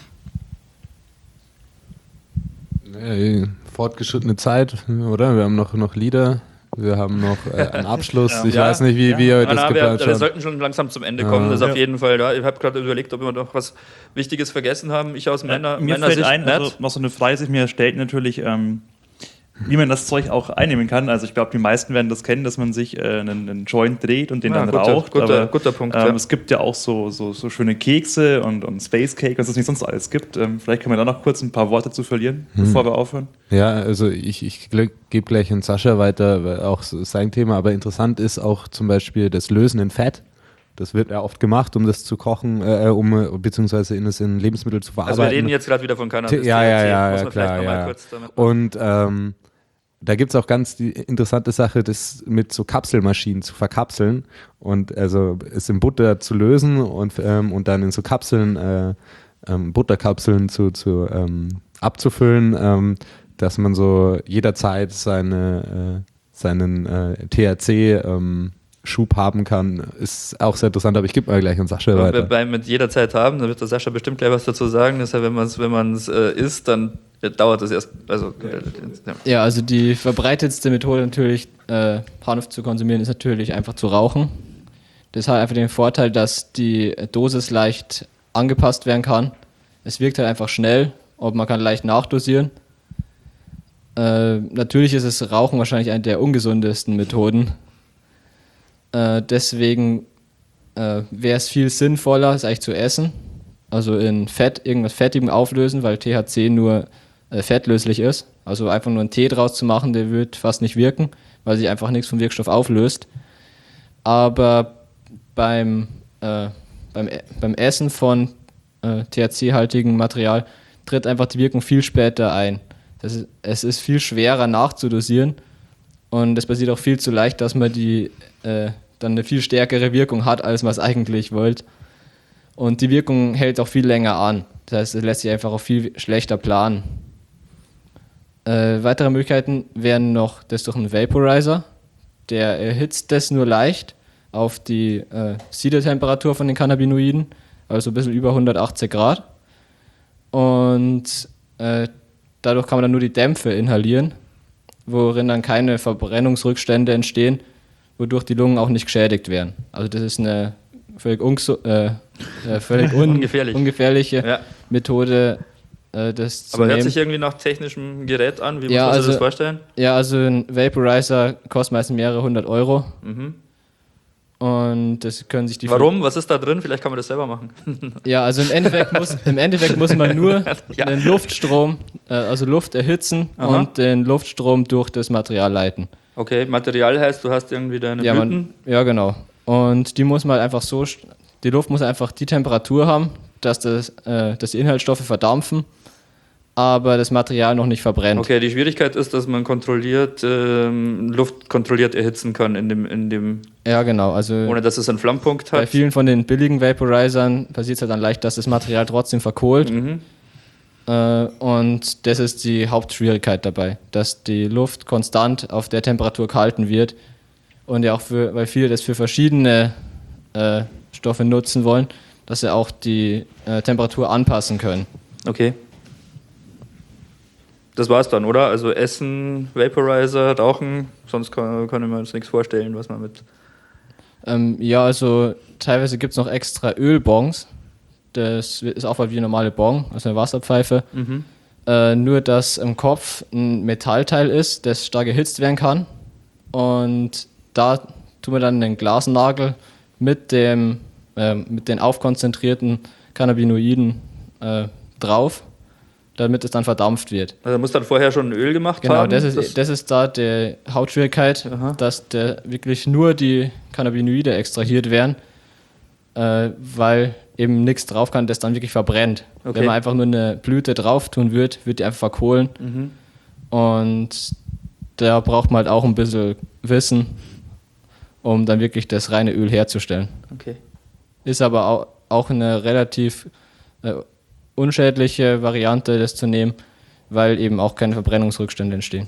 Äh, fortgeschrittene Zeit, oder? Wir haben noch, noch Lieder, wir haben noch äh, einen Abschluss. Ich Ja. weiß nicht, wie, Ja. wie ihr Ah, das na, wir, geplant wir habt. sollten schon langsam zum Ende kommen, das ist auf jeden Fall da. Ich habe gerade überlegt, ob wir noch was Wichtiges vergessen haben. Ich aus meiner, Mir meiner fällt Sicht ein, nicht. also noch so eine Frage, die sich mir stellt natürlich, ähm, wie man das Zeug auch einnehmen kann. Also ich glaube, die meisten werden das kennen, dass man sich äh, einen, einen Joint dreht und den Ja, dann guter- raucht. guter- aber, guter Punkt, Ähm, ja. Es gibt ja auch so, so, so schöne Kekse und, und Space Cake, was es nicht sonst alles gibt. Ähm, vielleicht können wir da noch kurz ein paar Worte zu verlieren, bevor wir aufhören. Ja, also ich, ich gebe gleich an Sascha weiter, weil auch so sein Thema, aber interessant ist auch zum Beispiel das Lösen in Fett. Das wird ja oft gemacht, um das zu kochen, äh, um äh, beziehungsweise in es in Lebensmittel zu verarbeiten. Also wir reden jetzt gerade wieder von Cannabis. Ja, ja, T H C, ja, muss ja, man klar, vielleicht noch mal ja. kurz damit Und ähm, da gibt es auch ganz die interessante Sache, das mit so Kapselmaschinen zu verkapseln und also es in Butter zu lösen und, ähm, und dann in so Kapseln, äh, ähm, Butterkapseln zu, zu ähm, abzufüllen, ähm, dass man so jederzeit seine, äh, seinen äh, T H C ähm, Schub haben kann, ist auch sehr interessant, aber ich gebe mal gleich an Sascha Wenn wir weiter. bei mit jeder Zeit haben, dann wird der Sascha bestimmt gleich was dazu sagen. Das ist ja, wenn man es wenn man's, äh, isst, dann dauert das erst. Also, ja. Ja, also die verbreitetste Methode natürlich, äh, Hanf zu konsumieren, ist natürlich einfach zu rauchen. Das hat einfach den Vorteil, dass die Dosis leicht angepasst werden kann. Es wirkt halt einfach schnell und man kann leicht nachdosieren. Äh, natürlich ist es Rauchen wahrscheinlich eine der ungesundesten Methoden. Äh, deswegen äh, wäre es viel sinnvoller, es eigentlich zu essen. Also in Fett, irgendwas Fettigem auflösen, weil T H C nur äh, fettlöslich ist. Also einfach nur einen Tee draus zu machen, der wird fast nicht wirken, weil sich einfach nichts vom Wirkstoff auflöst. Aber beim, äh, beim, E- beim Essen von äh, T H C-haltigem Material tritt einfach die Wirkung viel später ein. Das ist, es ist viel schwerer nachzudosieren und es passiert auch viel zu leicht, dass man die äh, dann eine viel stärkere Wirkung hat, als man es eigentlich wollte. Und die Wirkung hält auch viel länger an. Das heißt, es lässt sich einfach auch viel schlechter planen. Äh, weitere Möglichkeiten wären noch das durch einen Vaporizer. Der erhitzt das nur leicht auf die äh, Siedetemperatur von den Cannabinoiden, also ein bisschen über hundertachtzig Grad. Und äh, dadurch kann man dann nur die Dämpfe inhalieren, worin dann keine Verbrennungsrückstände entstehen, wodurch die Lungen auch nicht geschädigt werden. Also das ist eine völlig, ungesu- äh, äh, völlig un Ungefährlich. ungefährliche Ja. Methode, äh, das zu Aber hört nehmen. sich irgendwie nach technischem Gerät an. Wie muss Ja, man sich also- das vorstellen? Ja, also ein Vaporizer kostet meistens mehrere hundert Euro. Mhm. Und das können sich die Warum? Was ist da drin? Vielleicht kann man das selber machen. Ja, also im Endeffekt muss, im Endeffekt muss man nur Ja. den Luftstrom, äh, also Luft erhitzen Aha. und den Luftstrom durch das Material leiten. Okay, Material heißt, du hast irgendwie deine Ja, Blüten. man, ja, genau. Und die muss man halt einfach so, st- die Luft muss einfach die Temperatur haben, dass, das, äh, dass die Inhaltsstoffe verdampfen, aber das Material noch nicht verbrennt. Okay, die Schwierigkeit ist, dass man kontrolliert, ähm, Luft kontrolliert erhitzen kann, in dem, in dem, Ja, genau. Also ohne dass es einen Flammpunkt bei hat. vielen von den billigen Vaporizern passiert es halt dann leicht, dass das Material trotzdem verkohlt. Mhm. Äh, und das ist die Hauptschwierigkeit dabei, dass die Luft konstant auf der Temperatur gehalten wird. Und ja auch für, weil viele das für verschiedene äh, Stoffe nutzen wollen, dass sie auch die äh, Temperatur anpassen können. Okay. Das war's dann, oder? Also Essen, Vaporizer, Rauchen, sonst kann, kann ich mir jetzt nichts vorstellen, was man mit... Ähm, ja, also teilweise gibt es noch extra Ölbongs. Das ist auch wie eine normale Bong, also eine Wasserpfeife. Mhm. Äh, nur, dass im Kopf ein Metallteil ist, das stark erhitzt werden kann. Und da tun wir dann den Glasnagel mit, dem, äh, mit den aufkonzentrierten Cannabinoiden äh, drauf, damit es dann verdampft wird. Also muss dann vorher schon ein Öl gemacht Genau, haben? das ist, das ist da die Hauptschwierigkeit, Aha. dass der wirklich nur die Cannabinoide extrahiert werden, äh, weil eben nichts drauf kann, das dann wirklich verbrennt. Okay. Wenn man einfach nur eine Blüte drauf tun würde, wird die einfach verkohlen. Mhm. Und da braucht man halt auch ein bisschen Wissen, um dann wirklich das reine Öl herzustellen. Okay. Ist aber auch, auch eine relativ äh, unschädliche Variante, das zu nehmen, weil eben auch keine Verbrennungsrückstände entstehen.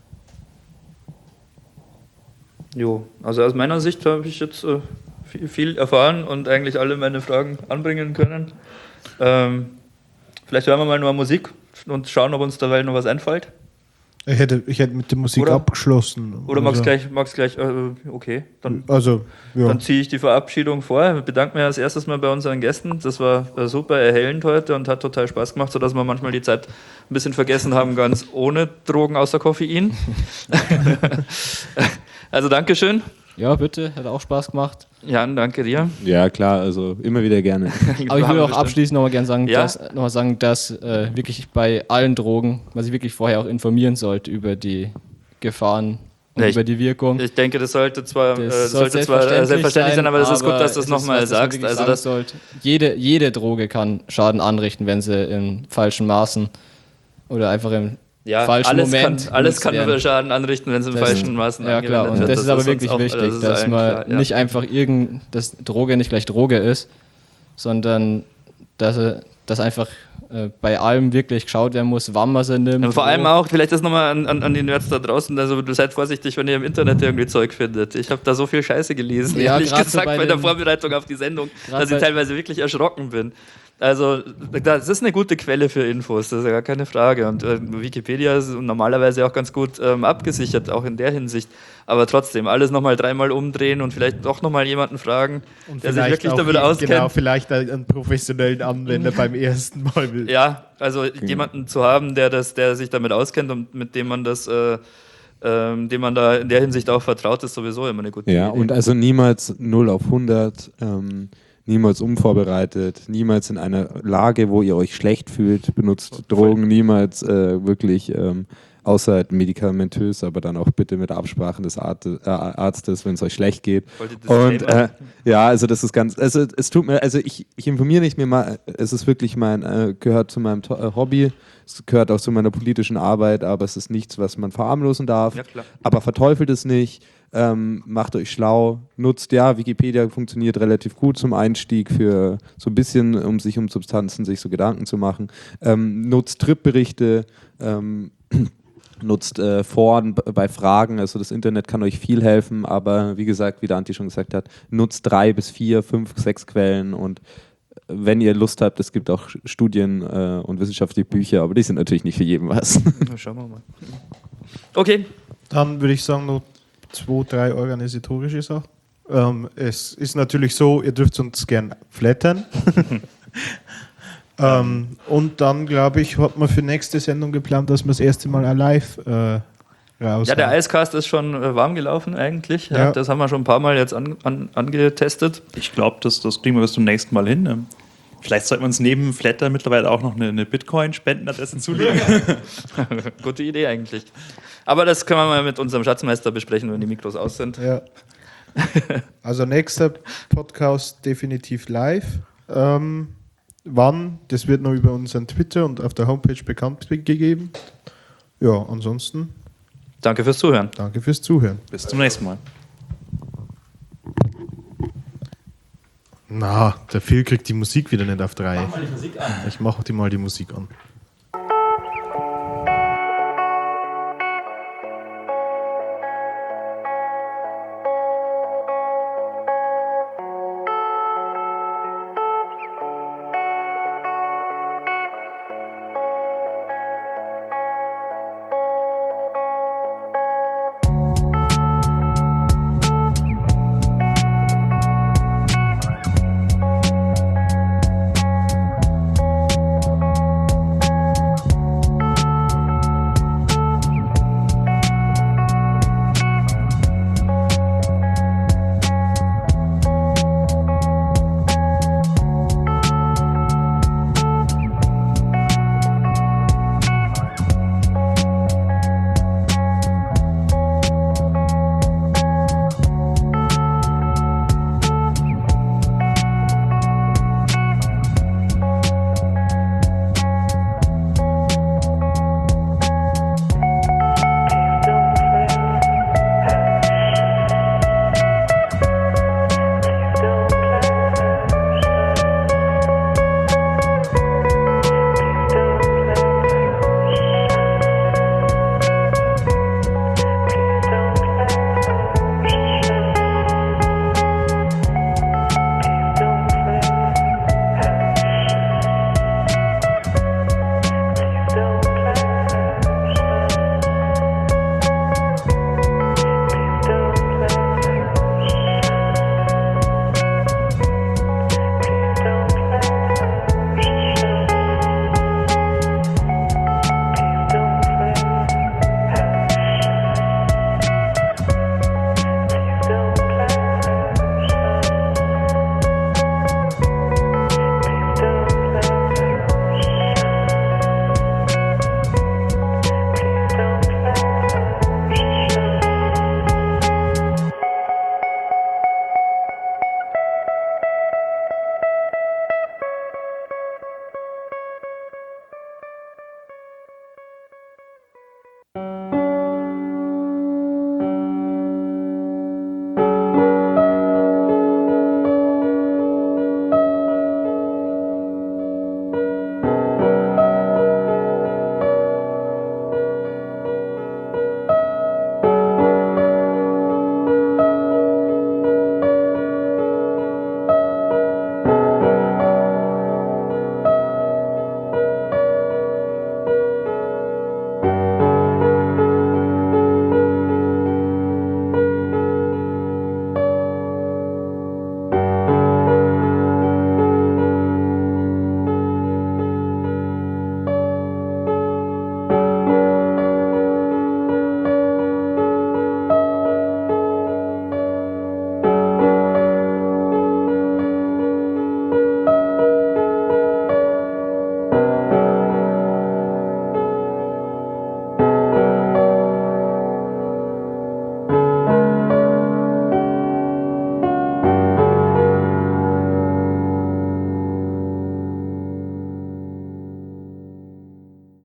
Jo, also aus meiner Sicht habe ich jetzt äh, viel, viel erfahren und eigentlich alle meine Fragen anbringen können. Ähm, vielleicht hören wir mal nur Musik und schauen, ob uns dabei noch was einfällt. Ich hätte, ich hätte mit der Musik Oder- abgeschlossen. Oder magst also, gleich, magst gleich, äh, okay, dann, Also, ja. dann ziehe ich die Verabschiedung vor. Ich bedanke mich als erstes mal bei unseren Gästen. Das war äh, super erhellend heute und hat total Spaß gemacht, sodass wir manchmal die Zeit ein bisschen vergessen haben, ganz ohne Drogen außer Koffein. Also Dankeschön. Ja, bitte, hat auch Spaß gemacht. Jan, danke dir. Ja, klar, also immer wieder gerne. Aber ich würde auch abschließend nochmal gerne sagen, Ja? dass, noch mal sagen, dass äh, wirklich bei allen Drogen, man sich wirklich vorher auch informieren sollte über die Gefahren und Ja, ich- über die Wirkung. Ich denke, das sollte zwar, Das äh, sollte zwar äh, selbstverständlich sein, aber das ist gut, dass du es ist nochmal was, das man sagst. wirklich Also sagen das, sollte. Jede, jede Droge kann Schaden anrichten, wenn sie in falschen Maßen oder einfach im ja, falschen alles Moment kann, alles genutzt kann werden. Schaden anrichten, wenn es im Das- falschen Maßen Ja, klar, angewendet und wird. das, ist aber uns wirklich auch- wichtig, das ist dass allen man klar, ja. nicht einfach irgend, dass Droge nicht gleich Droge ist, sondern dass, er- dass einfach äh, bei allem wirklich geschaut werden muss, wann man sie nimmt. Und vor wo. allem auch, vielleicht das nochmal an, an, an die Nerds da draußen, also seid vorsichtig, wenn ihr im Internet irgendwie Zeug findet. Ich habe da so viel Scheiße gelesen, Ja, ehrlich grad so gesagt, bei bei der den- Vorbereitung auf die Sendung, Grad dass ich bei- teilweise wirklich erschrocken bin. Also, das ist eine gute Quelle für Infos, das ist ja gar keine Frage. Und äh, Wikipedia ist normalerweise auch ganz gut ähm, abgesichert, auch in der Hinsicht. Aber trotzdem, alles nochmal dreimal umdrehen und vielleicht doch nochmal jemanden fragen, Und der sich vielleicht wirklich auch damit jeden- auskennt. Genau, vielleicht einen professionellen Anwender beim ersten Mal will. Ja, also jemanden zu haben, der das, der sich damit auskennt und mit dem man das, äh, ähm, dem man da in der Hinsicht auch vertraut, ist sowieso immer eine gute Ja, Idee. und also niemals null auf hundert, ähm, niemals unvorbereitet, niemals in einer Lage, wo ihr euch schlecht fühlt, benutzt Drogen, niemals äh, wirklich ähm, außer medikamentös, aber dann auch bitte mit Absprachen des Art, äh, Arztes, wenn es euch schlecht geht. Wollt ihr das Und Thema? äh, ja, also das ist ganz, also es tut mir, also ich, ich informiere nicht mehr mal, es ist wirklich mein, äh, gehört zu meinem To- äh, Hobby, es gehört auch zu meiner politischen Arbeit, aber es ist nichts, was man verharmlosen darf. Ja, klar. Aber verteufelt es nicht, ähm, macht euch schlau, nutzt, ja, Wikipedia funktioniert relativ gut zum Einstieg für so ein bisschen, um sich um Substanzen, sich so Gedanken zu machen. Ähm, nutzt Trip-Berichte, ähm, nutzt äh, Foren b- bei Fragen, also das Internet kann euch viel helfen, aber wie gesagt, wie der Anti schon gesagt hat, nutzt drei bis vier, fünf, sechs Quellen und wenn ihr Lust habt, es gibt auch Studien äh, und wissenschaftliche Bücher, aber die sind natürlich nicht für jeden was. Na, schauen wir mal. Okay, Dann würde ich sagen, noch zwei, drei organisatorische Sachen. Ähm, es ist natürlich so, ihr dürft uns gern flattern. ähm, und dann, glaube ich, hat man für nächste Sendung geplant, dass wir das erste Mal live äh, raus. Ja, der Icecast ist schon äh, warm gelaufen eigentlich. Ja, Ja. Das haben wir schon ein paar Mal jetzt an, an, angetestet. Ich glaube, das, das kriegen wir bis zum nächsten Mal hin. Ne? Vielleicht sollten wir uns neben Flatter mittlerweile auch noch eine, eine Bitcoin-Spendenadresse zulegen. Gute Idee eigentlich. Aber das können wir mal mit unserem Schatzmeister besprechen, wenn die Mikros aus sind. Ja. Also nächster Podcast definitiv live. Ähm, wann? Das wird noch über unseren Twitter und auf der Homepage bekannt gegeben. Ja, ansonsten Danke fürs Zuhören. danke fürs Zuhören. Bis zum nächsten Mal. Na, der Phil kriegt die Musik wieder nicht auf drei. Ich mache die mal die Musik an.